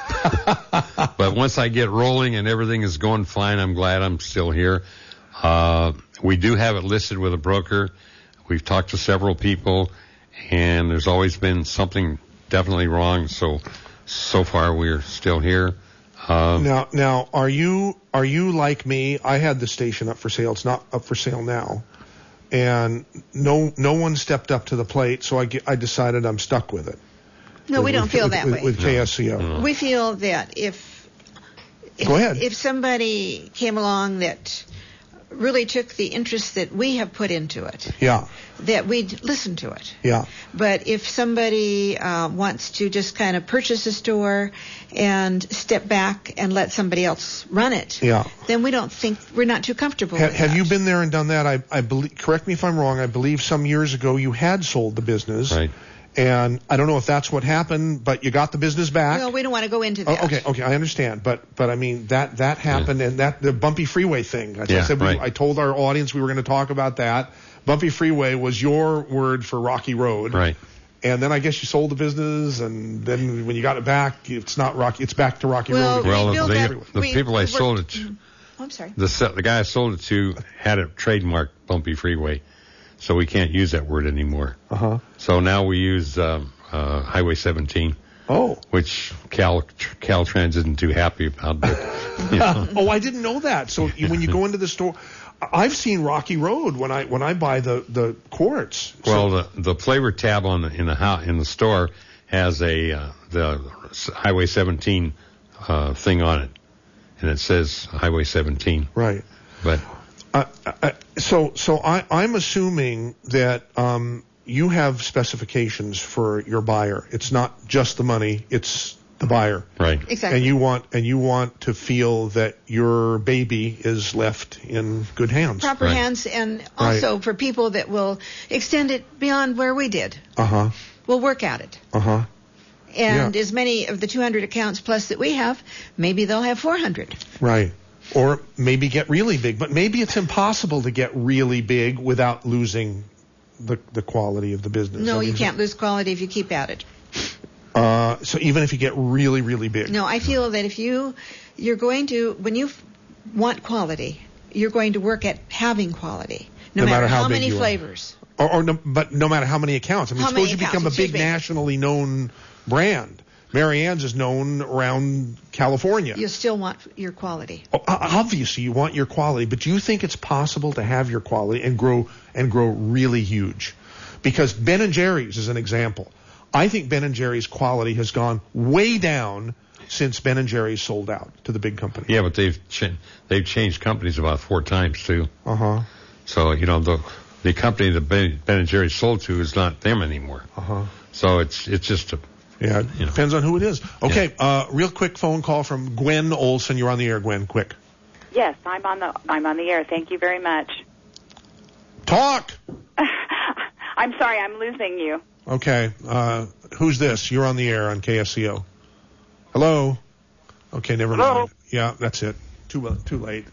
But once I get rolling and everything is going fine, I'm glad I'm still here. Uh, we do have it listed with a broker. We've talked to several people, and there's always been something definitely wrong. So, so far we're still here. Uh, Now, now, are you are you like me? I had the station up for sale. It's not up for sale now, and no no one stepped up to the plate. So I, ge- I decided I'm stuck with it. No, we With- don't with- feel with, that with, way. with K S C O. We feel that if, if Go ahead. if somebody came along that really took the interest that we have put into it, Yeah, that we'd listen to it. yeah. But if somebody uh, wants to just kind of purchase a store and step back and let somebody else run it, Yeah. then we don't think we're not too comfortable Ha- with have that. you been there and done that? I, I believe. Correct me if I'm wrong. I believe some years ago you had sold the business, right. and I don't know if that's what happened, but you got the business back. Well, we don't want to go into Oh, that. okay, okay, I understand, but but I mean that that happened, and that the bumpy freeway thing. As I Yeah, said, we, right. I told our audience we were going to talk about that. Bumpy freeway was your word for Rocky Road, Right. And then I guess you sold the business, and then when you got it back, it's not Rocky. It's back to Rocky Well, Road. we Well, built the, that- the we- people I we sold it worked- to, Oh, I'm sorry. the se- the guy I sold it to had it trademarked Bumpy Freeway, so we can't use that word anymore. Uh huh. So now we use um, uh, Highway seventeen. Oh. Which Cal Caltrans isn't too happy about. But, you know. Oh, I didn't know that. So you- when you go into the store, I've seen Rocky Road when I when I buy the the quartz. So- Well, the the flavor tab on the, in the ho- in the store has a uh, the Highway seventeen uh, thing on it, and it says Highway seventeen. Right. But Uh, uh, so, so I, I'm assuming that um, you have specifications for your buyer. It's not just the money; it's the buyer. Right. Exactly. And you want and you want to feel that your baby is left in good hands. Proper hands, and also for people that will extend it beyond where we did. Uh huh. We'll work at it. Uh huh. And Yeah. as many of the two hundred accounts plus that we have, maybe they'll have four hundred. Right. Or maybe get really big, but maybe it's impossible to get really big without losing the the quality of the business. No, I you mean, can't lose quality if you keep at it. Uh, so even if you get really, really big. No, I feel that if you, you're going to, when you f- want quality, you're going to work at having quality, no, No matter how big many you are. flavors. Or, or no, but no matter how many accounts. I mean, How suppose many you accounts, become a it's big just big. nationally known brand. Marianne's is known around California. You still want your quality. Oh, o- obviously, you want your quality, but do you think it's possible to have your quality and grow and grow really huge? Because Ben and Jerry's is an example. I think Ben and Jerry's quality has gone way down since Ben and Jerry's sold out to the big company. yeah, but they've ch- they've changed companies about four times too. Uh huh. So you know the the company that Ben, Ben and Jerry sold to is not them anymore. Uh huh. So it's it's just a Yeah, it you know. depends on who it is. Okay, uh, real quick phone call from Gwen Olson. You're on the air, Gwen. Quick. Yes, I'm on the I'm on the air. Thank you very much. Talk. I'm sorry, I'm losing you. Okay. Uh, who's this? You're on the air on K S C O. Hello. Okay, never Hello? mind. Yeah, that's it. Too too late.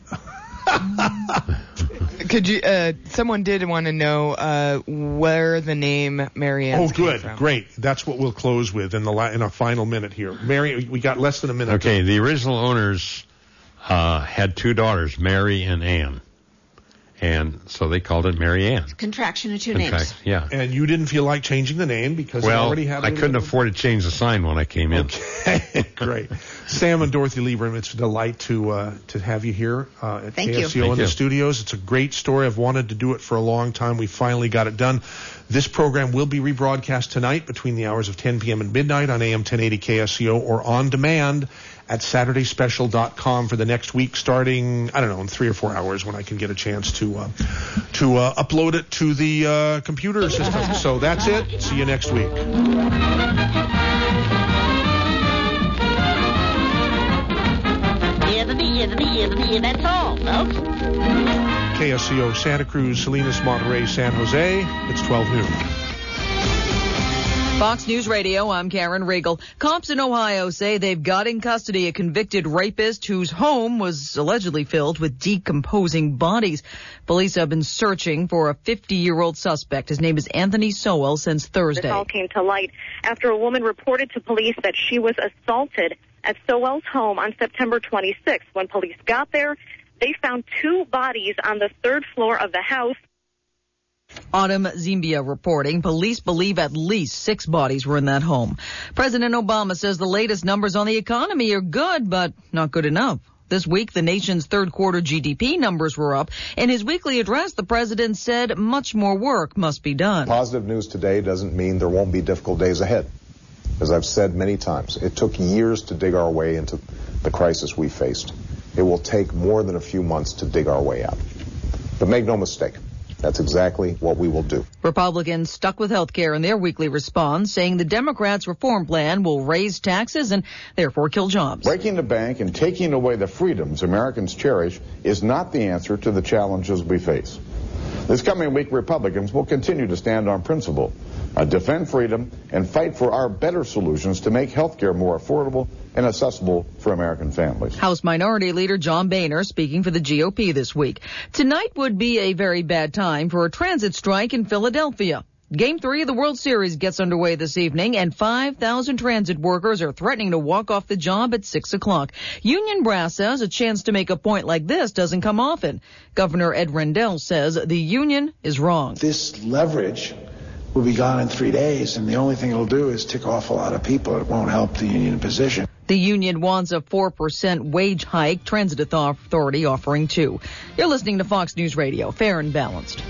Could you? Uh, someone did want to know uh, where the name Marianne. Oh, good, great. That's what we'll close with in the la- in our final minute here. Mary, we got less than a minute. Okay, the original owners uh, had two daughters, Mary and Ann. And so they called it Mary Ann. Contraction of two Contract- names. Yeah. And you didn't feel like changing the name because well, it already had a I little couldn't bit of- afford to change the sign when I came in. Okay, great. Sam and Dorothy Lieberman, it's a delight to uh, to have you here uh, at Thank K S C O you. in Thank the you. studios. It's a great story. I've wanted to do it for a long time. We finally got it done. This program will be rebroadcast tonight between the hours of ten p.m. and midnight on A M ten eighty K S C O or on demand at saturday special dot com for the next week, starting, I don't know, in three or four hours when I can get a chance to uh, to uh, upload it to the uh, computer system. So that's it. See you next week. That's all, folks. K S C O Santa Cruz, Salinas, Monterey, San Jose. It's twelve noon. Fox News Radio, I'm Karen Riegel. Cops in Ohio say they've got in custody a convicted rapist whose home was allegedly filled with decomposing bodies. Police have been searching for a fifty-year-old suspect. His name is Anthony Sowell since Thursday. This all came to light after a woman reported to police that she was assaulted at Sowell's home on September twenty-sixth. When police got there, they found two bodies on the third floor of the house. Autumn Zimbia reporting police believe at least six bodies were in that home. President Obama says the latest numbers on the economy are good, but not good enough. This week, the nation's third quarter G D P numbers were up. In his weekly address, the president said much more work must be done. Positive news today doesn't mean there won't be difficult days ahead. As I've said many times, it took years to dig our way into the crisis we faced. It will take more than a few months to dig our way out. But make no mistake, that's exactly what we will do. Republicans stuck with health care in their weekly response, saying the Democrats' reform plan will raise taxes and therefore kill jobs. Breaking the bank and taking away the freedoms Americans cherish is not the answer to the challenges we face. This coming week, Republicans will continue to stand on principle, uh, defend freedom, and fight for our better solutions to make health care more affordable and accessible for American families. House Minority Leader John Boehner speaking for the G O P this week. Tonight would be a very bad time for a transit strike in Philadelphia. Game three of the World Series gets underway this evening, and five thousand transit workers are threatening to walk off the job at six o'clock. Union brass says a chance to make a point like this doesn't come often. Governor Ed Rendell says the union is wrong. This leverage will be gone in three days, and the only thing it'll do is tick off a lot of people. It won't help the union position. The union wants a four percent wage hike. Transit Authority offering two. You're listening to Fox News Radio, fair and balanced.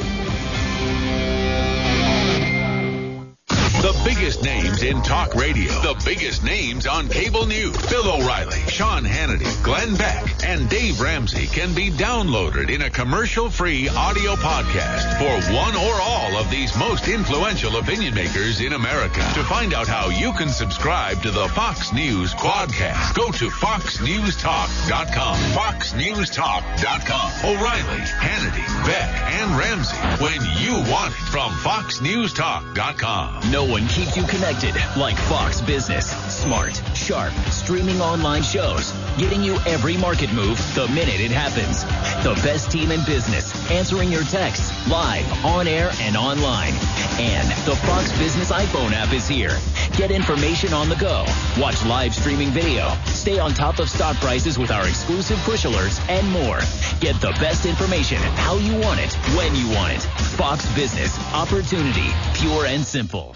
The biggest names in talk radio. The biggest names on cable news. Bill O'Reilly, Sean Hannity, Glenn Beck, and Dave Ramsey can be downloaded in a commercial-free audio podcast for one or all of these most influential opinion makers in America. To find out how you can subscribe to the Fox News Quadcast, go to fox news talk dot com. fox news talk dot com. O'Reilly, Hannity, Beck, and Ramsey. When you want it from fox news talk dot com. No one keeps you connected like Fox Business. Smart, sharp, streaming online shows, getting you every market move the minute it happens. The best team in business, answering your texts, live, on air, and online. And the Fox Business iPhone app is here. Get information on the go, watch live streaming video, stay on top of stock prices with our exclusive push alerts, and more. Get the best information how you want it, when you want it. Fox Business, opportunity, pure and simple.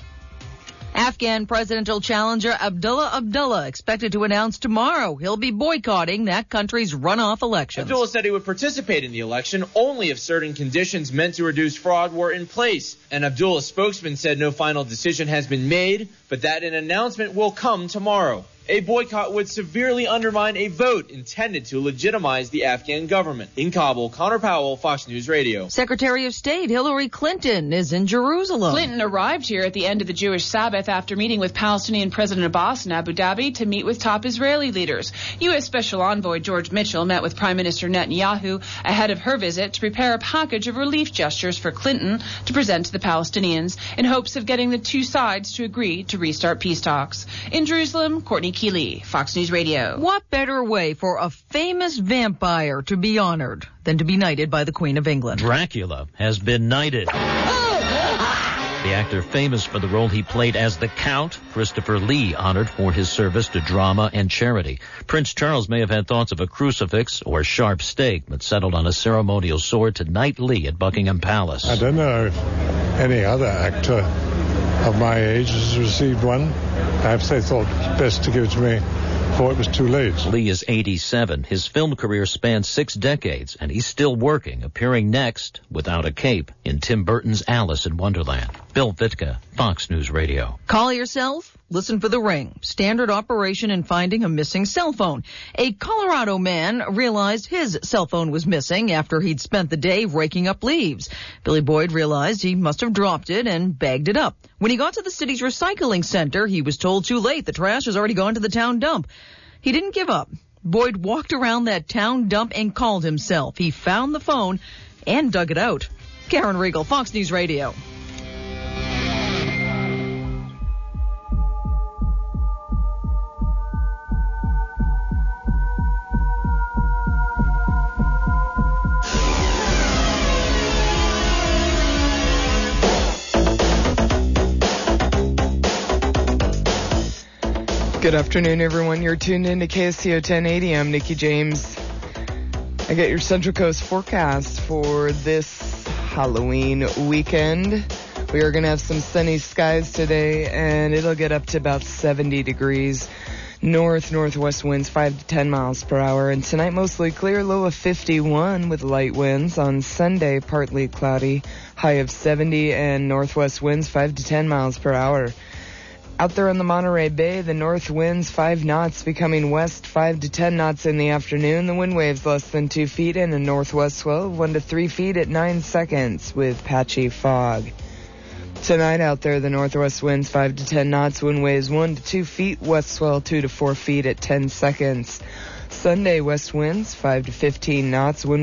Afghan presidential challenger Abdullah Abdullah expected to announce tomorrow he'll be boycotting that country's runoff elections. Abdullah said he would participate in the election only if certain conditions meant to reduce fraud were in place. An Abdullah spokesman said no final decision has been made, but that an announcement will come tomorrow. A boycott would severely undermine a vote intended to legitimize the Afghan government. In Kabul, Connor Powell, Fox News Radio. Secretary of State Hillary Clinton is in Jerusalem. Clinton arrived here at the end of the Jewish Sabbath after meeting with Palestinian President Abbas in Abu Dhabi to meet with top Israeli leaders. U S. Special Envoy George Mitchell met with Prime Minister Netanyahu ahead of her visit to prepare a package of relief gestures for Clinton to present to the Palestinians in hopes of getting the two sides to agree to restart peace talks. In Jerusalem, Courtney Keeley, Fox News Radio. What better way for a famous vampire to be honored than to be knighted by the Queen of England? Dracula has been knighted. The actor famous for the role he played as the Count, Christopher Lee, honored for his service to drama and charity. Prince Charles may have had thoughts of a crucifix or sharp stake, but settled on a ceremonial sword to knight Lee at Buckingham Palace. I don't know if any other actor of my age has received one. Perhaps they thought it best to give it to me before it was too late. Lee is eighty-seven. His film career spans six decades, and he's still working, appearing next, without a cape, in Tim Burton's Alice in Wonderland. Bill Vitka, Fox News Radio. Call yourself, listen for the ring. Standard operation in finding a missing cell phone. A Colorado man realized his cell phone was missing after he'd spent the day raking up leaves. Billy Boyd realized he must have dropped it and bagged it up. When he got to the city's recycling center, he was told too late. The trash has already gone to the town dump. He didn't give up. Boyd walked around that town dump and called himself. He found the phone and dug it out. Karen Riegel, Fox News Radio. Good afternoon, everyone. You're tuned in to K S C O ten eighty. I'm Nikki James. I get your Central Coast forecast for this Halloween weekend. We are going to have some sunny skies today, and it'll get up to about seventy degrees. North-northwest winds five to ten miles per hour. And tonight, mostly clear, low of fifty-one with light winds. On Sunday, partly cloudy, high of seventy, and northwest winds five to ten miles per hour. Out there on the Monterey Bay, the north winds five knots, becoming west five to ten knots in the afternoon. The wind waves less than two feet and a northwest swell of one to three feet at nine seconds with patchy fog. Tonight out there, the northwest winds five to ten knots, wind waves one to two feet, west swell two to four feet at ten seconds. Sunday, west winds five to fifteen knots, wind